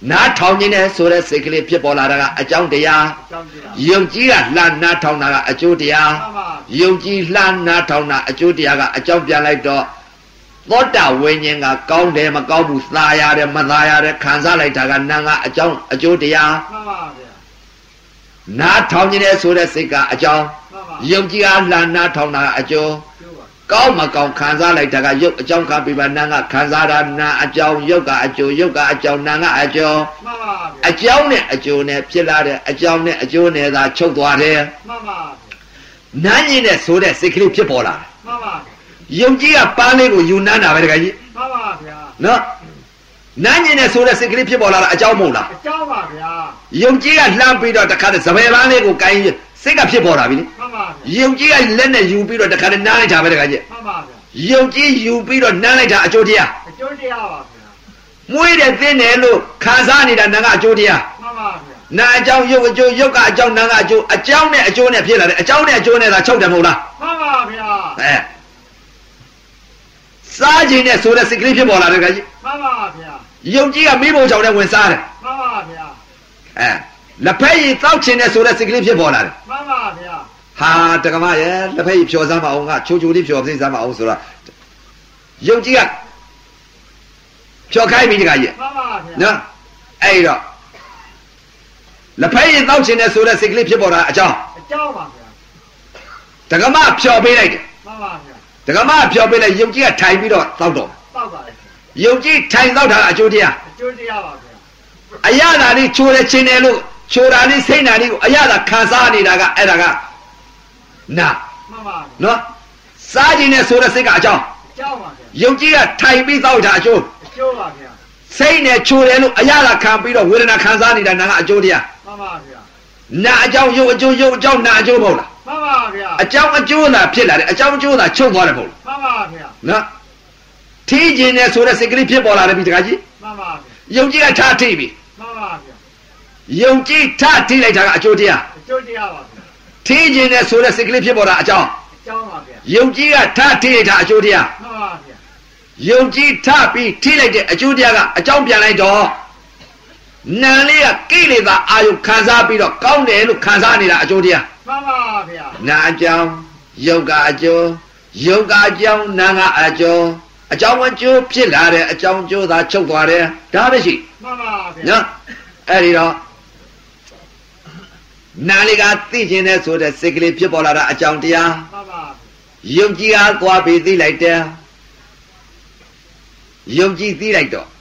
S2: နားထောင်ခြင်းနဲ့ဆိုတဲ့စိတ်ကလေးဖြစ်ပေါ်လာတာကအကြောင်းတရား
S3: အကြောင်းတရား
S2: ယုံကြည်ကလှမ်းနားထောင်တာကအကျိုးတရား
S3: မှန်ပါ
S2: ယုံကြည်လှမ်းနားထောင်တာအကျိုးတရားကအကြောင်းပြန်လိုက်တော့သောတာဝိညာဉ်ကကောင်းတယ်မကောင်းဘူးသာရတယ်မသာရတယ်ခံစားလိုက်တာကနာကအကြောင်းအကျိုးတရား
S3: မှန်ပါဗျာ
S2: နားထောင်ခြင်းနဲ့ဆိုတဲ့စိတ်ကအကြောင်း
S3: မှန်ပါ
S2: ယုံကြည်အားလှမ်းနားထောင်တာကအကျိုး
S3: ကျိုးပါ
S2: ကောင်းမကောင်းခံစားလိုက်တာကယုတ်အကြောင်းကပြပါနာကခံစားတာနာအကြောင်းယုတ်ကအကျိုးယုတ်ကအကြောင်းနာကအကျိုး
S3: မှန်ပါဗျာ
S2: အကြောင်းနဲ့အကျိုးနဲ့ဖြစ်လာတဲ့အကြောင်းနဲ့အကျိုးနဲ့သာချုပ်သွားတယ်
S3: မှန်ပါ
S2: နားညင်းနဲ့ဆိုတဲ့စိတ်ကလေးဖြစ်ပေါ်လာတယ်
S3: မှန်ပါ
S2: ယုံကြည်ကပန်းလေးကိုယူနန်းတာပဲတခါကြီး
S3: မှန်ပါဗျာ
S2: နော်နားညင်းနဲ့ဆိုတဲ့စိတ်ကလေးဖြစ်ပေါ်လာတာအကြောင်းမဟုတ်လား
S3: အကြောင်းပါဗျာ
S2: ယုံကြည်ကလှမ်းပြီးတော့တခါတည်းစပယ်ပန်းလေးကိုကိုင်းစိတ်ကဖြစ်ပေါ်လာပြီလေ
S3: မှန်ပါဗျာ
S2: ယုံကြည်ကလက်နဲ့ယူပြီးတော့တခါတည်းနားလိုက်တာပဲတခါကြီး
S3: မှန်ပါဗျာ
S2: ယုံကြည်ယူပြီးတော့နားလိုက်တာအကျိုးတရား
S3: အကျိုးတရားပါဗျာ
S2: မွေးတဲ့သင်းတယ်လို့ခံစားနေတာနာကအကျိုးတရား
S3: မှန်ပါဗျာ
S2: နာအကြောင်းယုတ်အကျိုးယုတ်ကအကြောင်းနာကအကျိုးအကြောင်းနဲ့အကျိုးနဲ့ဖြစ်လာတယ်အကြောင်းနဲ့အကျိုးနဲ့သာချုပ်တယ်မဟုတ်လား
S3: မှန်ပါဗျာ
S2: အဲစားခြင်းနဲ့ဆိုတဲ့စိတ်ကလေးဖြစ်ပေါ်လာတယ်ခင်ဗျ
S3: မှန်ပါဗျာ
S2: ယုံကြည်ကမိဘုံချောင်နဲ့ဝင်စားတယ်
S3: မှန်ပါဗျာ
S2: အဲလက်ဖက်ရည်တောက်ခြင်းနဲ့ဆိုတဲ့စိတ်ကလေးဖြစ်ပေါ်လာတယ်
S3: မှန်ပါဗျာ
S2: ဟာတက္ကမရဲ့လက်ဖက်ရည်ဖြော်စားမအောင်ကချိုချိုလေးဖြော်သိစားမအောင်ဆိုတော့ယုံကြည်ကဖြော်ခိုင်းပြီတခါကြီး
S3: မှန်ပါဗျာ
S2: နော်အဲ့တော့လက်ဖက်ရည်တောက်ခြင်းနဲ့ဆိုတဲ့စိတ်ကလေးဖြစ်ပေါ်လာအကြောင်း
S3: အကြောင်းပါဗျာ
S2: တက္ကမဖြော်ပေးလိုက်တယ်
S3: မှန်ပါဗျာ
S2: တက္ကမဖြော်ပေးလိုက်ယုံကြည်ကထိုင်ပြီးတော့တောက်တော့
S3: တောက်ပါလေ
S2: ယုံကြည်ထိုင်တောက်တာအကျိုးတရား
S3: အကျိုးတရားပါဗျာ
S2: အရသာလေးချိုးတဲ့ချင်းတယ်လို့ချိုးတာလေးစိတ်နာလေးကိုအရသာခံစားနေတာကအဲ့ဒါကနာ
S3: မှန်ပါဗျာ
S2: နော်စားခြင်းနဲ့ဆိုတဲ့စိတ်ကအကြောင်း
S3: အကြောင်းပါဗျာ
S2: ယုံကြည်ကထိုင်ပြီးတောက်တာအကျိုး
S3: အကျိုးပါဗျာ
S2: စိတ်နဲ့ချိုးတယ်လို့အရသာခံပြီးတော့ဝေဒနာခံစားနေတာနာကအကျိုးတရား
S3: မှန်ပါဗျာ
S2: နာအကြောင်းယုတ်အကျိုးယုတ်အကြောင်းနာအကျိုးမဟုတ်လား
S3: မှန်ပါဗျာ
S2: အကြောင်းအကျိုးသာဖြစ်လာတယ်အကြောင်းအကျိုးသာချုပ်သွားတယ်မဟုတ်လား
S3: မှန်ပါဗျာ
S2: နော်ထီးခြင်းနဲ့ဆိုတဲ့စိတ်ကလေးဖြစ်ပေါ်လာတယ်ပြီတခါကြီး
S3: မှန်ပါဗျာ
S2: ယုံကြည်ကထားထိပြီ
S3: မှန်ပါဗျာ
S2: ယုံကြည်ထားထိလိုက်တာကအကျိုးတရား
S3: အကျိုးတရားပါဗျာ
S2: ထီးခြင်းနဲ့ဆိုတဲ့စိတ်ကလေးဖြစ်ပေါ်လာအကြောင်း
S3: အကြောင်းပါဗျာ
S2: ယုံကြည်ကထားထိလိုက်တာအကျိုးတရား
S3: မှန်ပါဗျာ
S2: ယုံကြည်ထားပြီးထိလိုက်တဲ့အကျိုးတရားကအကြောင်းပြန်လိုက်တော့နာလေးကကိလေသာအာယုခံစားပြီးတော့ကောင်းတယ်လို့ခံစားနေတာအကျိုးတရား
S3: မှန်ပါဗျာ
S2: နာအကြောင်းယုတ်ကအကျိုးယုတ်ကအကြောင်းနာကအကျိုးအကြောင်းအကျိုးဖြစ်လာတဲ့အကြောင်းအကျိုးသာချုပ်သွားတယ်ဒါပဲရှိ
S3: မှန်ပါဗျာ
S2: နော်အဲ့ဒီတော့နာလေးကသိခြင်းနဲ့ဆိုတဲ့စိတ်ကလေးဖြစ်ပေါ်လာတာအကြောင်းတရား
S3: မှန်ပါ
S2: ယုံကြည်အားသွားပြီးသိလိုက်တယ်ယုံကြည်သိလိုက်တော့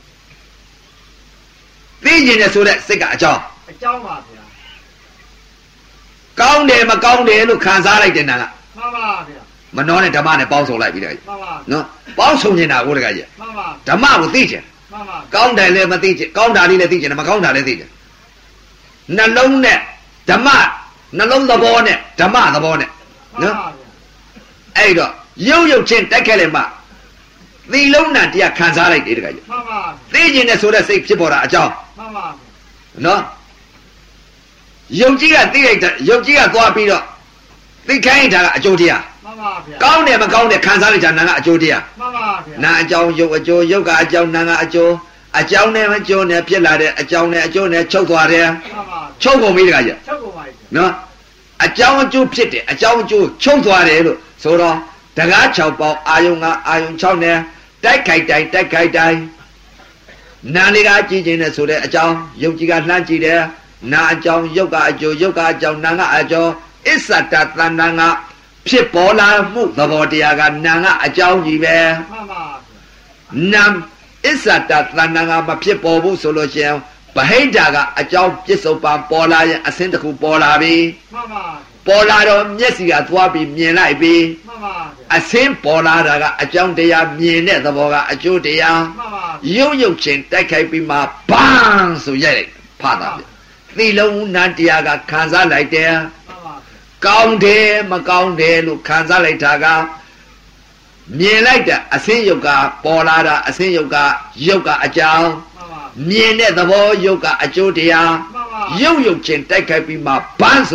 S2: သိခြင်းနဲ့ဆိုတဲ့စိတ်ကအကြောင်း
S3: အကြောင်းပါဗျာ
S2: ကောင်းတယ်မကောင်းတယ်လို့ခံစားလိုက်တဲ့နာက
S3: မှန်ပါဗျာ
S2: မနှောနဲ့ဓမ္မနဲ့ပေါင်းစုံလိုက်ပြီတကယ်
S3: မှန်ပါ
S2: နော်ပေါင်းစုံနေတာကိုတကယ်ကြီး
S3: မှန်ပါ
S2: ဓမ္မကိုသိခြင်း
S3: မှန်ပါ
S2: ကောင်းတယ်လည်းမသိခြင်းကောင်းတာလေးလည်းသိခြင်းမကောင်းတာလည်းသိခြင်းနှလုံးနဲ့ဓမ္မနှလုံးသဘောနဲ့ဓမ္မသဘောနဲ့
S3: မှန်
S2: နော်
S3: ပါဗျာ
S2: အဲ့တော့ရုပ်ရုပ်ချင်းတက်ခဲ့လေမှသီလုံးနဲ့တရားခံစားလိုက်တယ်တကယ်ကြီး
S3: မှန်ပါ
S2: သိခြင်းနဲ့ဆိုတဲ့စိတ်ဖြစ်ပေါ်တာအကြောင်း
S3: မှန်ပါ
S2: နော်ယုံကြည်ကသိလိုက်တဲ့ယုံကြည်ကသွားပြီးတော့သိခိုင်းတာကအကျိုးတရား
S3: မှန်ပါဗျာ
S2: ကောင်းတယ်မကောင်းတယ်ခံစားလိုက်တာနာကအကျိုးတရား
S3: မှန်ပါဗျာ
S2: နာအကြောင်းယုတ်အကျိုးယုတ်ကအကြောင်းနာကအကျိုးအကြောင်းနဲ့မကျိုးနဲ့ဖြစ်လာတဲ့အကြောင်းနဲ့အကျိုးနဲ့ချုပ်သွားတယ်
S3: မှန်ပါ
S2: ချုပ်ကုန်ပြီတခါကျ
S3: ချုပ်ကုန်ပါဗျာ
S2: နော်အကြောင်းအကျိုးဖြစ်တယ်အကြောင်းအကျိုးချုပ်သွားတယ်လို့ဆိုတော့တကား၆ပေါင်းအာယုံကအာယုံ၆နဲ့တိုက်ခိုက်တိုင်းတိုက်ခိုက်တိုင်းနာလေးကကြည်ကျင်တယ်ဆိုတဲ့အကြောင်းယုတ်ကြီးကလှမ်းကြည့်တယ်နာအကြောင်းယုတ်ကအကျိုးယုတ်ကအကြောင်းနာကအကျိုးအစ္ဆတတဏ္ဍာကဖြစ်ပေါ်လာမှုသဘောတရားကနာကအကြောင်းကြီးပဲ
S3: မှန်ပါ
S2: နာအစ္ဆတတဏ္ဍာကမဖြစ်ပေါ်ဘူးဆိုလို့ရှိရင်ဗဟိတကအကြောင်းပြစ္ဆုတ်ပံပေါ်လာရင်အစင်းတစ်ခုပေါ်လာပြီ
S3: မှန်ပါ
S2: ပေါ်လာတော့မျက်စိကသွားပြီးမြင်လိုက်ပြီ
S3: မှန်ပါ
S2: အစင်းပေါ်လာတာကအကြောင်းတရားမြင်တဲ့သဘောကအကျိုးတရား
S3: မှန်ပါ
S2: ရုပ်ရုပ်ချင်းတိုက်ခိုက်ပြီးမှဘန်းဆိုရိုက်လိုက်ဖတ်တာပြသီလုံးနတ်တရားကခံစားလိုက်တယ်
S3: မှန်ပါ
S2: ကောင်းတယ်မကောင်းတယ်လို့ခံစားလိုက်တာကမြင်လိုက်တဲ့အစင်းယုတ်ကပေါ်လာတာအစင်းယုတ်ကယုတ်ကအကြောင်း
S3: မှန်ပါ
S2: မြင်တဲ့သဘောယုတ်ကအကျိုးတရား
S3: မှန်ပါ
S2: ရုပ်ရုပ်ချင်းတိုက်ခိုက်ပြီးမှဘန်းဆို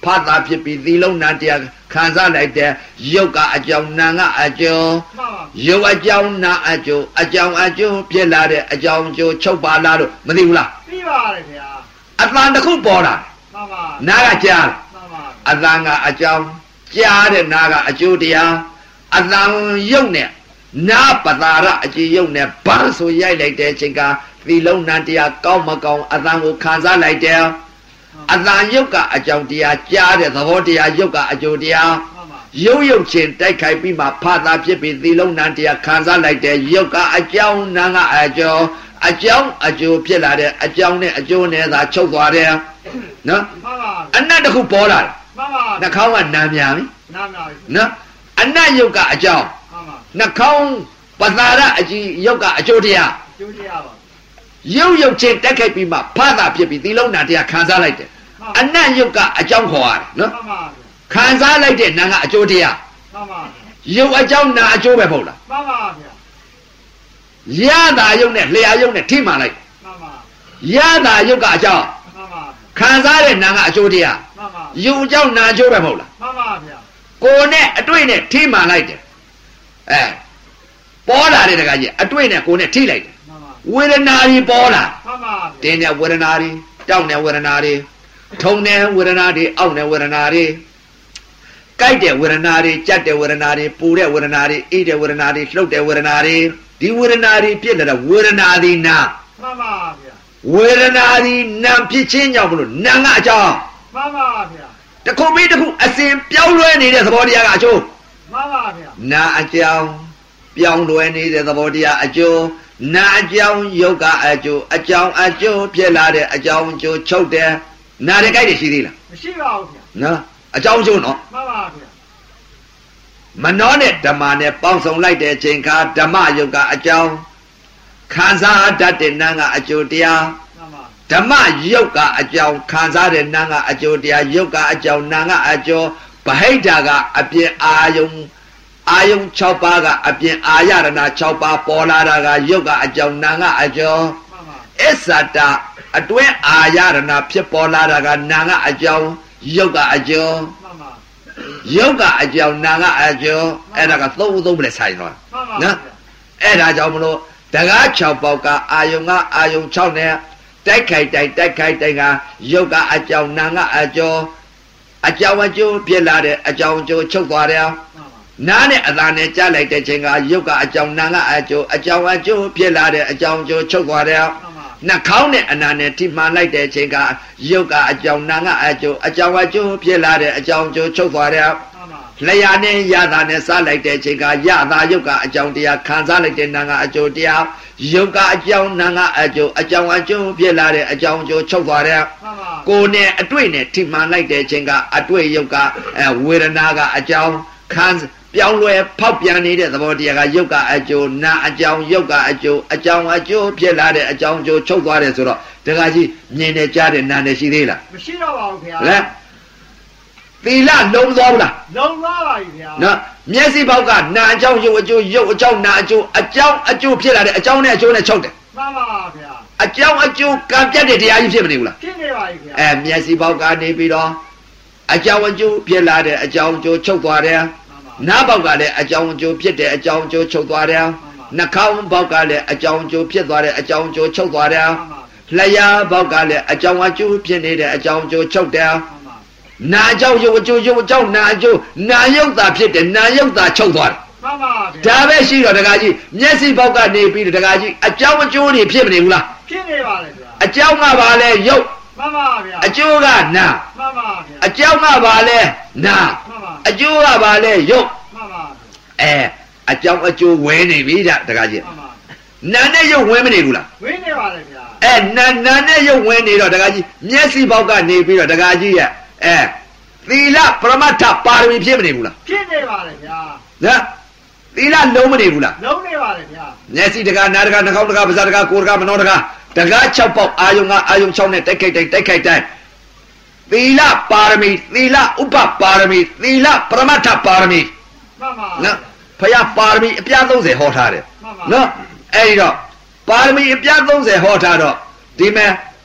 S2: ဖတ်တာဖြစ်ပြီးသီလုံးနာတရားခံစားလိုက်တဲ့ရုပ်ကအကြောင်းနာကအကျိုးရုပ်အကြောင်းနာအကျိုးအကြောင်းအကျိုးဖြစ်လာတဲ့အကြောင်းကျိုးချုပ်ပါလားလို့မသိဘူးလား
S3: သိပါတယ်ဗျာ
S2: အတန်တစ်ခုပေါ်လာ
S3: မှန်ပါ
S2: နာကကြား
S3: မှန်ပါ
S2: အတန်ကအကြောင်းကြားတဲ့နာကအကျိုးတရားအတန်ရုပ်နဲ့နာပတာရအကြည်ရုပ်နဲ့ဘာဆိုရိုက်လိုက်တဲ့အချိန်ကသီလုံးနာတရားကောင်းမကောင်းအတန်ကိုခံစားလိုက်တယ်အတန်ရုပ်ကအကြောင်းတရားကြားတဲ့သဘောတရားရုပ်ကအကျိုးတရားရုပ်ရုပ်ချင်းတိုက်ခိုက်ပြီးမှဖာသာဖြစ်ပြီးသီလုံးနာတရားခံစားလိုက်တဲ့ရုပ်ကအကြောင်းနာကအကျိုးအကြောင်းအကျိုးဖြစ်လာတဲ့အကြောင်းနဲ့အကျိုးနဲ့သာချုပ်သွားတယ်နော်အနတ်တခုပေါ်လာတယ်နှာခေါင်းကနာများပြီနော်အနတ်ရုပ်ကအကြောင်းနှာခေါင်းပသာရအကြည်ရုပ်ကအကျိုးတရား
S3: အကျိုးတရားပါ
S2: ရုပ်ရုပ်ချင်းတက်ခိုက်ပြီးမှဖာသာဖြစ်ပြီးသီလုံးနာတရားခံစားလိုက်တယ်အနတ်ရုပ်ကအကြောင်းခေါ်ရတယ်နော်ခံစားလိုက်တဲ့နာကအကျိုးတရား
S3: မှန်ပါ
S2: ရုပ်အကြောင်းနာအကျိုးပဲမဟုတ်လား
S3: မှန်ပါဗျာ
S2: ရတာရုပ်နဲ့လျှာရုပ်နဲ့ထိမှန်လိုက်
S3: မှန်ပါ
S2: ရတာရုပ်ကအကြောင်း
S3: မှန်ပါ
S2: ခံစားတဲ့နာကအကျိုးတရား
S3: မှန်ပါ
S2: ရုပ်အကြောင်းနာအကျိုးပဲမဟုတ်လား
S3: မှန်ပါဗျာ
S2: ကိုယ်နဲ့အတွေ့နဲ့ထိမှန်လိုက်တယ်အဲပေါ်လာတဲ့တကကြီးအတွေ့နဲ့ကိုယ်နဲ့ထိလိုက်တယ်ဝေဒနာကြီးပေါ်လာ
S3: မှန်ပါ
S2: တင်းတဲ့ဝေဒနာကြီးတောက်တဲ့ဝေဒနာကြီးထုံတဲ့ဝေဒနာကြီးအောက်တဲ့ဝေဒနာကြီးကြိုက်တဲ့ဝေဒနာကြီးကြက်တဲ့ဝေဒနာကြီးပူတဲ့ဝေဒနာကြီးအိတဲ့ဝေဒနာကြီးလှုပ်တဲ့ဝေဒနာကြီးဒီဝေဒနာကြီးပြည့်တဲ့ဝေဒနာကြီးနာ
S3: မှန်ပါဗျာ
S2: ဝေဒနာကြီးနာဖြစ်ခြင်းကြောင့်မလို့နာကအကြောင်း
S3: မှန်ပါဗျာ
S2: တခုပြီးတခုအစဉ်ပြောင်းလဲနေတဲ့သဘောတရားကအကျိုး
S3: မှန်ပါဗျာ
S2: နာအကြောင်းပြောင်းလဲနေတဲ့သဘောတရားအကျိုးနာအကြောင်းယုတ်ကအကျိုးအကြောင်းအကျိုးဖြစ်လာတဲ့အကြောင်းအကျိုးချုပ်တယ်နာတဲ့ကြိုက်တယ်ရှိသေးလား
S3: မရှိပါဘူးဗျာ
S2: နော်အကြောင်းအကျိုးနော်
S3: မှန်ပါဗျာ
S2: မနောနဲ့ဓမ္မနဲ့ပေါင်းစုံလိုက်တဲ့အချိန်ခါဓမ္မယုတ်ကအကြောင်းခံစားတတ်တဲ့နာကအကျိုးတရားဓမ္မယုတ်ကအကြောင်းခံစားတဲ့နာကအကျိုးတရားယုတ်ကအကြောင်းနာကအကျိုးဗဟိတကအပြင်အာယုံအာယုံ၆ပါးကအပြင်အာရဏ၆ပါးပေါ်လာတာကယုတ်ကအကြောင်းနာကအကျော်အစ္ဆတအတွဲအာရဏဖြစ်ပေါ်လာတာကနာကအကြောင်းယုတ်ကအကျော်ယုတ်ကအကြောင်းနာကအကျော်အဲ့ဒါကသုံးသုံးပဲဆိုင်သွားနော်အဲ့ဒါကြောင့်မလို့တကား၆ပေါက်ကအာယုံကအာယုံ၆နဲ့တိုက်ခိုက်တိုက်တိုက်ခိုက်တိုင်ကယုတ်ကအကြောင်းနာကအကျော်အကြောင်းအကျိုးဖြစ်လာတဲ့အကြောင်းအကျိုးချုပ်သွားတယ်နားနဲ့အသာနဲ့ကြားလိုက်တဲ့ချိန်ကယုတ်ကအကြောင်းနာကအကျိုးအကြောင်းအကျိုးဖြစ်လာတဲ့အကြောင်းအကျိုးချုပ်သွားတယ်နှာခေါင်းနဲ့အနာနဲ့ထိမှန်လိုက်တဲ့ချိန်ကယုတ်ကအကြောင်းနာကအကျိုးအကြောင်းအကျိုးဖြစ်လာတဲ့အကြောင်းအကျိုးချုပ်သွားတယ်လျှာနဲ့ရတာနဲ့စားလိုက်တဲ့ချိန်ကရတာယုတ်ကအကြောင်းတရားခံစားလိုက်တဲ့နာကအကျိုးတရားယုတ်ကအကြောင်းနာကအကျိုးအကြောင်းအကျိုးဖြစ်လာတဲ့အကြောင်းအကျိုးချုပ်သွားတယ်ကိုယ်နဲ့အတွေ့နဲ့ထိမှန်လိုက်တဲ့ချိန်ကအတွေ့ယုတ်ကဝေဒနာကအကြောင်းခံပြောင်းလဲဖောက်ပြန်နေတဲ့သဘောတရားကယုတ်ကအကျိုးနာအကြောင်းယုတ်ကအကျိုးအကြောင်းအကျိုးဖြစ်လာတဲ့အကြောင်းအကျိုးချုပ်သွားတယ်ဆိုတော့တခါကြီးမြင်နေကြတဲ့နာနဲ့ရှိသေးလား
S3: မရှိတော့ပါဘူးခင်ဗျာ
S2: လဲသီလလုံးသွားဘူးလား
S3: လုံးသွားပါပြီခင်ဗျာ
S2: နော်မျက်စိပေါက်ကနာအကြောင်းယုတ်အကျိုးယုတ်အကြောင်းနာအကျိုးအကြောင်းအကျိုးဖြစ်လာတဲ့အကြောင်းနဲ့အကျိုးနဲ့ချုပ်တယ်
S3: မှန်ပါဗျာ
S2: အကြောင်းအကျိုးကံပြတ်တဲ့တရားကြီးဖြစ်မနေဘူးလား
S3: ဖြစ်နေပါပြီခင်ဗျာ
S2: အဲမျက်စိပေါက်ကနေပြီးတော့အကြောင်းအကျိုးဖြစ်လာတဲ့အကြောင်းအကျိုးချုပ်သွားတယ်နားပေါက်ကလည်းအကြောင်းအကျိုးဖြစ်တဲ့အကြောင်းအကျိုးချုပ်သွားတယ်နှာခေါင်းပေါက်ကလည်းအကြောင်းအကျိုးဖြစ်သွားတဲ့အကြောင်းအကျိုးချုပ်သွားတယ်လျှာပေါက်ကလည်းအကြောင်းအကျိုးဖြစ်နေတဲ့အကြောင်းအကျိုးချုပ်တယ်နာအကြောင်းယုတ်အကျိုးယုတ်အကြောင်းနာအကျိုးနာယုတ်တာဖြစ်တယ်နာယုတ်တာချုပ်သွားတယ်
S3: မှန်ပါဗျာ
S2: ဒါပဲရှိတော့တခါကြီးမျက်စိပေါက်ကနေပြီးတခါကြီးအကြောင်းအကျိုးတွေဖြစ်မနေဘူးလား
S3: ဖြစ်နေပါလေဗျာ
S2: အကြောင်းကဘာလဲယုတ်
S3: မှန်ပါဗျာ
S2: အကျိုးကနာ
S3: မှန်ပါဗျာ
S2: အကြောင်းကဘာလဲနာအကျိုးကဘာလဲယုတ်အဲအကြောင်းအကျိုးဝဲနေပြီတခါကြီးနာနဲ့ရုပ်ဝဲမနေဘူးလား
S3: ဝဲနေပါလေဗျာ
S2: အဲနာနာနဲ့ရုပ်ဝဲနေတော့တခါကြီးမျက်စိပေါက်ကနေပြီးတော့တခါကြီးရဲ့အဲသီလပရမတ္ထပါရမီဖြစ်မနေဘူးလား
S3: ဖြစ်နေပါလေဗျာ
S2: နော်သီလလုံးမနေဘူးလား
S3: လုံးနေပါလေဗျာ
S2: မျက်စိတကားနားတကားနှာခေါင်းတကားပါးစပ်တကားကိုယ်တကားမနှောတကားတကား၆ပေါက်အာယုံကအာယုံ၆နဲ့တိုက်ခိုက်တိုက်တိုက်ခိုက်တိုက်သီလပါရမီသီလဥပပါရမီသီလပရမတ္ထပါရမီ
S3: မှန်ပါ
S2: နော်ဖယားပါရမီအပြား၃၀ဟောထားတယ်နော်အဲ့ဒီတော့ပါရမီအပြား၃၀ဟောထားတော့ဒီမဲ့ဓ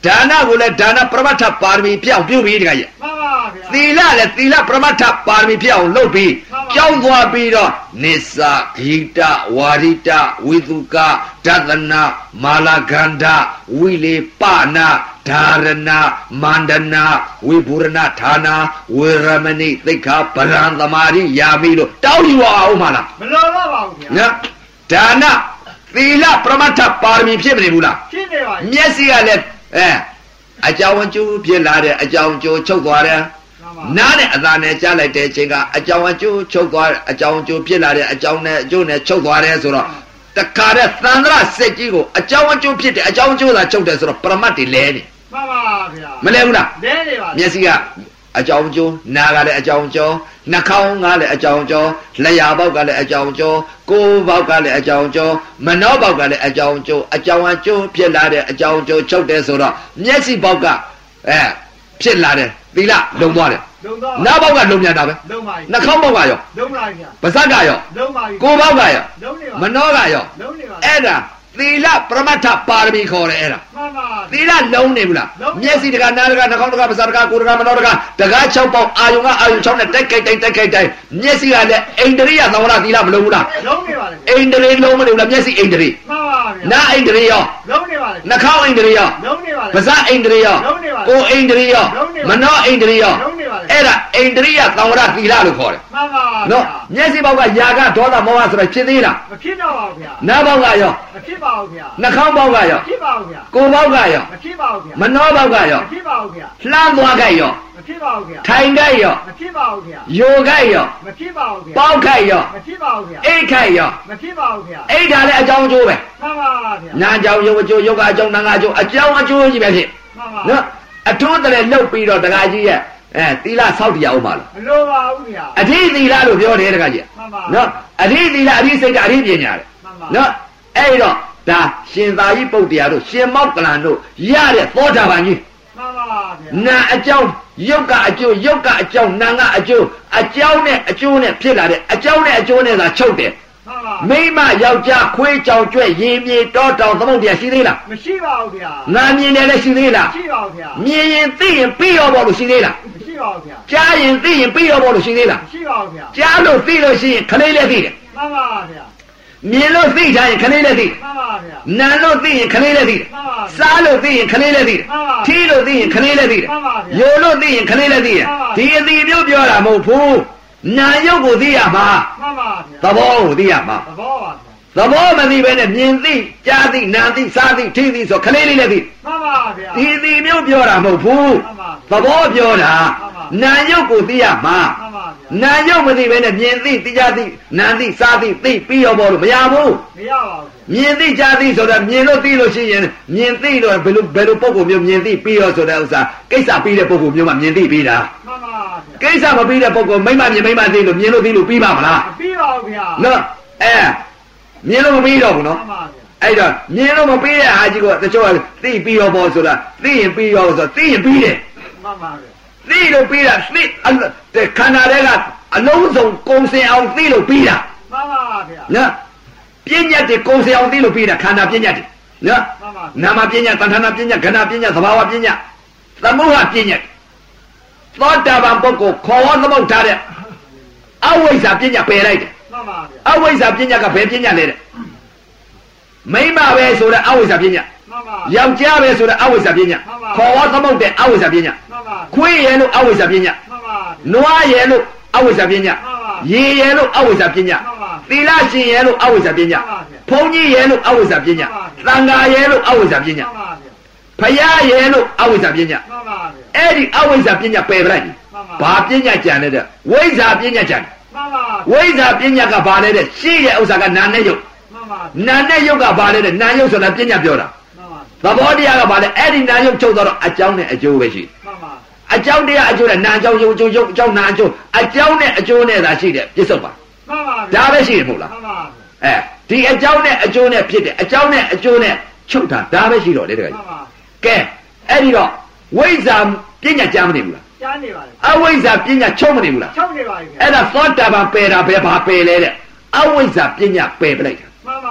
S2: ဒါနကိုလည်းဒါနပရမတ္ထပါရမီပြောင်းပြုပြီးတခါကြီး
S3: မှန်ပါဗျာ
S2: သီလလည်းသီလပရမတ္ထပါရမီပြောင်းလုပ်ပြီးကြောင်းသွားပြီးတော့နိစ္စဂိတဝါရိတဝိသုကဒသနာမာလဂန္ဓဝိလေပနာဓာရဏမန္ဒနာဝိဘူရဏဌာနာဝေရမဏိသိက္ခာပရံသမာရိယာမိလို့တောင်းယူအောင်မလား
S3: မလိုတော့ပါဘူးဗျာ
S2: နော်ဒါနသီလပရမတ္ထပါရမီဖြစ်မနေဘူးလား
S3: ဖြစ်နေပါ
S2: မျက်စိကလည်းအဲအကြောင်းအကျိုးဖြစ်လာတဲ့အကြောင်းအကျိုးချုပ်သွားတယ်နားနဲ့အသာနဲ့ကြားလိုက်တဲ့အချိန်ကအကြောင်းအကျိုးချုပ်သွားအကြောင်းအကျိုးဖြစ်လာတဲ့အကြောင်းနဲ့အကျိုးနဲ့ချုပ်သွားတယ်ဆိုတော့တခါတဲ့သန္တရစက်ကြီးကိုအကြောင်းအကျိုးဖြစ်တဲ့အကြောင်းအကျိုးသာချုပ်တယ်ဆိုတော့ပရမတ်တွေလဲနေ
S3: မှန်ပါဗျာ
S2: မလဲဘူးလား
S3: လဲနေပါ
S2: မျက်စိကအကြောင်းအကျိုးနားကလည်းအကြောင်းအကျိုးနှာခေါင်းကလည်းအကြောင်းအကျိုးလျှာပေါက်ကလည်းအကြောင်းအကျိုးကိုယ်ပေါက်ကလည်းအကြောင်းအကျိုးမနှောပေါက်ကလည်းအကြောင်းအကျိုးအကြောင်းအကျိုးဖြစ်လာတဲ့အကြောင်းအကျိုးချုပ်တယ်ဆိုတော့မျက်စိပေါက်ကအဲဖြစ်လာတယ်သီလလုံသွားတယ်
S3: လုံတော့
S2: နားပေါက်ကလုံပြန်တာပဲ
S3: လုံပါပြီ
S2: နှာခေါင်းပေါက်ကရော
S3: လုံပါဗျာ
S2: ပါးစပ်ကရော
S3: လုံပါပြီ
S2: ကိုယ်ပေါက်ကရော
S3: လုံနေပါ
S2: မနှောကရော
S3: လုံနေပါ
S2: အဲ့ဒါသီလပရမတ္ထပါရမီခေါ်တယ်အဲ့ဒါ
S3: မှန်ပါ
S2: သီလလုံးနေဘူးလား
S3: လုံးနေ
S2: မျက်စိတကနားတကနှာခေါင်းတကပါးစပ်တကကိုယ်တကမနှောတကတကား၆ပေါက်အာယုံကအာယုံ၆နဲ့တိုက်ခိုက်တိုက်တိုက်ခိုက်တိုက်မျက်စိကလည်းအိန္ဒြိယသဝရသီလမလုံးဘူးလား
S3: လုံနေပါလေ
S2: အိန္ဒြေလုံးမနေဘူးလားမျက်စိအိန္ဒြေ
S3: မှန်ပါဗျာ
S2: နားအိန္ဒြေရော
S3: လုံနေပါလေ
S2: နှာခေါင်းအိန္ဒြေရော
S3: လုံနေပါလေ
S2: ပါးစပ်အိန္ဒြေရော
S3: လုံးနေပါလေ
S2: ကိုယ်အိန္ဒြေရော
S3: လုံးနေပါလေ
S2: မနှောအိန္ဒြေရော
S3: လုံးနေပါလေ
S2: အဲ့ဒါအိန္ဒြိယသဝရသီလလို့ခေါ်တယ်
S3: မှန်ပါဗျာ
S2: နော်မျက်စိပေါက်ကယာကဒေါသမောဟဆိုတော့ဖြစ်သေးလား
S3: မဖြစ်တော့ပါဘူးဗျာ
S2: နားပေါက်ကရော
S3: မဖြစ်ပါဘူးဗျာ
S2: နှာခေါင်းပေါက်ကရော
S3: မဖြစ်ပါဘူးဗျာ
S2: ကိုယ်ပေါက်ကရော
S3: မဖြစ်ပါဘူးဗျာ
S2: မနှောပေါက်ကရော
S3: မဖြစ်ပါဘူးဗျာ
S2: လှမ်းသွားခဲ့ရော
S3: မဖြစ်ပါဘူးဗျာ
S2: ထိုင်ခဲ့ရော
S3: မဖြစ်ပါဘူးဗျာ
S2: ယိုခဲ့ရော
S3: မဖြစ်ပါဘူးဗျာ
S2: ပေါက်ခဲ့ရော
S3: မဖြစ်ပါဘူးဗျာ
S2: အိတ်ခဲ့ရော
S3: မဖြစ်ပါဘူးဗျာ
S2: အိတ်ဒါလည်းအကြောင်းအကျိုးပဲ
S3: မှန်ပါဗျာ
S2: နာကြောင်ယုတ်အကျိုးယုတ်ကအကြောင်းနာငါအကျိုးအကြောင်းအကျိုးကြီးပဲဖြစ်
S3: မှန်ပါ
S2: နော်အထွန်းတည်းလှုပ်ပြီးတော့တခါကြီးရဲ့အဲသီလဆောက်တရားအောင်ပါလား
S3: မလိုပါဘူးဗျာ
S2: အဓိသီလလို့ပြောတယ်တခါကြီး
S3: မှန်ပါ
S2: နော်အဓိသီလအဓိစိတ်ကအဓိပညာတယ်
S3: မှန်ပါ
S2: နော်အဲ့တော့ဒါရှင်သာရိပုတ္တရာတို့ရှင်မောက္ကလန်တို့ရတဲ့သောတာပန်ကြီး
S3: မှန်ပါဗျာ
S2: နာအကြောင်းယုတ်ကအကျိုးယုတ်ကအကြောင်းနာကအကျိုးအကြောင်းနဲ့အကျိုးနဲ့ဖြစ်လာတဲ့အကြောင်းနဲ့အကျိုးနဲ့သာချုပ်တယ်
S3: မှန်ပါ
S2: မိမယောက်ျားခွေးကြောင်ကျွဲ့ရင်မြေတောတောင်သမုတ်တရားရှိသေးလား
S3: မရှိပါဘူးဗျာ
S2: ငါမြင်တယ်လည်းရှိသေးလား
S3: မရှိပါဘူးဗျာ
S2: မြင်ရင်သိရင်ပြီးရောပေါ့လို့ရှိသေးလား
S3: မရှိပါဘူးဗျာ
S2: ကြားရင်သိရင်ပြီးရောပေါ့လို့ရှိသေးလား
S3: မရှိပါဘူးဗျာ
S2: ကြားလို့သိလို့ရှိရင်ခလေးလည်းသိတယ်
S3: မှန်ပါဗျာ
S2: မြင်လို့သိကြရင်ခလေးလည်းသိတယ်
S3: မှန်ပါဗျာ
S2: နာလို့သိရင်ခလေးလည်းသိတယ်
S3: မှန်ပါ
S2: စားလို့သိရင်ခလေးလည်းသိတယ်
S3: မှန်ပါ
S2: ထီးလို့သိရင်ခလေးလည်းသိတယ်
S3: မှန်ပါဗျာ
S2: ယိုလို့သိရင်ခလေးလည်းသိတယ်
S3: မှန်ပါ
S2: ဒီအသိမျိုးပြောတာမဟုတ်ဘူးနာယုတ်ကိုသိရမှာ
S3: မှန်ပါဗျာ
S2: သဘောကိုသိရမှာ
S3: သဘောပါဗျာ
S2: သဘောမသိဘဲနဲ့မြင်သိကြားသိနာသိစားသိထီးသိဆိုခလေးလေးလည်းသိ
S3: မှန်ပါဗျာ
S2: ဒီအသိမျိုးပြောတာမဟုတ်ဘူး
S3: မှန်ပါ
S2: သဘောပြောတာ
S3: မှန်ပါ
S2: နာယုတ်ကိုသိရမှာ
S3: မှန်ပါဗျာ
S2: နာယုတ်မသိဘဲနဲ့မြင်သိတရားသိနာသိစားသိသိပြီးရောပေါ်လို့မရဘူး
S3: မရပါဘူးဗျာ
S2: မြင်သိကြားသိဆိုတာမြင်လို့သိလို့ရှိရင်မြင်သိတော့ဘယ်လိုဘယ်လိုပုံကိုမျိုးမြင်သိပြီးရောဆိုတဲ့ဥစ္စာကိစ္စပြီးတဲ့ပုံကိုမျိုးမှမြင်သိပြီးတာ
S3: မှန်ပါဗျာ
S2: ကိစ္စမပြီးတဲ့ပုံကိုမိမမြင်မိမသိလို့မြင်လို့သိလို့ပြီးပါမလား
S3: မပြီးပါဘူးဗျာ
S2: နော်အဲမြင်လို့မပြီးတော့ဘူး
S3: မှ
S2: နော်
S3: န်ပါဗျာ
S2: အဲ့တော့မြင်လို့မပြီးတဲ့အားကြီးကတချို့ကသိပြီးရောပေါ်ဆိုတာသိရင်ပြီးရောဆိုသိရင်ပြီးတယ်
S3: မှန်ပါဗျာ
S2: သိလို့ပြီးတာသိတဲ့ခန္ဓာတွေကအလုံးစုံကုံစင်အောင်သိလို့ပြီးတာ
S3: မှန်ပါဗျာ
S2: နော်ပညာတွေကုံစင်အောင်သိလို့ပြီးတာခန္ဓာပညာတွေနော်
S3: မှန်ပါ
S2: နာမပညာတဏ္ဍာနာပညာခန္ဓာပညာသဘာဝပညာသမုဟပညာသောတာပန်ပုဂ္ဂိုလ်ခေါ်ဝသမုတ်ထားတဲ့အဝိဇ္ဇာပညာပယ်လိုက်တယ်
S3: မှန်ပါဗျာ
S2: အဝိဇ္ဇာပညာကဘယ်ပညာလဲတဲ့မိမပဲဆိုတဲ့အဝိဇ္ဇာပညာ
S3: မှန်ပါ
S2: ယောက်ျားပဲဆိုတဲ့အဝိဇ္ဇာပညာခေါ်ဝသမုတ်တဲ့အဝိဇ္ဇာပညာ
S3: မှန်ပါ
S2: ခွေးရဲလို့အဝိဇ္ဇာပညာ
S3: မှန်ပါ
S2: နွားရဲလို့အဝိဇ္ဇာပညာရေရဲလို့အဝိဇ္ဇာပညာသီလရှင်ရဲလို့အဝိဇ္ဇာပညာဘုန်းကြီးရဲလို့အဝိဇ္ဇာပညာသံဃာရဲလို့အဝိဇ္ဇာပညာ
S3: မှန်ပါဗျာ
S2: ဖယားရဲလို့အဝိဇ္ဇာပညာ
S3: မှန်ပါဗျာ
S2: အဲ့ဒီအဝိဇ္ဇာပညာပယ်ပလိုက်ဘာပညာကြံလဲတဲ့ဝိဇ္ဇာပညာကြံ
S3: မှန်ပါ
S2: ဝိဇ္ဇာပညာကဘာလဲတဲ့ရှိတဲ့ဥစ္စာကနာနဲ့ယုတ်
S3: မှန်ပါ
S2: နာနဲ့ယုတ်ကဘာလဲတဲ့နာယုတ်ဆိုတာပညာပြောတာ
S3: မှန်ပါ
S2: သဘောတရားကဘာလဲအဲ့ဒီနာယုတ်ချုပ်တော့အကြောင်းနဲ့အကျိုးပဲရှိ
S3: မှန်ပါ
S2: အကြောင်းတရားအကျိုးနဲ့နာအကြောင်းယုတ်အကျိုးယုတ်အကြောင်းနာအကျိုးအကြောင်းနဲ့အကျိုးနဲ့သာရှိတယ်ပြစ္ဆုတ်ပါ
S3: မှန်ပါ
S2: ဒါပဲရှိတယ်မဟုတ်လား
S3: မှန်ပါ
S2: အဲဒီအကြောင်းနဲ့အကျိုးနဲ့ဖြစ်တယ်အကြောင်းနဲ့အကျိုးနဲ့ချုပ်တာဒါပဲရှိတော့လေတကယ်
S3: မှန်ပါ
S2: ကဲအဲ့ဒီတော့ဝိဇ္ဇာပညာကြားမနေဘူးလား
S3: ကြားနေပါလေ
S2: အဝိဇ္ဇာပညာချုပ်မနေဘူးလား
S3: ချုပ်နေပါပြီဗျာ
S2: အဲ့ဒါသောတာပန်ပယ်တာပဲဘာပယ်လဲတဲ့အဝိဇ္ဇာပညာပယ်ပလိုက်တာ
S3: မှန်ပါဗျာ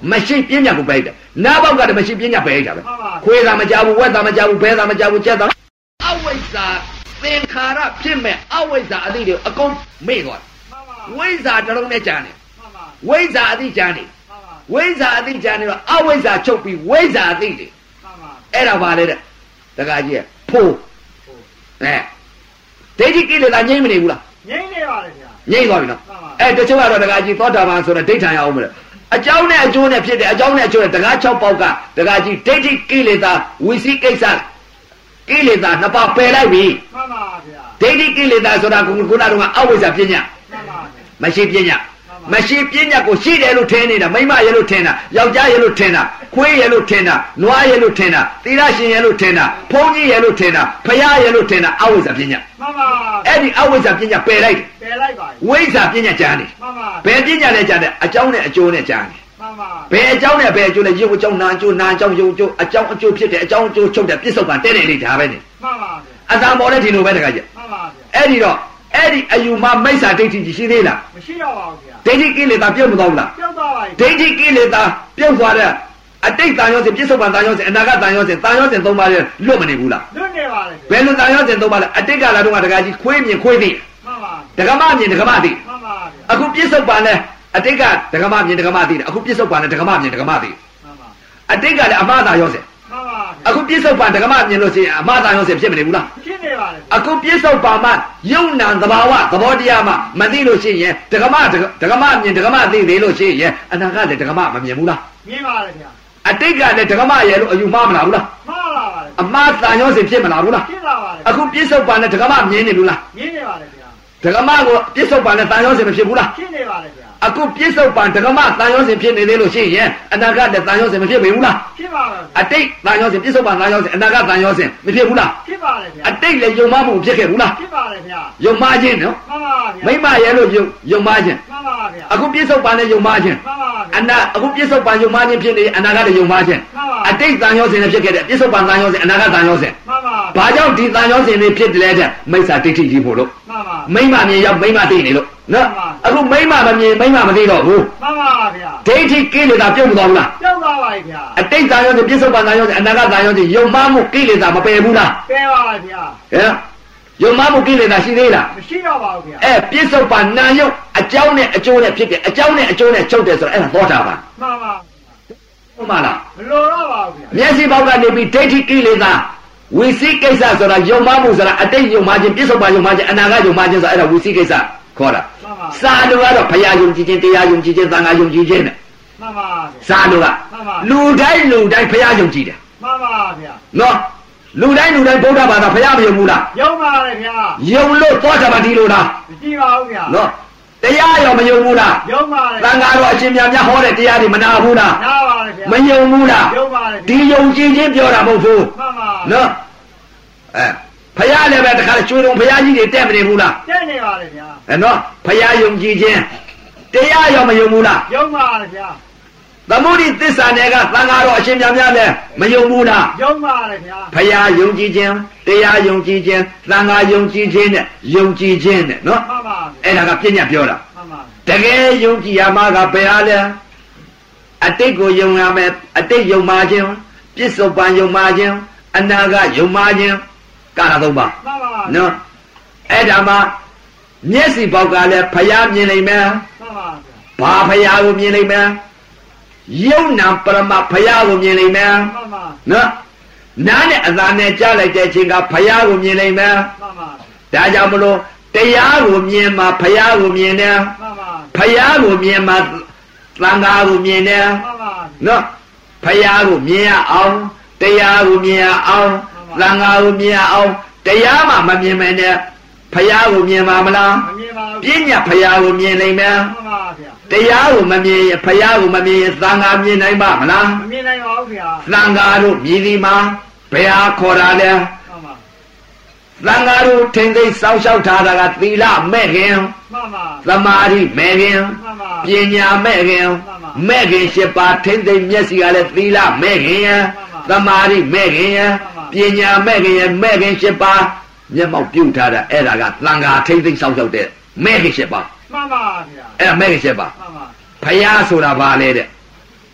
S2: မရှိပညာကိုပဲတယ်နားပေါက်ကတည်းမရှိပညာပဲကြပဲခွေးသာမကြဘူးဝက်သာမကြဘူးဘဲသာမကြဘူးကြက်သာအဝိဇ္ဇာသင်္ခါရဖြစ်မဲ့အဝိဇ္ဇာအသိတွေအကုန်မေ့သွားဝိဇ္ဇာတလုံးနဲ့ကြာနေဝိဇ္ဇာအသိကြာနေဝိဇ္ဇာအသိကြာနေတော့အဝိဇ္ဇာချုပ်ပြီးဝိဇ္ဇာအသိတွေအဲ့ဒါပါလေတဲ့တခါကြီးဖိုးအဲဒိဋ္ဌိကိလေသာငြိမ့်မနေဘူးလား
S3: ငြိမ့်နေပါလေဗျာ
S2: ငြိမ့်သွားပြီနော်အဲတချို့ကတော့တခါကြီးသောတာပန်ဆိုတော့ဒိဋ္ဌာန်ရအောင်မလို့အကြောင်းနဲ့အကျိုးနဲ့ဖြစ်တယ်အကြောင်းနဲ့အကျိုးနဲ့တကား၆ပေါက်ကတကားကြီးဒိဋ္ဌိကိလေသာဝိသိကိစ္စကိလေသာနှစ်ပါးပယ်လိုက်ပြီ
S3: မှန်ပါဗျာ
S2: ဒိဋ္ဌိကိလေသာဆိုတာကခုနကအဝိဇ္ဇာပညာ
S3: မှန်ပါ
S2: မရှိပညာမရှိပညာကိုရှိတယ်လို့ထင်နေတာမိမရဲ့လို့ထင်တာယောက်ျားရဲ့လို့ထင်တာခွေးရဲ့လို့ထင်တာနွားရဲ့လို့ထင်တာသီလရှင်ရဲ့လို့ထင်တာဘုန်းကြီးရဲ့လို့ထင်တာဖယားရဲ့လို့ထင်တာအဝိဇ္ဇာပညာ
S3: မှန်ပါ
S2: အဲ့ဒီအဝိဇ္ဇာပညာပယ်လိုက်
S3: ပယ်လိုက်ပါ
S2: ဝိဇ္ဇာပညာကြာနေ
S3: မှန်ပါ
S2: ဘယ်ပညာလဲကြာတယ်အကြောင်းနဲ့အကျိုးနဲ့ကြာနေ
S3: မှန်ပါ
S2: ဘယ်အကြောင်းနဲ့ဘယ်အကျိုးလဲရုပ်အကြောင်းနာအကျိုးနာအကြောင်းရုပ်အကျိုးအကြောင်းအကျိုးဖြစ်တယ်အကြောင်းအကျိုးချုပ်တယ်ပြစ္ဆုတ်ပံတဲ့တယ်လေဒါပဲနေ
S3: မှန်ပါ
S2: အသာပေါ်တဲ့ဒီလိုပဲတခါကျ
S3: မှန်ပါ
S2: အဲ့ဒီတော့အဲ့ဒီအယူမမိစ္ဆာဒိဋ္ဌိရှိသေးလား
S3: မရှိတော့ပါဘူးဗျာ
S2: ဒိဋ္ဌိကိလေသာပြုတ်မသွားဘူးလား
S3: ပြုတ်သွားပါပြီ
S2: ဒိဋ္ဌိကိလေသာပြုတ်သွားတဲ့အတိတ်တန်ရောစဉ်ပြစ္ဆုတ်ပံတန်ရောစဉ်အနာဂတ်တန်ရောစဉ်တန်ရောစဉ်သုံးပါးရဲ့လွတ်မနေဘူးလား
S3: လွတ်နေပါလေ
S2: ဘယ်လိုတန်ရောစဉ်သုံးပါးလဲအတိတ်ကလာတော့တခါကြီးခွေးမြင်ခွေးသိ
S3: မှန်ပါ
S2: ဒကမမြင်ဒကမသိ
S3: မှန်ပါ
S2: အခုပြစ္ဆုတ်ပံလဲအတိတ်ကဒကမမြင်ဒကမသိတယ်အခုပြစ္ဆုတ်ပံလဲဒကမမြင်ဒကမသိ
S3: မှန်ပါ
S2: အတိတ်ကလည်းအမှားသာရောစဉ်
S3: မှန်ပါ
S2: အခုပြစ္ဆုတ်ပံဒကမမြင်လို့ရှိရင်အမှားသာရောစဉ်ဖြစ်မနေဘူးလား
S3: ဖြစ်နေပါလေ
S2: အခုပြစ္ဆုတ်ပံမှာယုံနာသဘာဝသဘောတရားမှမသိလို့ရှိရင်ဒကမဒကမမြင်ဒကမသိသေးလို့ရှိရင်အနာဂတ်လည်းဒကမမမြင်ဘူးလား
S3: မြင်ပါလေဗျာ
S2: အတိတ်ကလည်းဒကမရဲ့လို့အယူမှားမလားဘူးလား
S3: မှားပါပါလေ
S2: အမှားတန်ရောစဉ်ဖြစ်မလားဘူးလား
S3: ဖြစ်ပါပါလေ
S2: အခုပြစ္ဆုတ်ပံနဲ့ဒကမမြင်နေဘူးလား
S3: မြင်နေပါလေဗျာ
S2: ဒကမကိုပြစ္ဆုတ်ပံနဲ့တန်ရောစဉ်မဖြစ်ဘူးလား
S3: ဖြစ်နေပါလေဗျာ
S2: အခုပြစ္ဆုတ်ပံဒကမတန်ရောစဉ်ဖြစ်နေသေးလို့ရှိရင်အနာဂတ်လည်းတန်ရောစဉ်မဖြစ်ပေဘူးလား
S3: ဖြစ်ပါပါ
S2: အတိတ်တန်ရောစဉ်ပြစ္ဆုတ်ပံတန်ရောစဉ်အနာဂတ်တန်ရောစဉ်မဖြစ်ဘူးလား
S3: ဖြစ်ပါလေဗျာ
S2: အတိတ်လည်းယုံမှားမှုဖြစ်ခဲ့ဘူးလား
S3: ဖြစ်ပါလေဗျာ
S2: ယုံမှားခြင်းနော်
S3: မှန်ပါဗျာ
S2: မိမရဲ့လို့ယုံယုံမှားခြင်း
S3: မှန်ပါဗျာ
S2: အခုပြစ္ဆုတ်ပံနဲ့ယုံမှားခြင်း
S3: မှန်ပါဗျာ
S2: အနာအခုပြစ္ဆုတ်ပံယုံမှားခြင်းဖြစ်နေအနာဂတ်လည်းယုံမှားခြင်း
S3: မှန်ပါ
S2: အတိတ်တန်ရောစဉ်နဲ့ဖြစ်ခဲ့တဲ့ပြစ္ဆုတ်ပံတန်ရောစဉ်အနာဂတ်တန်ရောစဉ်
S3: မှန်ပါ
S2: ဘာကြောင့်ဒီတန်ရောစဉ်တွေဖြစ်တယ်တဲ့မိစ္ဆာဒိဋ္ဌိကြီးဖို့လို့
S3: မှန်ပါ
S2: မိမမြင်ရောက်မိမသိနေလို့နော်အခုမိမမမြင်မိမမသိတော့ဘူး
S3: မှန်ပါဗျာ
S2: ဒိဋ္ဌိကိလေသာပြုတ်မသွားဘူးလား
S3: ပြုတ်သွားပါပြီဗျာ
S2: အတိတ်တန်ရောစဉ်ပြစ္ဆုတ်ပံတန်ရောစဉ်အနာဂတ်တန်ရောစဉ်ယုံမှားမှုကိလေသာမပယ်ဘူးလား
S3: ပယ်ပါပါဗျာ
S2: ဟဲ့ယုံမှားမှုကိလေသာရှိသေးလား
S3: မရှိတော့ပါဘူးဗျာ
S2: အဲပြစ္ဆုတ်ပံနာယုတ်အကြောင်းနဲ့အကျိုးနဲ့ဖြစ်တယ်အကြောင်းနဲ့အကျိုးနဲ့ချုပ်တယ်ဆိုတော့အဲ့ဒါသောတာပန်
S3: မှန်ပါ
S2: ဟုတ်မလား
S3: မလိုတော့ပါဘူးဗျာ
S2: မျက်စိပေါက်ကနေပြီးဒိဋ္ဌိကိလေသာဝိသိကိစ္စဆိုတာယုံမှားမှုဆိုတာအတိတ်ယုံမှားခြင်းပြစ္ဆုတ်ပံယုံမှားခြင်းအနာဂတ်ယုံမှားခြင်းဆိုတာအဲ့ဒါဝိသိကိစ္စခေါ်တာစာလို့ကတော့ဘုရားယုံကြည်ခြင်းတရားယုံကြည်ခြင်းသံဃာယုံကြည်ခြင်းနဲ့
S3: မှန်ပါ
S2: စာလို့ကလူတိုင်းလူတိုင်းဘုရားယုံကြည်တယ်
S3: မှန်ပါဗျာ
S2: နော်လူတိုင်းလူတိုင်းဗုဒ္ဓဘာသာဘုရားမယုံဘူးလား
S3: ယုံပါလေဗျာ
S2: ယုံလို့သောတာပန်ဒီလိုလား
S3: မကြည့်ပါဘူးဗျာ
S2: နော်တရားရောမယုံဘူးလား
S3: ယုံပါလေ
S2: သံဃာတော်အရှင်မြတ်များဟောတဲ့တရားတွေမနာဘူးလား
S3: နာပါလေဗျာ
S2: မယုံဘူးလား
S3: ယုံပါလေ
S2: ဒီယုံကြည်ခြင်းပြောတာမဟုတ်ဘူး
S3: မှန်ပါ
S2: နော်အဲဘုရားလည်းပဲတခါကျွေးတော်ဘုရားကြီးတွေတက်မနေဘူးလား
S3: တက်နေပါလေဗျာ
S2: အဲနော်ဘုရားယုံကြည်ခြင်းတရားရောမယုံဘူးလား
S3: ယုံပါလေဗျာ
S2: သမုဒိသစ္စာနယ်ကသံဃာတော်အရှင်မြတ်များလည်းမယုံဘူးလား
S3: ယုံပါလေဗျာ
S2: ဘုရားယုံကြည်ခြင်းတရားယုံကြည်ခြင်းသံဃာယုံကြည်ခြင်းနဲ့ယုံကြည်ခြင်းနဲ့နော်
S3: မှန်ပါ
S2: အဲ့ဒါကပြညာပြောတာ
S3: မှန်ပါ
S2: တကယ်ယုံကြည်ရမှာကဘယ်ဟာလဲအတိတ်ကိုယုံရမယ်အတိတ်ယုံမှားခြင်းပြစ္ဆုတ်ပံယုံမှားခြင်းအနာဂတ်ယုံမှားခြင်းကာလသုံးပါ
S3: မှန်ပါ
S2: နော်အဲ့ဒါမှမျက်စိပေါက်ကလည်းဘုရားမြင်နိုင်မယ်
S3: မှန်ပါ
S2: ဘာဘုရားကိုမြင်နိုင်မယ်ယုံနာပရမဘုရားကိုမြင်နိုင်မယ်
S3: မှန်ပါ
S2: နော်နားနဲ့အသာနဲ့ကြားလိုက်တဲ့အချိန်ကဘုရားကိုမြင်နိုင်မယ်
S3: မှန်ပါ
S2: ဒါကြောင့်မလို့တရားကိုမြင်မှဘုရားကိုမြင်တယ်
S3: မှန်ပါ
S2: ဘုရားကိုမြင်မှသံဃာကိုမြင်တယ်
S3: မှန်ပါ
S2: နော်ဘုရားကိုမြင်ရအောင်တရားကိုမြင်ရအောင်သံဃာကိုမြင်ရအောင်တရားမှမမြင်မနဲ့ဘုရားကိုမြင်ပါမလား
S3: မမြင်ပါဘူး
S2: ပြညာဘုရားကိုမြင်နိုင်မယ်
S3: မှန်ပါဗျာ
S2: တရားကိုမမြင်ရင်ဘုရားကိုမမြင်ရင်သံဃာမြင်နိုင်ပါမလား
S3: မမြင်နိုင်ပါဘူးဗျာ
S2: သံဃာတို့မြည်ဒီမှာဘယ်ဟာခေါ်တာလဲ
S3: မှန်ပါ
S2: သံဃာတို့ထိမ့်သိစောင့်ရှောက်ထားတာကသီလမဲ့ခင်
S3: မှန်ပါ
S2: သမာဓိမဲ့ခင်
S3: မှန်ပါ
S2: ပညာမဲ့ခင်မဲ့ခင်၈ပါးထိမ့်သိမျက်စိကလည်းသီလမဲ့ခင်သမာဓိမဲ့ခင်ပညာမဲ့ခင်မဲ့ခင်၈ပါးမျက်မှောက်ပြုတ်ထားတာအဲ့ဒါကသံဃာထိမ့်သိစောင့်ရှောက်တဲ့မဲ့ခင်၈ပါး
S3: မှန်ပါဗျာ
S2: အဲ့ဒါမဲ့ခင်၈ပါး
S3: မှန်ပါ
S2: ဘုရားဆိုတာဘာလဲတဲ့တ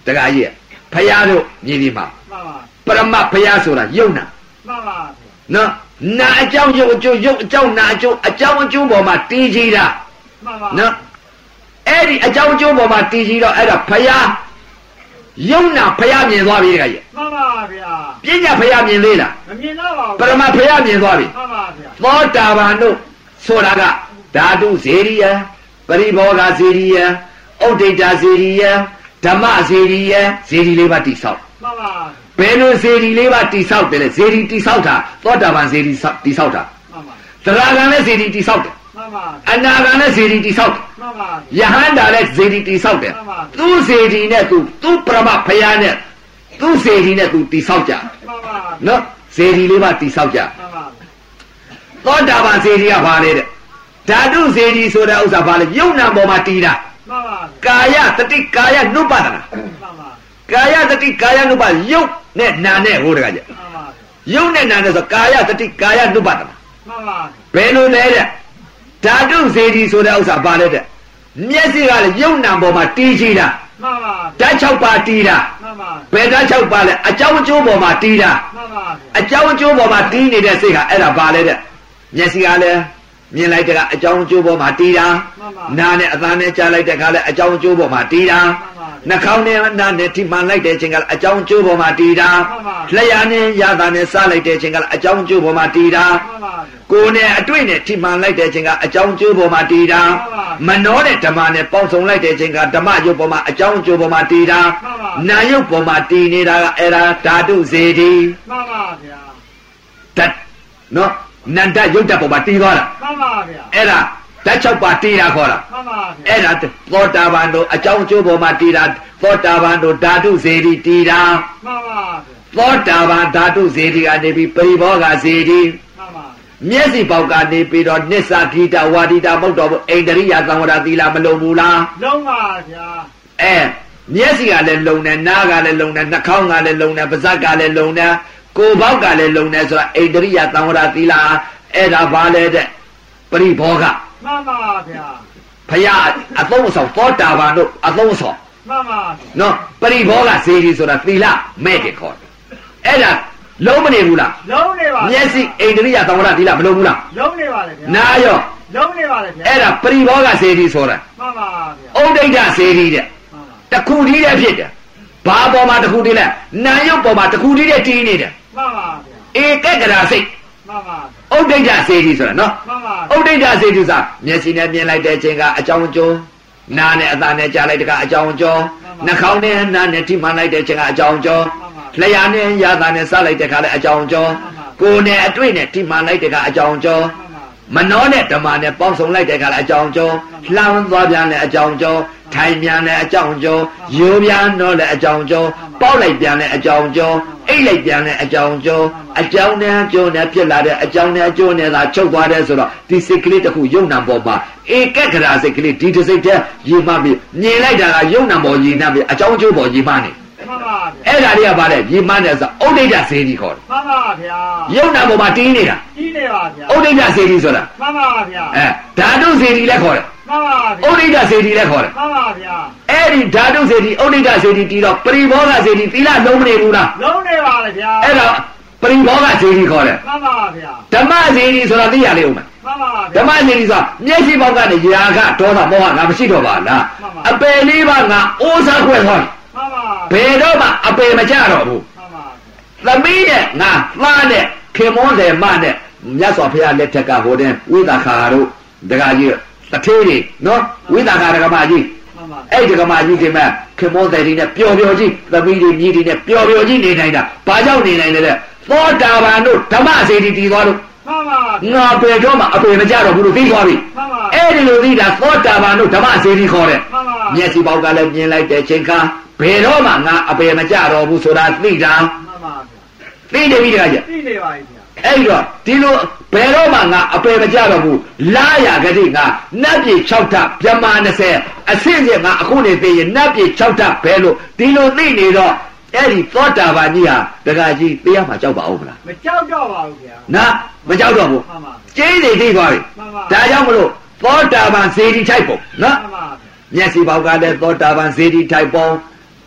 S2: တခါကြီးဖယားတို့မြည်ဒီမှာ
S3: မှန်ပါ
S2: ပရမဖယားဆိုတာယုံနာ
S3: မှန်ပါ
S2: နော်နာအကြောင်းကျိုးအကျိုးယုံအကြောင်းနာအကျိုးအကြောင်းအကျိုးပေါ်မှာတည်ကြည်တာ
S3: မှန်ပါ
S2: နော်အဲ့ဒီအကြောင်းအကျိုးပေါ်မှာတည်ကြည်တော့အဲ့ဒါဖယားယုံနာဖယားမြင်သွားပြီတခါကြီး
S3: မှန်ပါဗျာ
S2: ပညာဖယားမြင်သေးလား
S3: မမြင်တော့ပါ
S2: ပရမဖယားမြင်သွားပြီ
S3: မှန်ပါဗျာ
S2: သောတာပန်တို့ဆိုတာကဓာတုဇေရိယပရိဘောဂဇေရိယဥဒိတာဇေရိယဓမ္မဇေရိယဇေရိလေးပါတိဆောက်
S3: မှန်ပါ
S2: ဘယ်လိုဇေရီလေးပါတိဆောက်တယ်လဲဇေရီတိဆောက်တာသောတာပန်ဇေရီတိဆောက်တာ
S3: မှန်ပါ
S2: သရဂံလည်းဇေရီတိဆောက်တယ်
S3: မှန်ပါ
S2: အနာဂံလည်းဇေရီတိဆောက်တယ်
S3: မှန်ပါ
S2: ယဟန္တာလည်းဇေရီတိဆောက်တယ်
S3: မှန်ပါ
S2: သူဇေရီနဲ့သူသူပရမဖယားနဲ့သူဇေရီနဲ့သူတိဆောက်ကြ
S3: မှန်ပါ
S2: နော်ဇေရီလေးပါတိဆောက်ကြ
S3: မှန်ပါ
S2: သောတာပန်ဇေရီကဘာလဲတဲ့ဓာတုဇေရီဆိုတဲ့ဥစ္စာဘာလဲယုံနာပေါ်မှာတည်တာ
S3: မှန်ပါ
S2: ကာယတတိကာယနုပဒနာ
S3: မှန်ပါ
S2: ကာယတတိကာယနုပယုတ်နဲ့နာနဲ့ဟိုတကကြ
S3: မှန်ပါ
S2: ယုတ်နဲ့နာနဲ့ဆိုကာယတတိကာယနုပဒနာ
S3: မှန်ပါ
S2: ဘယ်လိုလဲတဲ့ဓာတုဇေဒီဆိုတဲ့ဥစ္စာဘာလဲတဲ့မျက်စိကလည်းယုံနာပေါ်မှာတီးကြည့်တာ
S3: မှန်ပါ
S2: ဓာတ်၆ပါးတီးတာ
S3: မှန်ပါ
S2: ဘယ်ဓာတ်၆ပါးလဲအကြောင်းအကျိုးပေါ်မှာတီးတာ
S3: မှန်ပါ
S2: အကြောင်းအကျိုးပေါ်မှာတီးနေတဲ့စိတ်ကအဲ့ဒါဘာလဲတဲ့မျက်စိကလည်းမြင်လိုက်တဲ့ကအကြောင်းအကျိုးပေါ်မှာတီးတာနားနဲ့အသံနဲ့ကြားလိုက်တဲ့အခါလည်းအကြောင်းအကျိုးပေါ်မှာတီးတာနှာခေါင်းနဲ့နားနဲ့ထိမှန်လိုက်တဲ့အချိန်ကလည်းအကြောင်းအကျိုးပေါ်မှာတီးတာလျှာနဲ့ရတာနဲ့စားလိုက်တဲ့အချိန်ကလည်းအကြောင်းအကျိုးပေါ်မှာတီးတာ
S3: မှန်ပါ
S2: ကိုယ်နဲ့အတွေ့နဲ့ထိမှန်လိုက်တဲ့အချိန်ကအကြောင်းအကျိုးပေါ်မှာတည်တာမနှောတဲ့ဓမ္မနဲ့ပေါင်းစုံလိုက်တဲ့အချိန်ကဓမ္မယုတ်ပေါ်မှာအကြောင်းအကျိုးပေါ်မှာတည်တာနာယုတ်ပေါ်မှာတည်နေတာကအဲ့ဒါဓာတုဇေဒီ
S3: မှန်ပါဗျာ
S2: ဓာတ်နော်နန္တယုတ်တပေါ်မှာတည်သွားတာ
S3: မှန်ပါဗျာ
S2: အဲ့ဒါဓာတ်၆ပါးတည်တာခေါ်တာ
S3: မှန်ပါဗျာ
S2: အဲ့ဒါသောတာပန်တို့အကြောင်းအကျိုးပေါ်မှာတည်တာသောတာပန်တို့ဓာတုဇေဒီတည်တာ
S3: မှန်ပါဗျာ
S2: သောတာပန်ဓာတုဇေဒီကနေပြီးပရိဘောဂဇေဒီ
S3: မှန်ပါ
S2: မျက်စိပေါက်ကနေပြီးတော့နစ္စာဂိတဝါဒိတာမဟုတ်တော့ဘူးအိန္ဒရိယသံဝရသီလာမလုံးဘူးလား
S3: လုံးပါဗျာ
S2: အဲမျက်စိကလည်းလုံတယ်နားကလည်းလုံတယ်နှာခေါင်းကလည်းလုံတယ်ပါးစပ်ကလည်းလုံတယ်ကိုယ်ပေါက်ကလည်းလုံတယ်ဆိုတာအိန္ဒရိယသံဝရသီလာအဲ့ဒါဘာလဲတဲ့ပရိဘောဂ
S3: မှန်ပါဗျာ
S2: ဖယားအသုံးအဆောင်သောတာပန်တို့အသုံးအဆောင်
S3: မှန်ပါ
S2: နော်ပရိဘောဂစေတီဆိုတာသီလမဲ့တယ်ခေါ်တယ်အဲ့ဒါလုံးမနေဘူးလား
S3: လုံးနေပါ
S2: မျက်စိအိန္ဒရိယသံဝရသီလာမလုံဘူးလား
S3: လုံးနေပါလေဗျာ
S2: နားရော
S3: လုံးနေပါလေဗျာ
S2: အဲ့ဒါပရိဘောဂစေတီဆိုတာ
S3: မှန်ပါဗျာ
S2: ဩဒိဋ္ဌစေတီတဲ့
S3: မှန်ပါ
S2: တခုတည်းတည်းဖြစ်တယ်ဘာပေါ်မှာတခုတည်းလဲနာယုတ်ပေါ်မှာတခုတည်းတည်းတည်နေတယ်
S3: မှန်ပါဗျာ
S2: ဧကကရာစိတ်
S3: မှန်ပါ
S2: ဩဒိဋ္ဌစေတီဆိုတာနော်
S3: မှန်ပါ
S2: ဩဒိဋ္ဌစေတီဆိုတာမျက်စိနဲ့မြင်လိုက်တဲ့အချိန်ကအကြောင်းအကျိုးနားနဲ့အသံနဲ့ကြားလိုက်တဲ့ကအကြောင်းအကျိုးနှာခေါင်းနဲ့နားနဲ့ထိမှန်လိုက်တဲ့အချိန်ကအကြောင်းအကျိုးလျှာနဲ့ရတာနဲ့စားလိုက်တဲ့ခါလဲအကြောင်းအကျိုးကိုယ်နဲ့အတွေ့နဲ့ထိမှန်လိုက်တဲ့ကအကြောင်းအကျိုး
S3: မှန်ပါ
S2: မနှောနဲ့ဓမ္မနဲ့ပေါင်းစုံလိုက်တဲ့ခါလဲအကြောင်းကျော်လှမ်းသွားပြန်လဲအကြောင်းကျော်ထိုင်ပြန်လဲအကြောင်းကျော်ရိုးပြန်တော့လဲအကြောင်းကျော်ပေါက်လိုက်ပြန်လဲအကြောင်းကျော်အိတ်လိုက်ပြန်လဲအကြောင်းကျော်အကြောင်းနဲ့အကျိုးနဲ့ဖြစ်လာတဲ့အကြောင်းနဲ့အကျိုးနဲ့သာချုပ်သွားတယ်ဆိုတော့ဒီစိတ်ကလေးတစ်ခုယုံနာပေါ်မှာဧကကရာစိတ်ကလေးဒီတစ်စိတ်တည်းยีမှပြီမြင်လိုက်တာကယုံနာပေါ်ยีနှံ့ပြီအကြောင်းအကျိုးပေါ်ยีမှနေ
S3: မှန်ပါဗျာ
S2: အဲ့ဒါတွေကဘာလဲยีမှနေဆိုဩဒိဋ္ဌစေတီခေါ်တယ်
S3: မှန်ပါဗျာ
S2: ယုံနာပေါ်မှာတင်းနေတာ
S3: ကြီးနေပါဗျာ
S2: ဩဒိဋ္ဌစေတီဆိုတာ
S3: မှန်ပါဗျာ
S2: အဲဓာတုစေတီလည်းခေါ်တယ်
S3: မှန်ပါဗျာ
S2: ဩဒိဋ္ဌစေတီလည်းခေါ်တယ်
S3: မှန်ပါဗျာ
S2: အဲ့ဒီဓာတုစေတီဩဒိဋ္ဌစေတီတီတော့ပရိဘောဂစေတီသီလလုံးမနေဘူးလား
S3: လုံးနေပါလေဗျာ
S2: အဲ့တော့ပရိဘောဂစေတီခေါ်တယ်
S3: မှန်ပါဗျာ
S2: ဓမ္မစေတီဆိုတာသိရလေဦးမယ်
S3: မှန်ပါ
S2: ဓမ္မစေတီဆိုတာမျက်စိပေါက်ကနေယာကဒေါသမောဟငါမရှိတော့ပါလားအပယ်လေးပါးငါအိုးစားခွဲသွား
S3: မှန်ပါ
S2: ဘယ်တော့မှအပယ်မကြတော့ဘူး
S3: မှန်ပါ
S2: သမီးနဲ့ငါသားနဲ့ခင်မောတယ်မနဲ့မြတ်စွာဘုရားလက်ထက်ကဟိုတဲ့ဝိသခာတို့ဒကာကြီးတထေးတွေနော်ဝိသခာဒကမကြီး
S3: မှန်ပါ
S2: အဲ့ဒကမကြီးကမှခင်မောတယ်တွေနဲ့ပျော်ပျော်ကြီးသမီးတွေမြည်တွေနဲ့ပျော်ပျော်ကြီးနေနိုင်တာဘာကြောင့်နေနိုင်လဲတဲ့သောတာပန်တို့ဓမ္မစေတီတည်သွားလို့
S3: မှန်ပါ
S2: ငါပေတော့မှအပေမကြတော့ဘူးလို့သိသွားပြီ
S3: မှန်ပါ
S2: အဲ့ဒီလိုသိတာသောတာပန်တို့ဓမ္မစေတီခေါ်တယ်
S3: မှန်ပါ
S2: မျက်စိပေါက်ကလည်းမြင်လိုက်တဲ့ချိန်ခါဘယ်တော့မှငါအပေမကြတော့ဘူးဆိုတာသိတာ
S3: မှန်ပါ
S2: သိတယ်ပြီတခါကျ
S3: ကြီးနေပါဗျာ
S2: အဲ့တော့ဒီလိုဘယ်တော့မှငါအပေမကြတော့ဘူးလာရကတိငါနတ်ပြည်၆ထပ်ဗြဟ္မာ၂၀အဆင့်ချင်းငါအခုနေသိရင်နတ်ပြည်၆ထပ်ဘယ်လိုဒီလိုသိနေတော့အဲ့ဒီသောတာပန်ကြီးဟာတခါကြီးသိရမှာကြောက်ပါအောင်မလား
S3: မကြောက်တော့ပါဘူးဗျာ
S2: နာမကြောက်တော့ဘူး
S3: မှန်ပါ
S2: ကျင်းနေသိသွားပြီ
S3: မှန်ပါ
S2: ဒါကြောင့်မလို့သောတာပန်စေတီထိုက်ပုံနော်
S3: မှန်ပါ
S2: မျက်စိပေါက်ကလည်းသောတာပန်စေတီထိုက်ပုံ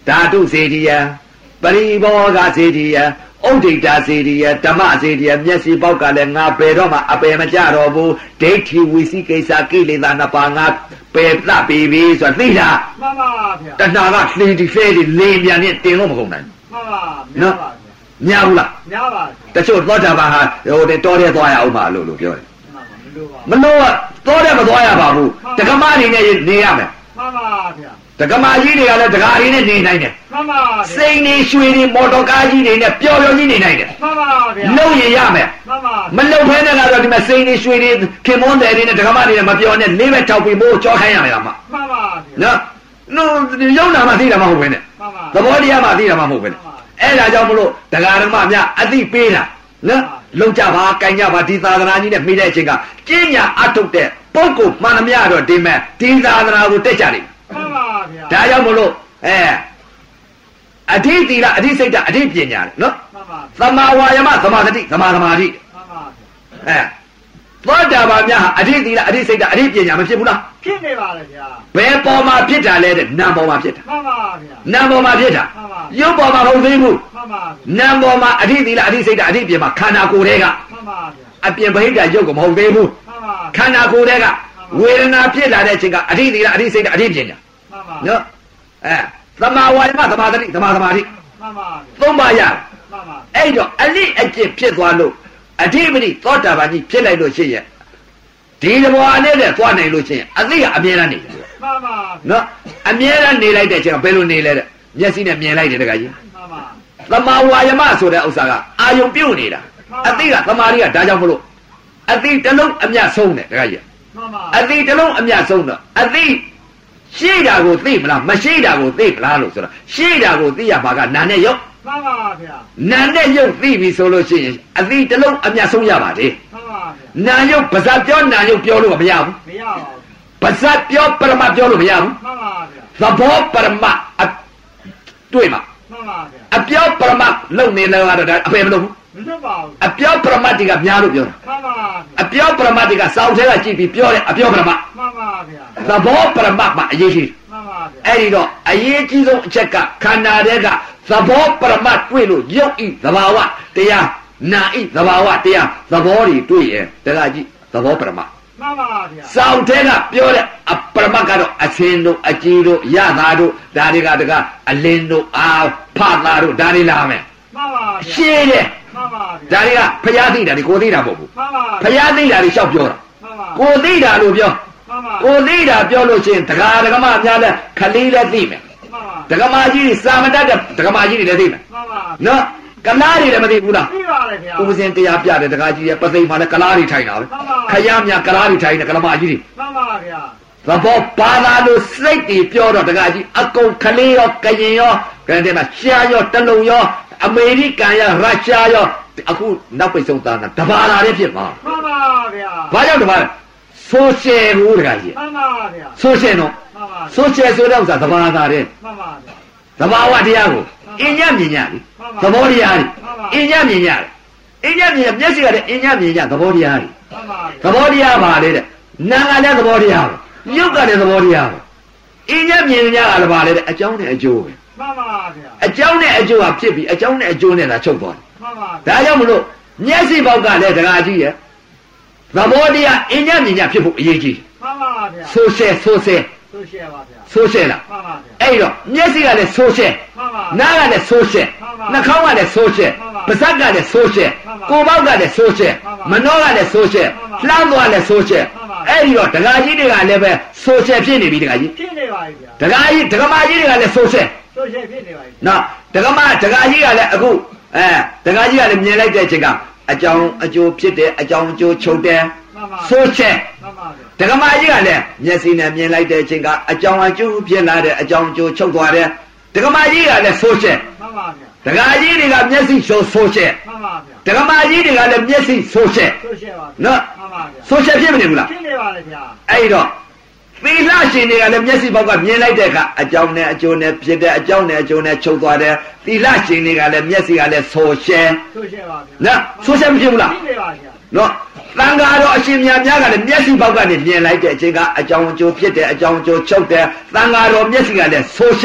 S2: ဓာတုစေတီယပရိဘောဂစေတီယဥဒိတာစေတီယဓမ္မစေတီယမျက်စိပေါက်ကလည်းငါပယ်တော့မှအပယ်မကြတော့ဘူးဒိဋ္ဌိဝီစီကိစ္စကိလေသာနှစ်ပါးငါပယ်သပြီပြီဆိုတော့သိလား
S3: မှန်ပါဗျာ
S2: တဏှာကလှီတီဖဲတီလေပြန်နဲ့တင်လို့မကုန်နိုင်
S3: မှန်ပါနော်
S2: များဘူးလား
S3: များပါ
S2: တချို့သောတာပန်ဟာဟိုတောထဲသွားရအောင်ပါလို့လို့ပြောတယ်
S3: မလို့ပါ
S2: မလို့သောထဲမသွားရပါဘူးတက္ကမနေနဲ့နေရမယ်
S3: မှန်ပါဗျာ
S2: တက္ကမကြီးတွေကလည်းတက္ကရီနဲ့နေနိုင်တယ်
S3: မှန်ပါ
S2: စိန်နေရွှေနေမော်တော်ကားကြီးတွေနဲ့ပျော်ပျော်ကြီးနေနိုင်တယ်
S3: မှန်ပါဗျ
S2: ာလုံရရမယ်
S3: မှန်ပါ
S2: မလုံဖဲနဲ့ကတော့ဒီမှာစိန်နေရွှေနေခင်မွန်းတယ်တွေနဲ့တက္ကမတွေနဲ့မပျော်နဲ့လေးဘက်ထောက်ပြီးမိုးကြောခိုင်းရမယ်လား
S3: မှန်ပါ
S2: နော်နော်ရုံနာမှသိတာမဟုတ်ဘဲနဲ့
S3: မှန်ပါ
S2: သဘောတရားမှသိတာမဟုတ်ဘဲနဲ့အဲ့ဒါကြောင့်မလို့ဒကာဓမ္မများအသိပေးတာနော်လုံကြပါ၊ကြင်ကြပါဒီသာသနာကြီးနဲ့မိတဲ့အချိန်ကကျင့်ညာအထုတ်တဲ့ပုဂ္ဂိုလ်မှန်သမျှတော့ဒီမဲ့ဒီသာသနာကိုတက်ကြတယ်
S3: မှန်ပါဗျာ
S2: ဒါကြောင့်မလို့အဲအဋ္ဌိသီလအဋ္ဌိစိတ်ဓာတ်အဋ္ဌိပညာနော်
S3: မှန်ပါ
S2: သမ္မာဝါယမသမာဓိသမာသမာဓိ
S3: မှန်ပါ
S2: အဲသောတာပန်များဟာအဋ္ဌိသီလအဋ္ဌိစိတ်ဓာတ်အဋ္ဌိပညာမဖြစ်ဘူးလား
S3: ဖြစ်နေပါလေဗျာ
S2: ဘယ်ပေါ်မှာဖြစ်တာလဲတဲ့နာမ်ပေါ်မှာဖြစ်တာ
S3: မှန်ပါဗျာ
S2: နာမ်ပေါ်မှာဖြစ်တာရုပ်ပေါ်မှာမဟုတ်သေးဘူး
S3: မှန်ပါ
S2: နာမ်ပေါ်မှာအဋ္ဌိသီလအဋ္ဌိစိတ်ဓာတ်အဋ္ဌိပညာခန္ဓာကိုယ်တွေက
S3: မှန်ပါဗျ
S2: ာအပြင်ဗဟိတရုပ်ကမဟုတ်သေးဘူး
S3: မှန်ပါ
S2: ခန္ဓာကိုယ်တွေကဝေဒနာဖြစ်လာတဲ့အချိန်ကအဋ္ဌိသီလအဋ္ဌိစိတ်ဓာတ်အဋ္ဌိပညာ
S3: မှန်ပါ
S2: နော်အဲသမ္မာဝါယမသမာဓိသမာသမာဓိ
S3: မှန်ပါ
S2: သုံးပါရ
S3: မှန်ပါ
S2: အဲ့တော့အလိအကျင့်ဖြစ်သွားလို့အဓိပတိသောတာပန်ကြီးဖြစ်လိုက်လို့ရှိရဲ့ဒီဘဝနဲ့တည်းသွားနိုင်လို့ရှိရင်အသိကအမြဲတမ်းနေတယ်
S3: မှန်ပါ
S2: နော်အမြဲတမ်းနေလိုက်တဲ့အချိန်ကဘယ်လိုနေလဲတဲ့မျက်စိနဲ့မြင်လိုက်တယ်တခါကြီး
S3: မှန်ပါ
S2: သမ္မာဝါယမဆိုတဲ့ဥစ္စာကအာယုံပြုတ်နေတာအသိကသမာဓိကဒါကြောင့်မလို့အသိတစ်လုံးအမြတ်ဆုံးတယ်တခါကြီး
S3: မှန်ပါ
S2: အသိတစ်လုံးအမြတ်ဆုံးတော့အသိရှိတာကိုသိမလားမရှိတာကိုသိမလားလို့ဆိုတော့ရှိတာကိုသိရမှာကနာနဲ့ရုပ်
S3: မှန်ပါဗျ
S2: ာနာနဲ့ရုပ်သိပြီဆိုလို့ရှိရင်အသိတစ်လုံးအမြတ်ဆုံးရပါလေ
S3: မှန်ပါဗျ
S2: ာနာရုပ်ပါဇတ်ပြောနာရုပ်ပြောလို့မရဘူး
S3: မရပါဘူး
S2: ပါဇတ်ပြောပရမတ်ပြောလို့မရဘူး
S3: မှန်ပါဗျာ
S2: သဘောပရမတ်တွေ့မှာ
S3: မှန်ပါဗျာ
S2: အပြောပရမတ်လုံနေလဲကတော့ဒါအပေမလုပ်ဘူး
S3: မလုပ်ပါဘူး
S2: အပြောပရမတ်တွေကများလို့ပြောတာ
S3: မှန်ပါ
S2: အပြောပရမတ်တွေကစောင့်ထဲကကြည့်ပြီးပြောတယ်အပြောပရမတ်
S3: မှန်ပါဗျာ
S2: သဘောပရမတ်မှာအရေးကြီး
S3: မှန်ပါဗျာ
S2: အဲ့ဒီတော့အရေးကြီးဆုံးအချက်ကခန္ဓာတွေကသဘောပရမတ်တွေ့လို့ရုပ်ဤသဘာဝတရားနာဤသဘာဝတရားသဘောတွေတွေ့ရင်တခါကြည့်သဘောပရမတ်
S3: မှန်ပါဗျာ
S2: စောင့်ထဲကပြောတဲ့အပရမတ်ကတော့အစင်းတို့အကြည်တို့ရတာတို့ဒါတွေကတကအလင်းတို့အာဖတာတို့ဒါတွေလာမယ်
S3: မှန်ပါဗျ
S2: ာရှင်းတယ်
S3: မှန်ပါ
S2: ဗျာဒါတွေကဖျားသိတာတွေကိုသိတာမဟုတ်ဘူး
S3: မှန်ပါ
S2: ဖျားသိတာတွေလျှောက်ပြောတာ
S3: မှန်ပါ
S2: ကိုသိတာလို့ပြော
S3: မှန်ပါ
S2: ကိုသိတာပြောလို့ရှိရင်တကားဒကမများလဲခလေးလည်းသိမယ်
S3: မှန်ပါ
S2: ဒကမကြီးစာမတတ်တဲ့ဒကမကြီးတွေလည်းသိမယ်
S3: မှန်ပါ
S2: နော်ကလားတွေလည်းမသိဘူးလား
S3: သိပါလေဗျာ
S2: ဥပဇင်တရားပြတဲ့ဒကာကြီးရဲ့ပသိမ်မှာလည်းကလားတွေထိုင်တာပဲခရများကလားတွေထိုင်တယ်ကလမကြီးတွေ
S3: မှန်ပါဗျာ
S2: သဘောပါလာလို့စိတ်တွေပြောတော့ဒကာကြီးအကုန်ခလေးရောကရင်ရောကဲတဲ့မှာရှားရောတလုံရောအမေရိကန်ရောရုရှားရောအခုနောက်ပိတ်ဆုံးသားကတဘာလာလေးဖြစ်မှာ
S3: မှန်ပါဗျာ
S2: ဘာကြောင့်တဘာလဲဆိုရှယ်ဘူးဒကာကြီး
S3: မှန်ပါဗျာ
S2: ဆိုရှယ်နော်
S3: မှန်ပါ
S2: ဆိုရှယ်ဆိုတဲ့ဥစ္စာတဘာလာတဲ့
S3: မှန်ပါဗျာ
S2: သဘာဝတရားကိုအင်းညမြင်ကြလေသဘောတရားတွေအင်းညမြင်ကြတယ်အင်းညမြင်မျက်စိကလည်းအင်းညမြင်ကြသဘောတရားတွေသဘောတရားပါလေတဲ့နာကလည်းသဘောတရားပဲရုပ်ကလည်းသဘောတရားပဲအင်းညမြင်ကြကလည်းပါလေတဲ့အကြောင်းနဲ့အကျိုးပဲ
S3: မှန်ပါဗျာ
S2: အကြောင်းနဲ့အကျိုးဟာဖြစ်ပြီးအကြောင်းနဲ့အကျိုးနဲ့သာချုပ်သွားတယ်
S3: မှန်ပါ
S2: ဒါကြောင့်မလို့မျက်စိပေါက်ကလည်းဒကာကြီးရဲ့သဘောတရားအင်းညမြင်ကြဖြစ်ဖို့အရေးကြီး
S3: မှန်ပါဗျာ
S2: ဆိုရှယ်ဆိုရှယ်
S3: ဆိုရှယ်ပါဗျာ
S2: ဆိုရှယ်လား
S3: မှန်ပါဗျာ
S2: အဲ့တော့မျက်စိကလည်းဆိုရှယ်
S3: မှန်ပါ
S2: နားကလည်းဆိုရှယ်နှာခေါင်းကလည်းဆိုရှယ်ပါးစပ်ကလည်းဆိုရှယ်ကိုယ်ပေါက်ကလည်းဆိုရှယ်မနှောကလည်းဆိုရှယ်လှမ်းသွားလည်းဆိုရှယ်အဲ့ဒီတော့ဒကာကြီးတွေကလည်းပဲဆိုရှယ်ဖြစ်နေပြီဒကာကြီး
S3: ဖြစ်နေပါပြီဗျာ
S2: ဒကာကြီးဒကမကြီးတွေကလည်းဆိုရှယ်
S3: ဆိုရှယ်ဖြစ်နေပါပြီ
S2: နော်ဒကမဒကာကြီးကလည်းအခုအဲဒကာကြီးကလည်းမြင်လိုက်တဲ့အချိန်ကအကြောင်းအကျိုးဖြစ်တယ်အကြောင်းအကျိုးချုပ်တယ်ဆိုရှယ်
S3: မှန်ပါဗျာ
S2: ဒကမကြီးကလည်းမျက်စိနဲ့မြင်လိုက်တဲ့အချိန်ကအကြောင်းအကျိုးဖြစ်လာတဲ့အကြောင်းအကျိုးချုပ်သွားတယ်ဒကမကြီးကလည်းဆိုရှယ်
S3: မှန်ပါဗျာ
S2: ဒကာကြီးတွေကမျက်စိဆိုဆိုရှယ်
S3: မှန်ပါဗျာ
S2: ဒကမကြီးတွေကလည်းမျက်စိဆိုရှယ်
S3: ဆိုရှယ်ပါ
S2: နော်
S3: မှန်ပါဗျာ
S2: ဆိုရှယ်ဖြစ်မနေဘူးလား
S3: ဖြစ်နေပါလေဗျာ
S2: အဲ့တော့သီလရှင်တွေကလည်းမျက်စိဘောက်ကမြင်လိုက်တဲ့အခါအကြောင်းနဲ့အကျိုးနဲ့ဖြစ်တဲ့အကြောင်းနဲ့အကျိုးနဲ့ချုပ်သွားတယ်သီလရှင်တွေကလည်းမျက်စိကလည်းဆိုရှယ်
S3: ဆိုရှယ်ပါဗျာ
S2: နော်ဆိုရှယ်မဖြစ်ဘူးလား
S3: ဖြစ်နေပါဗျာ
S2: နော်သံဃာတော်အရှင်မြတ်များကလည်းမျက်စိဘောက်ကနေမြင်လိုက်တဲ့အချိန်ကအကြောင်းအကျိုးဖြစ်တဲ့အကြောင်းအကျိုးချုပ်တယ်သံဃာတော်မျက်စိကလည်းဆိုရှယ်
S3: မှ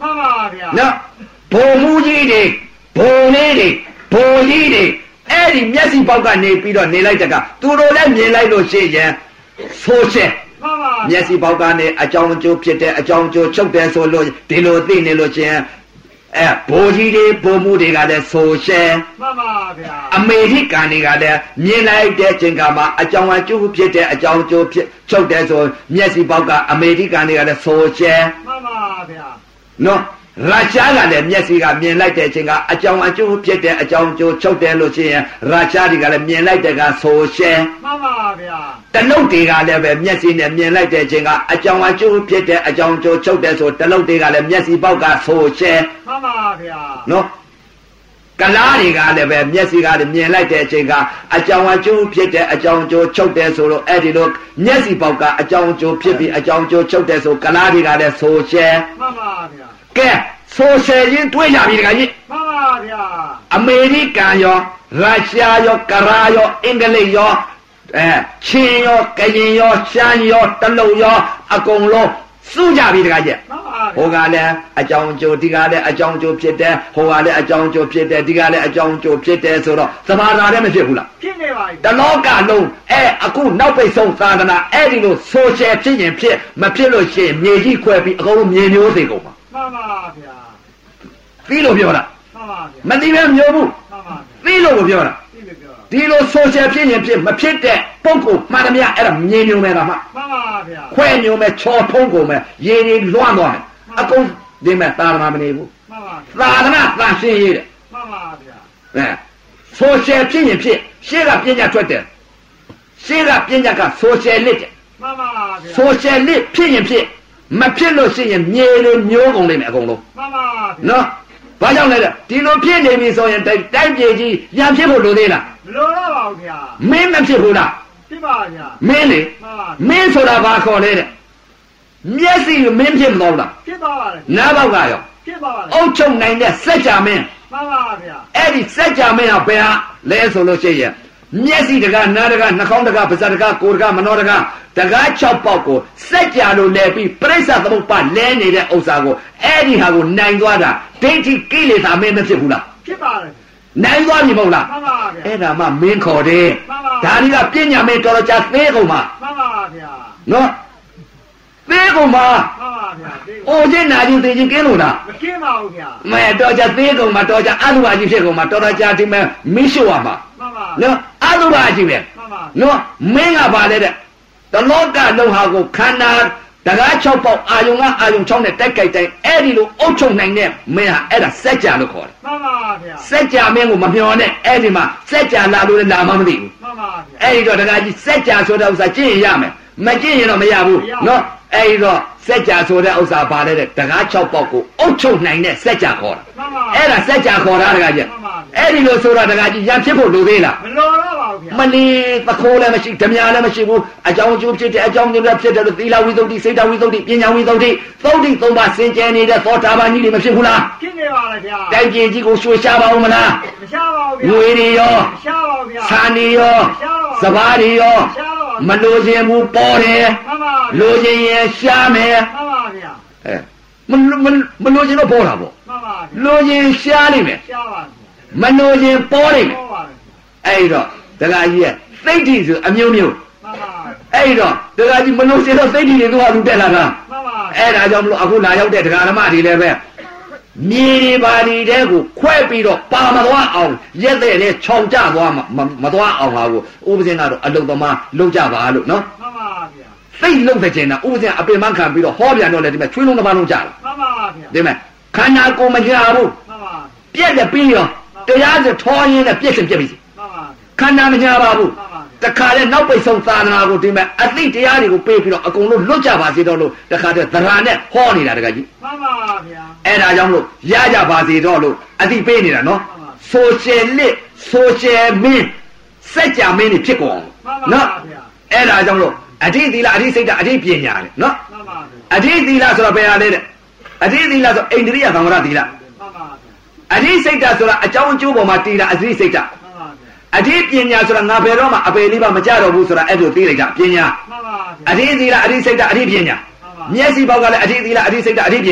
S3: မှန်ပါဗျာ
S2: နော်ဘုံမူကြီးတွေဘုံလေးတွေဘုံကြီးတွေအဲ့ဒီမျက်စိပေါက်ကနေပြီးတော့နေလိုက်တကသူတို့လည်းမြင်လိုက်လို့ရှိရင်ဆိုရှယ်
S3: မှန်ပါ
S2: မျက်စိပေါက်ကနေအကြောင်းအကျိုးဖြစ်တဲ့အကြောင်းအကျိုးချုပ်တယ်ဆိုလို့ဒီလိုသိနေလို့ချင်းအဲဘိုးကြီးတွေဘုံမှုတွေကလည်းဆိုရှယ်
S3: မှန်ပါဗျာ
S2: အမေရိကန်တွေကလည်းမြင်လိုက်တဲ့ချိန်ကမှာအကြောင်းအကျိုးဖြစ်တဲ့အကြောင်းအကျိုးဖြစ်ချုပ်တယ်ဆိုမျက်စိပေါက်ကအမေရိကန်တွေကလည်းဆိုရှယ်
S3: မှန်ပါဗျာ
S2: နော်ရုရှားကလည်းမျက်စိကမြင်လိုက်တဲ့အချိန်ကအကြောင်းအကျိုးဖြစ်တဲ့အကြောင်းအကျိုးချုပ်တယ်လို့ရှိရင်ရုရှားတွေကလည်းမြင်လိုက်တဲ့ကဆိုရှယ်
S3: မှန်ပါဗျာ
S2: တလုတ်တွေကလည်းပဲမျက်စိနဲ့မြင်လိုက်တဲ့အချိန်ကအကြောင်းအကျိုးဖြစ်တဲ့အကြောင်းအကျိုးချုပ်တယ်ဆိုတလုတ်တွေကလည်းမျက်စိပေါက်ကဆိုရှယ်
S3: မှန်ပါဗျာ
S2: နော်ကလားတွေကလည်းပဲမျက်စိကလည်းမြင်လိုက်တဲ့အချိန်ကအကြောင်းအကျိုးဖြစ်တဲ့အကြောင်းအကျိုးချုပ်တယ်ဆိုတော့အဲ့ဒီလိုမျက်စိပေါက်ကအကြောင်းအကျိုးဖြစ်ပြီးအကြောင်းအကျိုးချုပ်တယ်ဆိုကလားတွေကလည်းဆိုရှယ်
S3: မှန်ပါဗျာ
S2: ကဲဆိုရှယ်ချင်းတွေးကြပြီတခါကြီး
S3: မှန်ပါဗျာ
S2: အမေရိကန်ရောရုရှားရောကရာရောအင်္ဂလိပ်ရောအဲချင်းရောကရင်ရောရှမ်းရောတလုတ်ရောအကုန်လုံးစုကြပြီတခါကြီး
S3: မှန်ပါ
S2: ဟိုကလည်းအကြောင်းကျိုးဒီကလည်းအကြောင်းကျိုးဖြစ်တယ်ဟိုကလည်းအကြောင်းကျိုးဖြစ်တယ်ဒီကလည်းအကြောင်းကျိုးဖြစ်တယ်ဆိုတော့သဘာဝတည်းမဖြစ်ဘူးလား
S3: ဖြစ်နေပါပြီ
S2: တလောကလုံးအဲအခုနောက်ပိတ်ဆုံးသာသနာအဲ့ဒီလိုဆိုရှယ်ဖြစ်ရင်ဖြစ်မဖြစ်လို့ရှိရင်မြေကြီးခွဲပြီးအကုန်လုံးမြေမျိုးစေကုန်ပါ
S3: မှန်ပါဗျာ
S2: သိလို့ပြောတာ
S3: မှန်ပါဗျာ
S2: မသိပဲမျိုးဘူး
S3: မှန်ပါ
S2: သိလို့ပြောတာ
S3: သိလို့ပြောတာ
S2: ဒီလိုဆိုရှယ်ဖြစ်ရင်ဖြစ်မဖြစ်တဲ့ပုံကိုမှန်သမျှအဲ့ဒါမြေမျိုးမယ်လားမှ
S3: မှန်ပါဗျာ
S2: ခွဲမျိုးမယ်ချော်ထုံးကုန်မယ်ရေတွေလွှမ်းသွားမယ်အကုန်ဒီမဲ့သာသနာမနေဘူး
S3: မှန်ပါ
S2: သာသနာသာရှင်းရေးတယ်
S3: မှန်ပါဗျာ
S2: အဲဆိုရှယ်ဖြစ်ရင်ဖြစ်ရှေ့ကပညာထွက်တယ်ရှေ့ကပညာကဆိုရှယ်လစ်တယ်
S3: မှန်ပါဗျာ
S2: ဆိုရှယ်လစ်ဖြစ်ရင်ဖြစ်မဖြစ်လို့ရှိရင်မြေတွေမျိုးကုန်လိမ့်မယ်အကုန်လုံး
S3: မှန်ပါ
S2: နော်ဘာကြောင့်လဲဒီလိုဖြစ်နေပြီဆိုရင်တိုင်းပြည်ကြီးပြန်ဖြစ်ဖို့လိုသေးလား
S3: မလိုတော့ပါဘူးဗျာ
S2: မင်းမဖြစ်ဘူးလား
S3: ဖြစ်ပါဗျာ
S2: မင်းလေမင်းဆိုတာဘာခေါ်လဲတဲ့မျက်စိမင်းဖြစ်မတော့လား
S3: ဖြစ်ပါပါတယ်
S2: နားပေါက်ကရော
S3: ဖြစ်ပါပါတယ်
S2: အုတ်ချုပ်နိုင်တဲ့စัจ जा မင်း
S3: မှန်ပါဗျာ
S2: အဲ့ဒီစัจ जा မင်းဟာဘယ်ဟာလဲဆိုလို့ရှိရင်မျက်စိတကားနားတကားနှာခေါင်းတကားပါးစပ်တကားကိုယ်တကားမနှောတကားတကား၆ပေါက်ကိုစัจ जा လို့လဲပြီးပြိဿသမုပ္ပါလဲနေတဲ့ဥစ္စာကိုအဲ့ဒီဟာကိုနိုင်သွားတာဒိဋ္ဌိကိလေသာမင်းမဖြစ်ဘူးလား
S3: ဖြစ်ပါတယ်
S2: နိုင်သွားပြီမဟုတ်လား
S3: မှန်ပါဗျာ
S2: အဲ့ဒါမှမင်းခေါ်တယ်ဒါတွေကပညာမင်းတော်တော်ကြာသေးကုန်ပါ
S3: မှန်ပါဗျာ
S2: နော်သေးကုန်ပါ
S3: မှန်ပါဗျာ
S2: အိုချင်းနာချင်းသိချင်းကင်းလို့လား
S3: မကင်းပါဘူးဗျာ
S2: မဲတော်ကြာသေးကုန်မှာတော်ကြာအတုပါကြီးဖြစ်ကုန်မှာတော်တော်ကြာဒီမဲ့မင်းရှို့ရမှာ
S3: မှန်ပါ
S2: နော်အတုပါကြီးပဲ
S3: မှန်ပါ
S2: နော်မင်းကပါလေတဲ့တလောကလုံးဟာကိုခန္ဓာတကား၆ပေါက်အာယုံကအာယုံ၆နဲ့တိုက်ကြိုက်တိုင်းအဲ့ဒီလိုအုပ်ချုပ်နိုင်တဲ့မင်းဟာအဲ့ဒါစัจ जा လို့ခေါ်တယ်
S3: မှန်ပါဗျာ
S2: စัจ जा မင်းကိုမမျှော်နဲ့အဲ့ဒီမှာစัจ जा လာလို့လည်းလာမှမသိဘူး
S3: မှန်ပါဗျာ
S2: အဲ့ဒီတော့တကားကြီးစัจ जा ဆိုတဲ့ဥစ္စာကျင့်ရရမယ်မကျင့်ရင်တော့မရဘူးနော်အဲ့ဒီတော့စัจ जा ဆိုတဲ့ဥစ္စာပါတဲ့တကား၆ပေါက်ကိုအုပ်ချုပ်နိုင်တဲ့စัจ जा ခေါ်တာအဲ့ဒါစัจ जा ခေါ်တာတကားကြီးအဲ့ဒီလိုဆိုတာတကားကြီးရံဖြစ်ဖို့လိုသေးလား
S3: မလိုတော့ပါဘူးဗျာ
S2: မလီသခိုးလည်းမရှိဓမြလည်းမရှိဘူးအကြောင်းအကျိုးဖြစ်တဲ့အကြောင်းတွေလည်းဖြစ်တယ်လို့သီလဝိသုဒ္ဓိစိတ်တဝိသုဒ္ဓိပညာဝိသုဒ္ဓိသုဒ္ဓိသုံးပါးစင်ကြယ်နေတဲ့သောတာပန်ကြီးတွေမဖြစ်ဘူးလား
S3: ဖြစ်နေပါလေဗျာ
S2: တိုင်းပြည်ကြီးကိုရွှေရှားပါဦးမလား
S3: မရှားပါဘူးဗျာ
S2: ငွေတွေရော
S3: မရှားပါဘူးဗျာ
S2: ဆန်တွေရောစပါးတွေရောမလိုချင်ဘူးပေါ်တယ်
S3: မှန်ပါ
S2: လိုချင်ရင်ရှားမယ်
S3: မှန်ပါဗျာ
S2: အဲမမမလိုချင်တော့ပေါ်တာပေါ့
S3: မှန်ပါ
S2: လိုချင်ရှားလိမ့်မယ်
S3: ရှားပါ
S2: မလိုချင်ပေါ်လိမ့်မယ်အဲ့တော့တခါကြီးရဲ့သိဋ္ဌိဆိုအမျိုးမျိုး
S3: မှန်ပါ
S2: အဲ့တော့တခါကြီးမလို့စေတော့သိဋ္ဌိတွေတော့သူတက်လာတာ
S3: မှန်ပါ
S2: အဲ့ဒါကြောင့်မလို့အခုလာရောက်တဲ့ဒကာဓမ္မတွေလည်းပဲမြေတွေပါတွေတဲ့ကိုခွဲပြီးတော့ပါမသွားအောင်ရက်တဲ့နဲ့ခြောင်ကြသွားမမသွားအောင်ဟာကိုဥပဇင်းကတော့အလုတ်သမားလုံကြပါလို့နော်
S3: မှန်ပါဗျာ
S2: သိလုံတဲ့ကျင်တာဥပဇင်းအပင်မခံပြီးတော့ဟောပြန်တော့လေဒီမဲ့ချွေးလုံးတစ်ပါးလုံးကြလာ
S3: မှန်ပါဗျာ
S2: ဒီမဲ့ခန္ဓာကိုယ်မကြဘူး
S3: မှန်ပါ
S2: ပြက်တယ်ပြီးရောတရားစထောရင်းနဲ့ပြက်ရှင်ပြက်ပြီ
S3: မှန်ပါ
S2: ခန္ဓာမကြပါဘူးတခါလေနောက်ပိတ်ဆုံးသာသနာကိုဒီမဲ့အသိတရားတွေကိုပေးပြီးတော့အကုန်လုံးလွတ်ကြပါစေတော့လို့တခါတည်းသရဏနဲ့ဟောနေတာတကကြီး
S3: မှန်ပါဗျာ
S2: အဲ့ဒါကြောင့်လို့ရကြပါစေတော့လို့အသိပေးနေတာနော်ဆိုရှယ်လစ်ဆိုရှယ်မင်းစัจ जा မင်းတွေဖြစ်ကုန်နော်အဲ့ဒါကြောင့်လို့အဋ္ဌိသီလအဋ္ဌိစိတ်ဓာတ်အဋ္ဌိပညာလေနော်
S3: မှန်ပါ
S2: အဋ္ဌိသီလဆိုတော့ဘယ်ဟာလဲတဲ့အဋ္ဌိသီလဆိုအိန္ဒြိယသံဝရသီလ
S3: မှန်ပါ
S2: အဋ္ဌိစိတ်ဓာတ်ဆိုတာအကြောင်းအကျိုးပေါ်မှာတည်တာအဋ္ဌိစိတ်ဓာတ်အဋ္ဌိပညာဆိုတာငါဘယ်တော့မှအပေလေးပါမကြတော့ဘူးဆိုတာအဲ့လိုသိလိုက်တာပညာ
S3: မှန်ပါ
S2: အဋ္ဌိသီလအဋ္ဌိစိတ်ဓာတ်အဋ္ဌိပညာမျက်စိပေါက်ကလည်းအဋ္ဌိသီလအဋ္ဌိစိတ်ဓာတ်အဋ္ဌိပညာ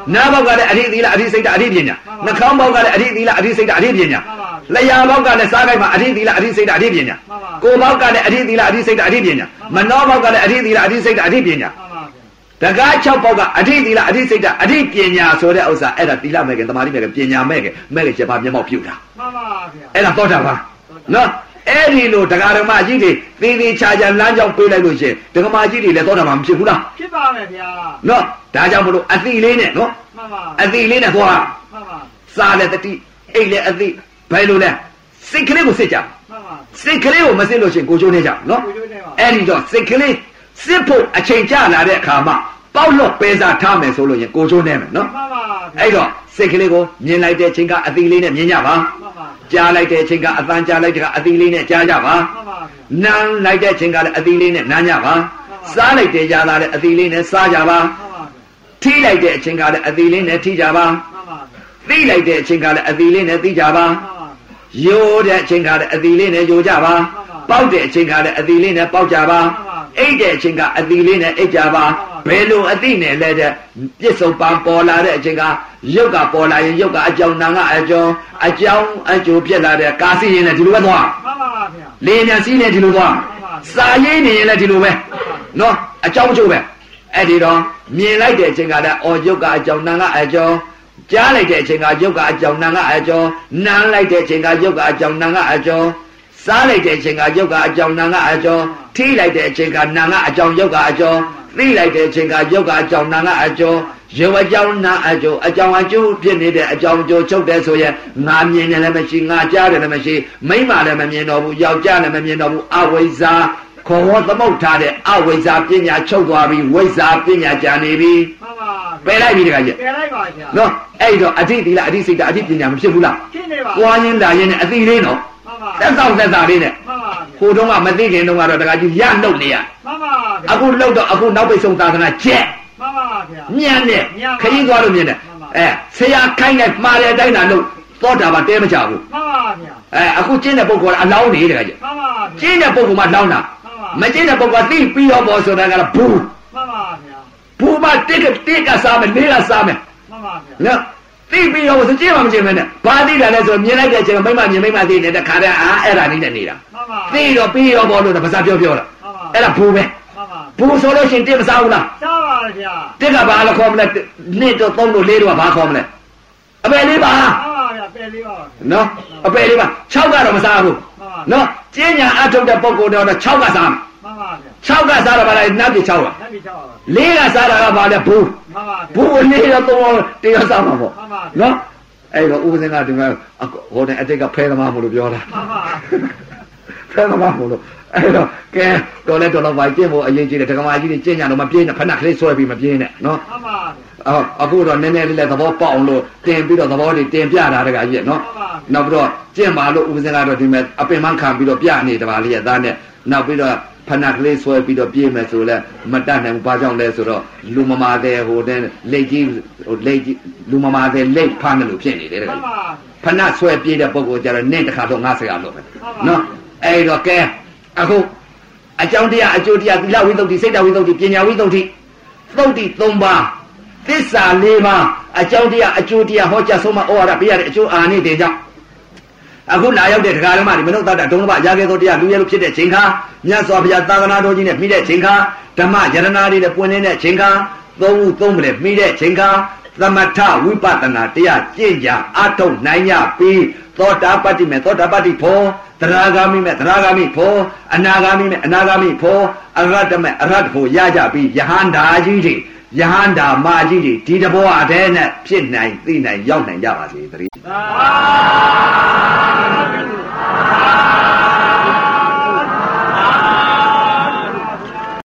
S2: နားဘောက်ကလည်းအရိသီလအရိစိတ်တအရိပညာနှာခေါင်းဘောက်ကလည်းအရိသီလအရိစိတ်တအရိပညာလျှာဘောက်ကလည်းစားကိုက်မှာအရိသီလအရိစိတ်တအရိပညာကိုယ်ဘောက်ကလည်းအရိသီလအရိစိတ်တအရိပညာမနောဘောက်ကလည်းအရိသီလအရိစိတ်တအရိပညာတကား၆ပေါက်ကအရိသီလအရိစိတ်တအရိပညာဆိုတဲ့ဥစ္စာအဲ့ဒါသီလမဲ့ကသမာဓိမဲ့ကပညာမဲ့ကမဲ့ကချက်ပါမျက်မှောက်ပြုတာမှန်ပါဗျာအဲ့ဒါသောတာပန်နော်အဲ့ဒီလိုတရားဓမ္မကြီးတွေသေသေးချာချာလမ်းကြောင်းပေးလိုက်လို့ရှင်ဓမ္မကြီးတွေလည်းသောတာပန်မဖြစ်ဘူးလား
S3: ဖြစ်ပါမယ်ဗျာ
S2: နော်ဒါကြောင့်မလို့အသိလေးနဲ့နော်
S3: မှန်ပါ
S2: အသိလေးနဲ့သွား
S3: မှန်ပါ
S2: စားလည်းတတိအိတ်လည်းအသိဘယ်လိုလဲစိတ်ကလေးကိုစစ်ကြ
S3: မှန်ပါ
S2: စိတ်ကလေးကိုမစစ်လို့ရှင်ကိုချိုးနေကြနော်အဲ့ဒီတော့စိတ်ကလေးစစ်ဖို့အချိန်ကြာလာတဲ့အခါမှာပေါက်လို့ပဲစားထားမယ်ဆိုလို့ရင်ကိုချိုးနေမယ်နော်
S3: မှန်ပါ
S2: အဲ့တော့စိတ်ကလေးကိုမြင်လိုက်တဲ့အချိန်ကအသိလေးနဲ့မြင်ကြပါကြားလိုက်တဲ့အချိန်ကအသံကြားလိုက်တဲ့ကအသီးလေးနဲ့ကြားကြပါနားလိုက်တဲ့အချိန်ကလည်းအသီးလေးနဲ့နားကြပါစားလိုက်တဲ့ကြားလာတဲ့အသီးလေးနဲ့စားကြပါထိလိုက်တဲ့အချိန်ကလည်းအသီးလေးနဲ့ထိကြပါသိလိုက်တဲ့အချိန်ကလည်းအသီးလေးနဲ့သိကြပါယိုးတဲ့အချိန်ကလည်းအသီးလေးနဲ့ယိုကြပါပေါက်တဲ့အချိန်ကလည်းအသီးလေးနဲ့ပေါက်ကြပါအိတ်တဲ့အချိန်ကအသီးလေးနဲ့အိတ်ကြပါဘယ်လိုအသည့်နဲ့လဲတဲ့ပြစ္ဆုတ်ပံပေါ်လာတဲ့အချိန်ကရုပ်ကပေါ်လာရင်ရုပ်ကအကြောင်းနာကအကြောင်းအကြောင်းအကျိုးဖြစ်လာတဲ့ကာစီရင်လည်းဒီလိုပဲသွား
S3: မှန်ပါဗျာ
S2: လေညာစီးလည်းဒီလိုသွားစာရေးနေရင်လည်းဒီလိုပဲနော်အကြောင်းအကျိုးပဲအဲ့ဒီတော့မြင်လိုက်တဲ့အချိန်ကလည်းအော်ရုပ်ကအကြောင်းနာကအကြောင်းကြားလိုက်တဲ့အချိန်ကရုပ်ကအကြောင်းနာကအကြောင်းနားလိုက်တဲ့အချိန်ကရုပ်ကအကြောင်းနာကအကြောင်းစားလိုက်တဲ့အချိန်ကရုပ်ကအကြောင်းနာကအကြောင်းထိလိုက်တဲ့အချိန်ကနာကအကြောင်းရုပ်ကအကြောင်းသိလိုက်တဲ့အချိန်ကရုပ်ကအကြောင်းနာကအကြောင်းရုပ်အကြောင်းနာအကြောင်းအကြောင်းအကျိုးဖြစ်နေတဲ့အကြောင်းအကျိုးချုပ်တယ်ဆိုရင်ငါမြင်တယ်လည်းမရှိငါကြားတယ်လည်းမရှိမိမလည်းမမြင်တော့ဘူးယောက်ျားလည်းမမြင်တော့ဘူးအဝိဇ္ဇာခေါ်ဝသမုတ်ထားတဲ့အဝိဇ္ဇာပညာချုပ်သွားပြီဝိဇ္ဇာပညာကြာနေပြီ
S3: မှန်ပါ
S2: ပယ်လိုက်ပြီတခါကြီး
S3: ပယ်လိုက်ပါဗျာ
S2: နော်အဲ့တော့အဋ္ဌိသီလအဋ္ဌိစိတ်အဋ္ဌိပညာမဖြစ်ဘူးလား
S3: ဖြစ်နေပါ
S2: ပွားရင်းလာရင်းနဲ့အသိလေးနော်သက်ဆောင်သက်သာလေးနဲ့ဟိုတုန်းကမသိခင်တုန်းကတော့တခါကြီးရနှုတ်နေရ
S3: မှန်ပါ
S2: အခုလှုပ်တော့အခုနောက်ပိတ်ဆုံးသာသနာကျက်
S3: မှန်ပါဗျာ
S2: ညံ့နဲ့ခကြီးသွားလို့မြင်တယ်အဲဆရာခိုင်းလိုက်မှားတဲ့အတိုင်းသာလို့သောတာပန်တဲမချဘူး
S3: မှန်ပါဗျာ
S2: အဲအခုကျင်းတဲ့ပုဂ္ဂိုလ်ကအလောင်းနေတခါကြီး
S3: မှန်ပါ
S2: ကျင်းတဲ့ပုဂ္ဂိုလ်မှလောင်းတာမကျင်းတဲ့ပုဂ္ဂိုလ်သိပြီးရောပေါ်ဆိုတာကတော့ဘူး
S3: မှန်ပါဗျာ
S2: ဘူးမတိကတိကစားမယ်လေးကစားမယ်
S3: မှန်ပါဗျာ
S2: နော်သိပြီးရောဆိုကျင်းမှမကျင်းမနဲ့ဘာသိတာလဲဆိုမြင်လိုက်တဲ့အချိန်မိမမြင်မိမသိနေတဲ့ခါတည်းအာအဲ့ဒါလေးနဲ့နေတာသိတော့ပြီးရောပေါ်လို့တော့ဗစားပြောပြောတာအဲ့ဒါဘူးပဲဘူးဆိုလို့ရှင်တိမစားဘူးလား
S3: စားပါဗျာ
S2: တိကဘာလို့ခေါ်မလဲနှစ်တော့သုံးလို့လေးတော့ဘာခေါ်မလဲအပယ်လေးပါ
S3: မှန်ပါဗျာပယ်လေးပါ
S2: နော်အပယ်လေးပါ၆ကတော့မစားဘူးနော်ကျင်းညာအထုတ်တဲ့ပုံကိုတော့၆ကစား
S3: မှန်ပါဗျာ
S2: ၆ကစားတော့ဗါလဲနတ်ပြည်၆ပါ
S3: နတ်ပြည်၆ပါ
S2: လေးကစားတာကဗါလဲဘူး
S3: မှန်ပါဗျာ
S2: ဘူးလေးတော့သုံးတရားစားမှာပေါ့နော်အဲ့တော့ဥပဇင်ကဒီမှာဟိုတဲ့အတိတ်ကဖဲသမားမို့လို့ပြောတာ
S3: မှန်ပါ
S2: ဖဲသမားမို့လို့အဲ့တော့ကဲတော်လဲတော်တော့ပါကျင့်ဖို့အရေးကြီးတယ်ဒကမာကြီးတွေကျင့်ကြတော့မပြင်းနဲ့ဖဏကလေးဆွဲပြီးမပြင်းနဲ့နော်
S3: မှန်ပါ
S2: အော်အခုတော့နည်းနည်းလေးလည်းသဘောပေါက်အောင်လို့တင်ပြီးတော့သဘောတွေတင်ပြတာတကကြီးနော်နောက်ပြီးတော့ကျင့်ပါလို့ဥပဇင်ကတော့ဒီမဲ့အပင်မခံပြီးတော့ပြနေတပါလေးရသားနဲ့နောက်ပြီးတော့ဖဏကလေးဆွဲပြီးတော့ပြေးမယ်ဆိုလဲမတတ်နိုင်ဘူးဘာကြောင့်လဲဆိုတော့လူမမာတဲ့ဟိုတဲ့လက်ကြီးဟိုလက်ကြီးလူမမာတဲ့လက်ဖမ်းတယ်လို့ဖြစ်နေတယ်တကကြီးဖဏဆွဲပြေးတဲ့ပုံကိုကြတော့နင့်တခါတော့ငါဆရာလို့ပဲနော်အဲ့တော့ကဲအခုအကြောင်းတရားအကျိုးတရားသီလဝိသုဒ္ဓိစိတ်တဝိသုဒ္ဓိပညာဝိသုဒ္ဓိသုဒ္ဓိ၃ပါးသစ္စာ၄ပါးအကြောင်းတရားအကျိုးတရားဟောကြားဆုံးမဩဝါဒပေးရတဲ့အကျိုးအာနိသင်ကြောင့်အခုလာရောက်တဲ့တရားဓမ္မတွေမနုဿတဒုံလဘရာခဲ့သောတရားလူရဲလို့ဖြစ်တဲ့ချိန်ခါမြတ်စွာဘုရားသာသနာတော်ကြီးနဲ့ပြီးတဲ့ချိန်ခါဓမ္မယရနာတွေနဲ့ပွင့်နေတဲ့ချိန်ခါသုံးခုသုံးပလဲပြီးတဲ့ချိန်ခါသမထဝိပဿနာတရားကျင့်ကြအထုတ်နိုင်ကြပြီးသောတာပတ္တိမေသောတာပတ္တိဖို့သရဂါမိမေသရဂါမိဖို့အနာဂါမိမေအနာဂါမိဖို့အရဟတမေအရဟတဖို့ရကြပြီးယဟန္တာကြီးတွေယဟန္တာမာကြီးတွေဒီတဘောအတဲ့နဲ့ဖြစ်နိုင်သိနိုင်ရောက်နိုင်ကြပါစေတည်း